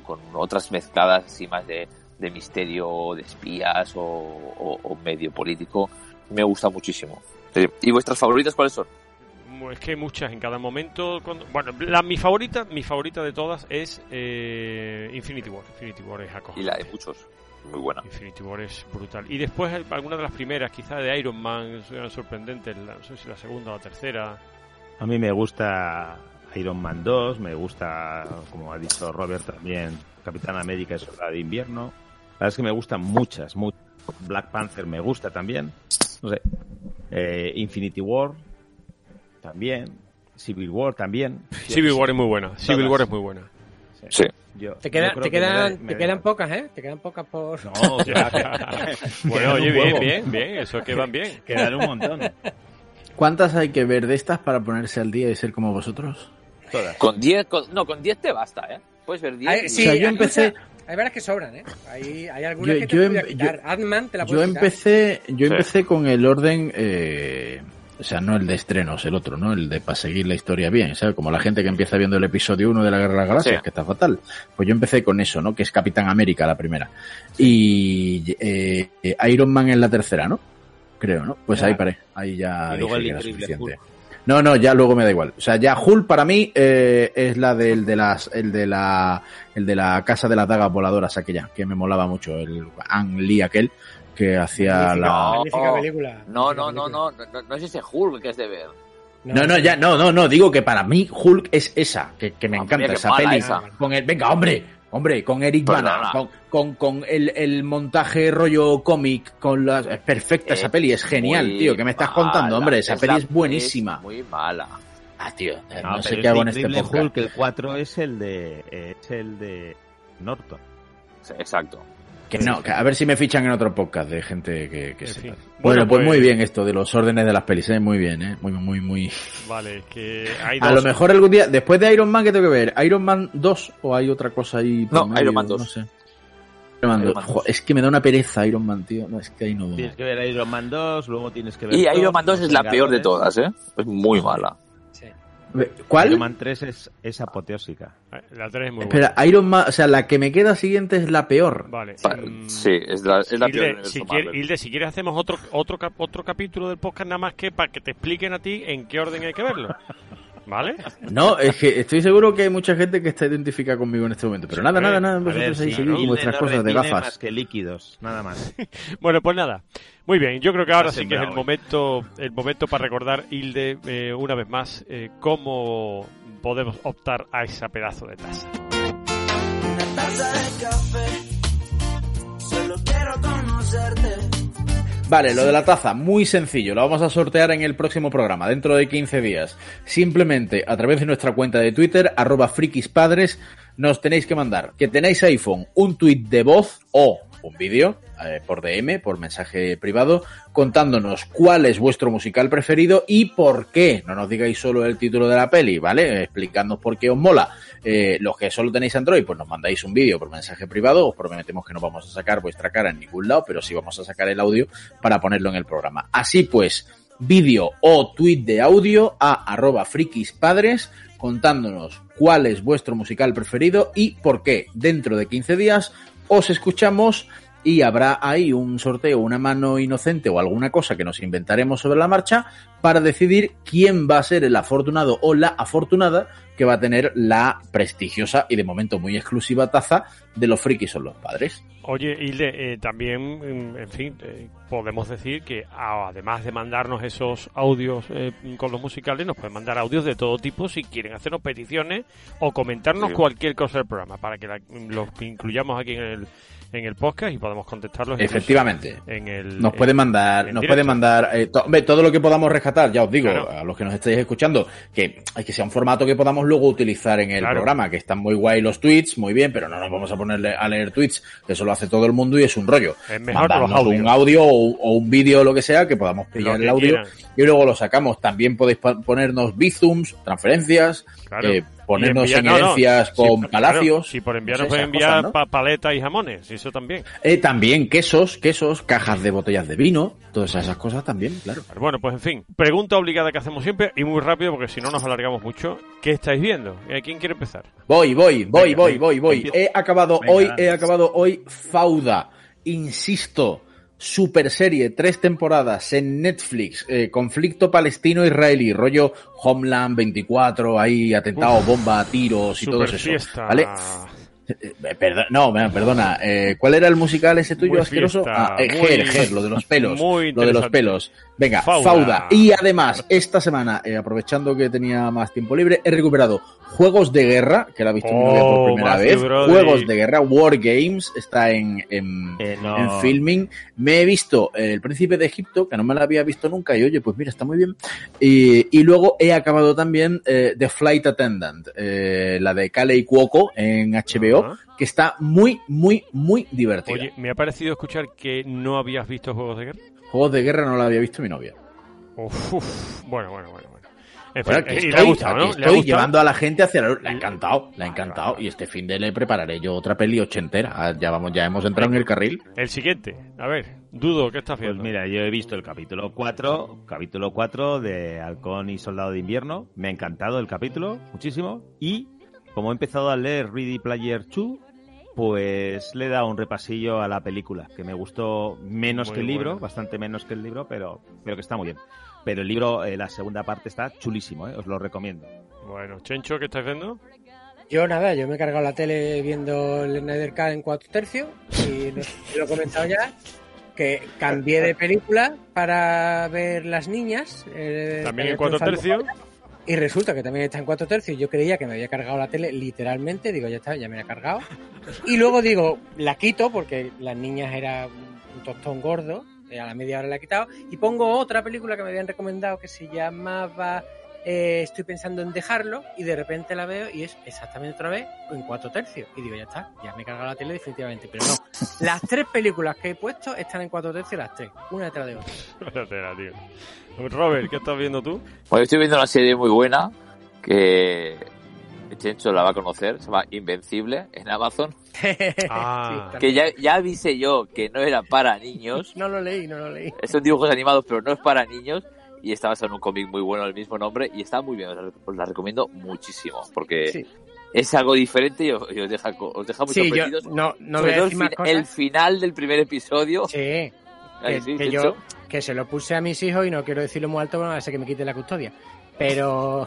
otras mezcladas así más de misterio, de espías o medio político. Me gusta muchísimo. ¿Y vuestras favoritas cuáles son? Es que hay muchas en cada momento. Bueno, mi favorita de todas es Infinity War. Infinity War es acojonante. Y la de muchos. Muy buena. Infinity War es brutal. Y después alguna de las primeras, quizás de Iron Man, eran sorprendentes. No sé si la segunda o la tercera. A mí me gusta Iron Man 2, me gusta, como ha dicho Robert también, Capitán América y Soldado de Invierno. La verdad es que me gustan muchas. Black Panther me gusta también. No sé. Infinity War también. Civil War también. Civil War es muy buena. Civil War es muy buena. Sí. Te quedan pocas, ¿eh? Te quedan pocas por... No, bueno, oye, bien. Eso quedan bien. Quedan un montón. ¿Cuántas hay que ver de estas para ponerse al día y ser como vosotros? Todas. Con 10 te basta, ¿eh? Puedes ver 10. Sí, o sea, yo empecé... Hay varias que sobran, ¿eh? Hay algunas que te puedes quitar. Ant-Man te la puedes quitar. Yo empecé con el orden... o sea, no el de estrenos, el otro, ¿no? El de para seguir la historia bien, ¿sabes? Como la gente que empieza viendo el episodio 1 de la Guerra de las Galaxias, que está fatal. Pues yo empecé con eso, ¿no? Que es Capitán América, la primera. Y Iron Man es la tercera, ¿no? Creo, ¿no? Pues ahí paré. Ahí ya dije que era suficiente. Hulk. No, ya luego me da igual. O sea, ya Hulk para mí es la el de la casa de las dagas voladoras aquella, que me molaba mucho, el Ang Lee aquel que hacía magnífica película. No es ese Hulk que es de ver. No, digo que para mí Hulk es esa, que me encanta esa peli. Con el, venga, hombre, con Eric Bana, con el montaje rollo cómic, es perfecta esa peli, es genial, tío, ¿qué me estás contando, hombre? Esa peli es buenísima. Es muy mala. Tío, no sé qué hago en este podcast. Hulk, el 4 es el de Norton. Sí, exacto. Que no, a ver si me fichan en otro podcast de gente que sepa. Bueno, pues muy bien esto de los órdenes de las pelis, muy bien, muy. Vale, que hay dos. A lo mejor algún día, después de Iron Man, ¿qué tengo que ver? ¿Iron Man 2 o hay otra cosa ahí? No, medio? Iron Man 2. No sé. Iron Man 2. Joder, es que me da una pereza Iron Man, tío. No, es que ahí no. Tienes que ver Iron Man 2, luego tienes que ver... Y Iron Man 2 es la peor de todas, ¿eh? Es muy mala. ¿Cuál? Iron Man 3 es apoteósica. La 3 es muy buena. Espera, Iron Man, o sea, la que me queda siguiente es la peor. Vale. Sí, es la peor. Hilde, si quieres hacemos otro capítulo del podcast nada más que para que te expliquen a ti en qué orden hay que verlo. ¿Vale? No, es que estoy seguro que hay mucha gente que está identificada conmigo en este momento. Pero nada, vosotros ahí seguís con vuestras cosas de gafas. Más que líquidos, nada más. Bueno, pues nada. Muy bien, yo creo que ahora sí que es el momento para recordar, Hilde, una vez más, cómo podemos optar a ese pedazo de taza. Una taza de café, solo quiero conocerte. Vale, lo de la taza, muy sencillo, lo vamos a sortear en el próximo programa, dentro de 15 días. Simplemente a través de nuestra cuenta de Twitter, @frikispadres, nos tenéis que mandar, que tenéis iPhone, un tuit de voz o un vídeo por DM, por mensaje privado, contándonos cuál es vuestro musical preferido y por qué. No nos digáis solo el título de la peli, ¿vale? Explicadnos por qué os mola. Los que solo tenéis Android, pues nos mandáis un vídeo por mensaje privado. Os prometemos que no vamos a sacar vuestra cara en ningún lado, pero sí vamos a sacar el audio para ponerlo en el programa. Así pues, vídeo o tweet de audio a @frikispadres contándonos cuál es vuestro musical preferido y por qué. Dentro de 15 días os escuchamos y habrá ahí un sorteo, una mano inocente o alguna cosa que nos inventaremos sobre la marcha para decidir quién va a ser el afortunado o la afortunada que va a tener la prestigiosa y de momento muy exclusiva taza de Los Frikis son los padres. Oye, Hilde, también, en fin, podemos decir que además de mandarnos esos audios con los musicales, nos pueden mandar audios de todo tipo si quieren hacernos peticiones o comentarnos cualquier cosa del programa para que los incluyamos aquí en el podcast y podamos contestarlos. Efectivamente. Nos puede mandar todo lo que podamos rescatar, ya os digo, claro, a los que nos estéis escuchando, que sea un formato que podamos luego utilizar en el programa, que están muy guay los tweets, muy bien, pero no nos vamos a ponerle a leer tweets, que eso lo hace todo el mundo y es un rollo. Es mejor mandarnos un audio o un vídeo o lo que sea, que podamos pillar el audio y luego lo sacamos. También podéis ponernos bizums, transferencias, ponernos en herencias con palacios. Si por enviar no nos sé, pueden esas enviar cosas, ¿no? paletas y jamones, eso también. También quesos, cajas de botellas de vino, todas esas cosas también, claro. Bueno, pues en fin, pregunta obligada que hacemos siempre y muy rápido porque si no nos alargamos mucho. ¿Qué estáis viendo? ¿Quién quiere empezar? Voy. He acabado hoy Fauda, insisto, super serie, 3 temporadas en Netflix, conflicto palestino-israelí, rollo Homeland 24, ahí atentado, bomba, tiros y todo eso. Fiesta. ¿Vale? Perdona. ¿Cuál era el musical ese tuyo Muy asqueroso? fiesta, Her, lo de los pelos. Muy Lo de los pelos. Venga, Fauda. Y además, esta semana, aprovechando que tenía más tiempo libre, he recuperado Juegos de Guerra, que la ha visto mi novia por primera vez. Brody. Juegos de Guerra, War Games, está en filming. Me he visto El Príncipe de Egipto, que no me la había visto nunca, y oye, pues mira, está muy bien. Y luego he acabado también The Flight Attendant, la de Kaley Cuoco en HBO, que está muy, muy, muy divertida. Oye, me ha parecido escuchar que no habías visto Juegos de Guerra. Juegos de Guerra no la había visto mi novia. Bueno. En Bueno, fin, que le ha gustado, ¿no? ¿Le ha estoy gustado? llevando a la gente hacia la luz. Le ha encantado. Y este fin de le prepararé yo otra peli ochentera. Ya hemos entrado en el carril. El siguiente. A ver, Dudo, ¿qué estás viendo? Pues mira, yo he visto el capítulo 4 de Halcón y Soldado de Invierno. Me ha encantado el capítulo, muchísimo. Y como he empezado a leer Ready Player 2, pues le he dado un repasillo a la película, que me gustó menos Muy que el libro, bueno. bastante menos que el libro, pero que está muy bien. Pero el libro, la segunda parte está chulísimo, os lo recomiendo. Bueno, Chencho, ¿qué estás viendo? Yo nada, yo me he cargado la tele viendo el Snyder Cut en 4/3 y lo he comentado ya, que cambié de película para ver Las Niñas. ¿También en 4/3? Y resulta que también está en 4/3. Yo creía que me había cargado la tele literalmente, digo, ya está, ya me la he cargado. Y luego digo, la quito porque Las Niñas era un tostón gordo, a la media hora la he quitado, y pongo otra película que me habían recomendado que se llamaba Estoy pensando en dejarlo, y de repente la veo y es exactamente otra vez en 4/3. Y digo, ya está, ya me he cargado la tele definitivamente. Pero no, las 3 películas que he puesto están en 4/3, las 3, una detrás de otra. Espérate, tío. Robert, ¿qué estás viendo tú? Bueno, estoy viendo una serie muy buena que Chencho la va a conocer, se llama Invencible, en Amazon. Que ya avisé yo que no era para niños. No lo leí. Son dibujos animados, pero no es para niños. Y está basado en un cómic muy bueno del mismo nombre y está muy bien, os la recomiendo muchísimo porque es algo diferente y os deja muy sorprendidos. No sobre voy a todo decir más cosas. el final del primer episodio. Sí, que se lo puse a mis hijos y no quiero decirlo muy alto, bueno, a ser que me quite la custodia. Pero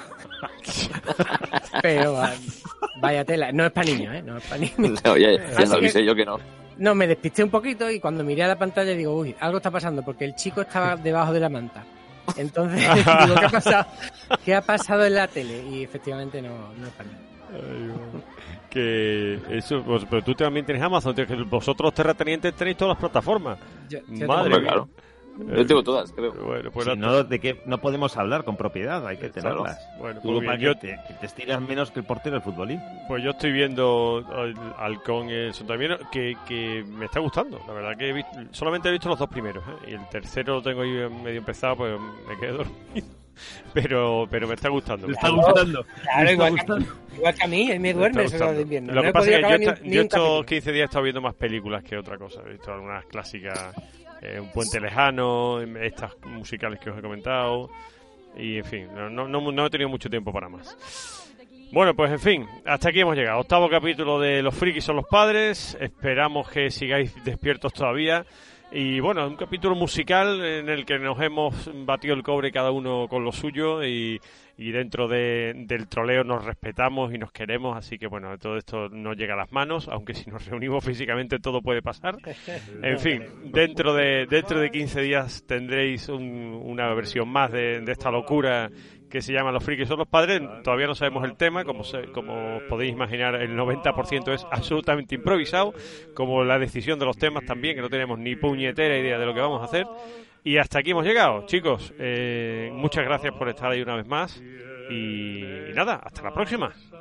vaya tela, no es para niños, no es para niños. No, ya lo avisé yo que no. No, me despisté un poquito y cuando miré a la pantalla digo, uy, algo está pasando porque el chico estaba debajo de la manta. Entonces digo, ¿qué ha pasado en la tele? Y efectivamente no es para niños. Que eso, pues, pero tú también tienes Amazon, vosotros terratenientes tenéis todas las plataformas. Madre mía. Claro. Yo tengo todas, creo. Bueno, pues de que no podemos hablar con propiedad, hay que tenerlas. Bueno, tú pues para que te estiras menos que el portero del futbolín. Pues yo estoy viendo Halcón y el Soldado que me está gustando. La verdad que solamente he visto los 2 primeros, y el tercero lo tengo ahí medio empezado, pues me quedé dormido. Pero me está gustando. Me está gustando. Claro, igual que a mí, me duerme el Soldado de Invierno. Lo que pasa es que yo estos 15 días he estado viendo más películas que otra cosa. He visto algunas clásicas, Un puente lejano, estas musicales que os he comentado. Y en fin, no he tenido mucho tiempo para más. Bueno, pues en fin, hasta aquí hemos llegado. 8º capítulo de Los frikis son los padres. Esperamos que sigáis despiertos todavía. Y bueno, un capítulo musical en el que nos hemos batido el cobre cada uno con lo suyo y dentro del troleo nos respetamos y nos queremos, así que bueno, todo esto no llega a las manos, aunque si nos reunimos físicamente todo puede pasar. En fin, dentro de 15 días tendréis una versión más de esta locura que se llama Los frikis son los padres. Todavía no sabemos el tema, como os podéis imaginar, el 90% es absolutamente improvisado, como la decisión de los temas también, que no tenemos ni puñetera idea de lo que vamos a hacer. Y hasta aquí hemos llegado, chicos. Muchas gracias por estar ahí una vez más. Y nada, hasta la próxima.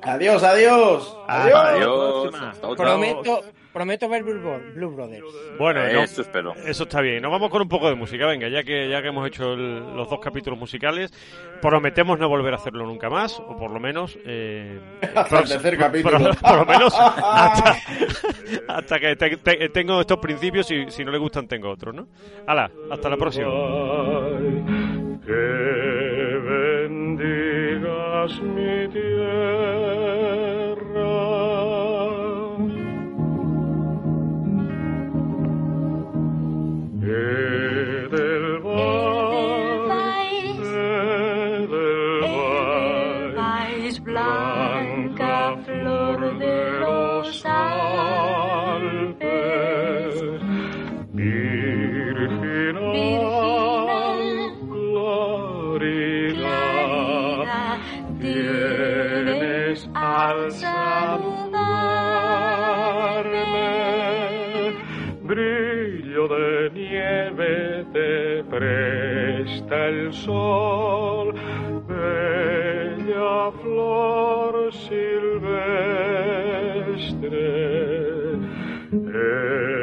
Adiós, adiós. Adiós. Chao, chao. Prometo ver Blue Brothers. Bueno, eso espero. Eso está bien. Nos vamos con un poco de música. Venga, ya que hemos hecho los 2 capítulos musicales, prometemos no volver a hacerlo nunca más, o por lo menos hasta el tercer capítulo. Por lo menos hasta que tengo estos principios y si no le gustan tengo otros, ¿no? ¡Hala! Hasta la próxima. Que bendigas mi tierra, que del Edelweiss, blanca flor de los Alpes, virginal claridad tienes al saludarme, brillo de nieve te presta el sol, bella flor silvestre.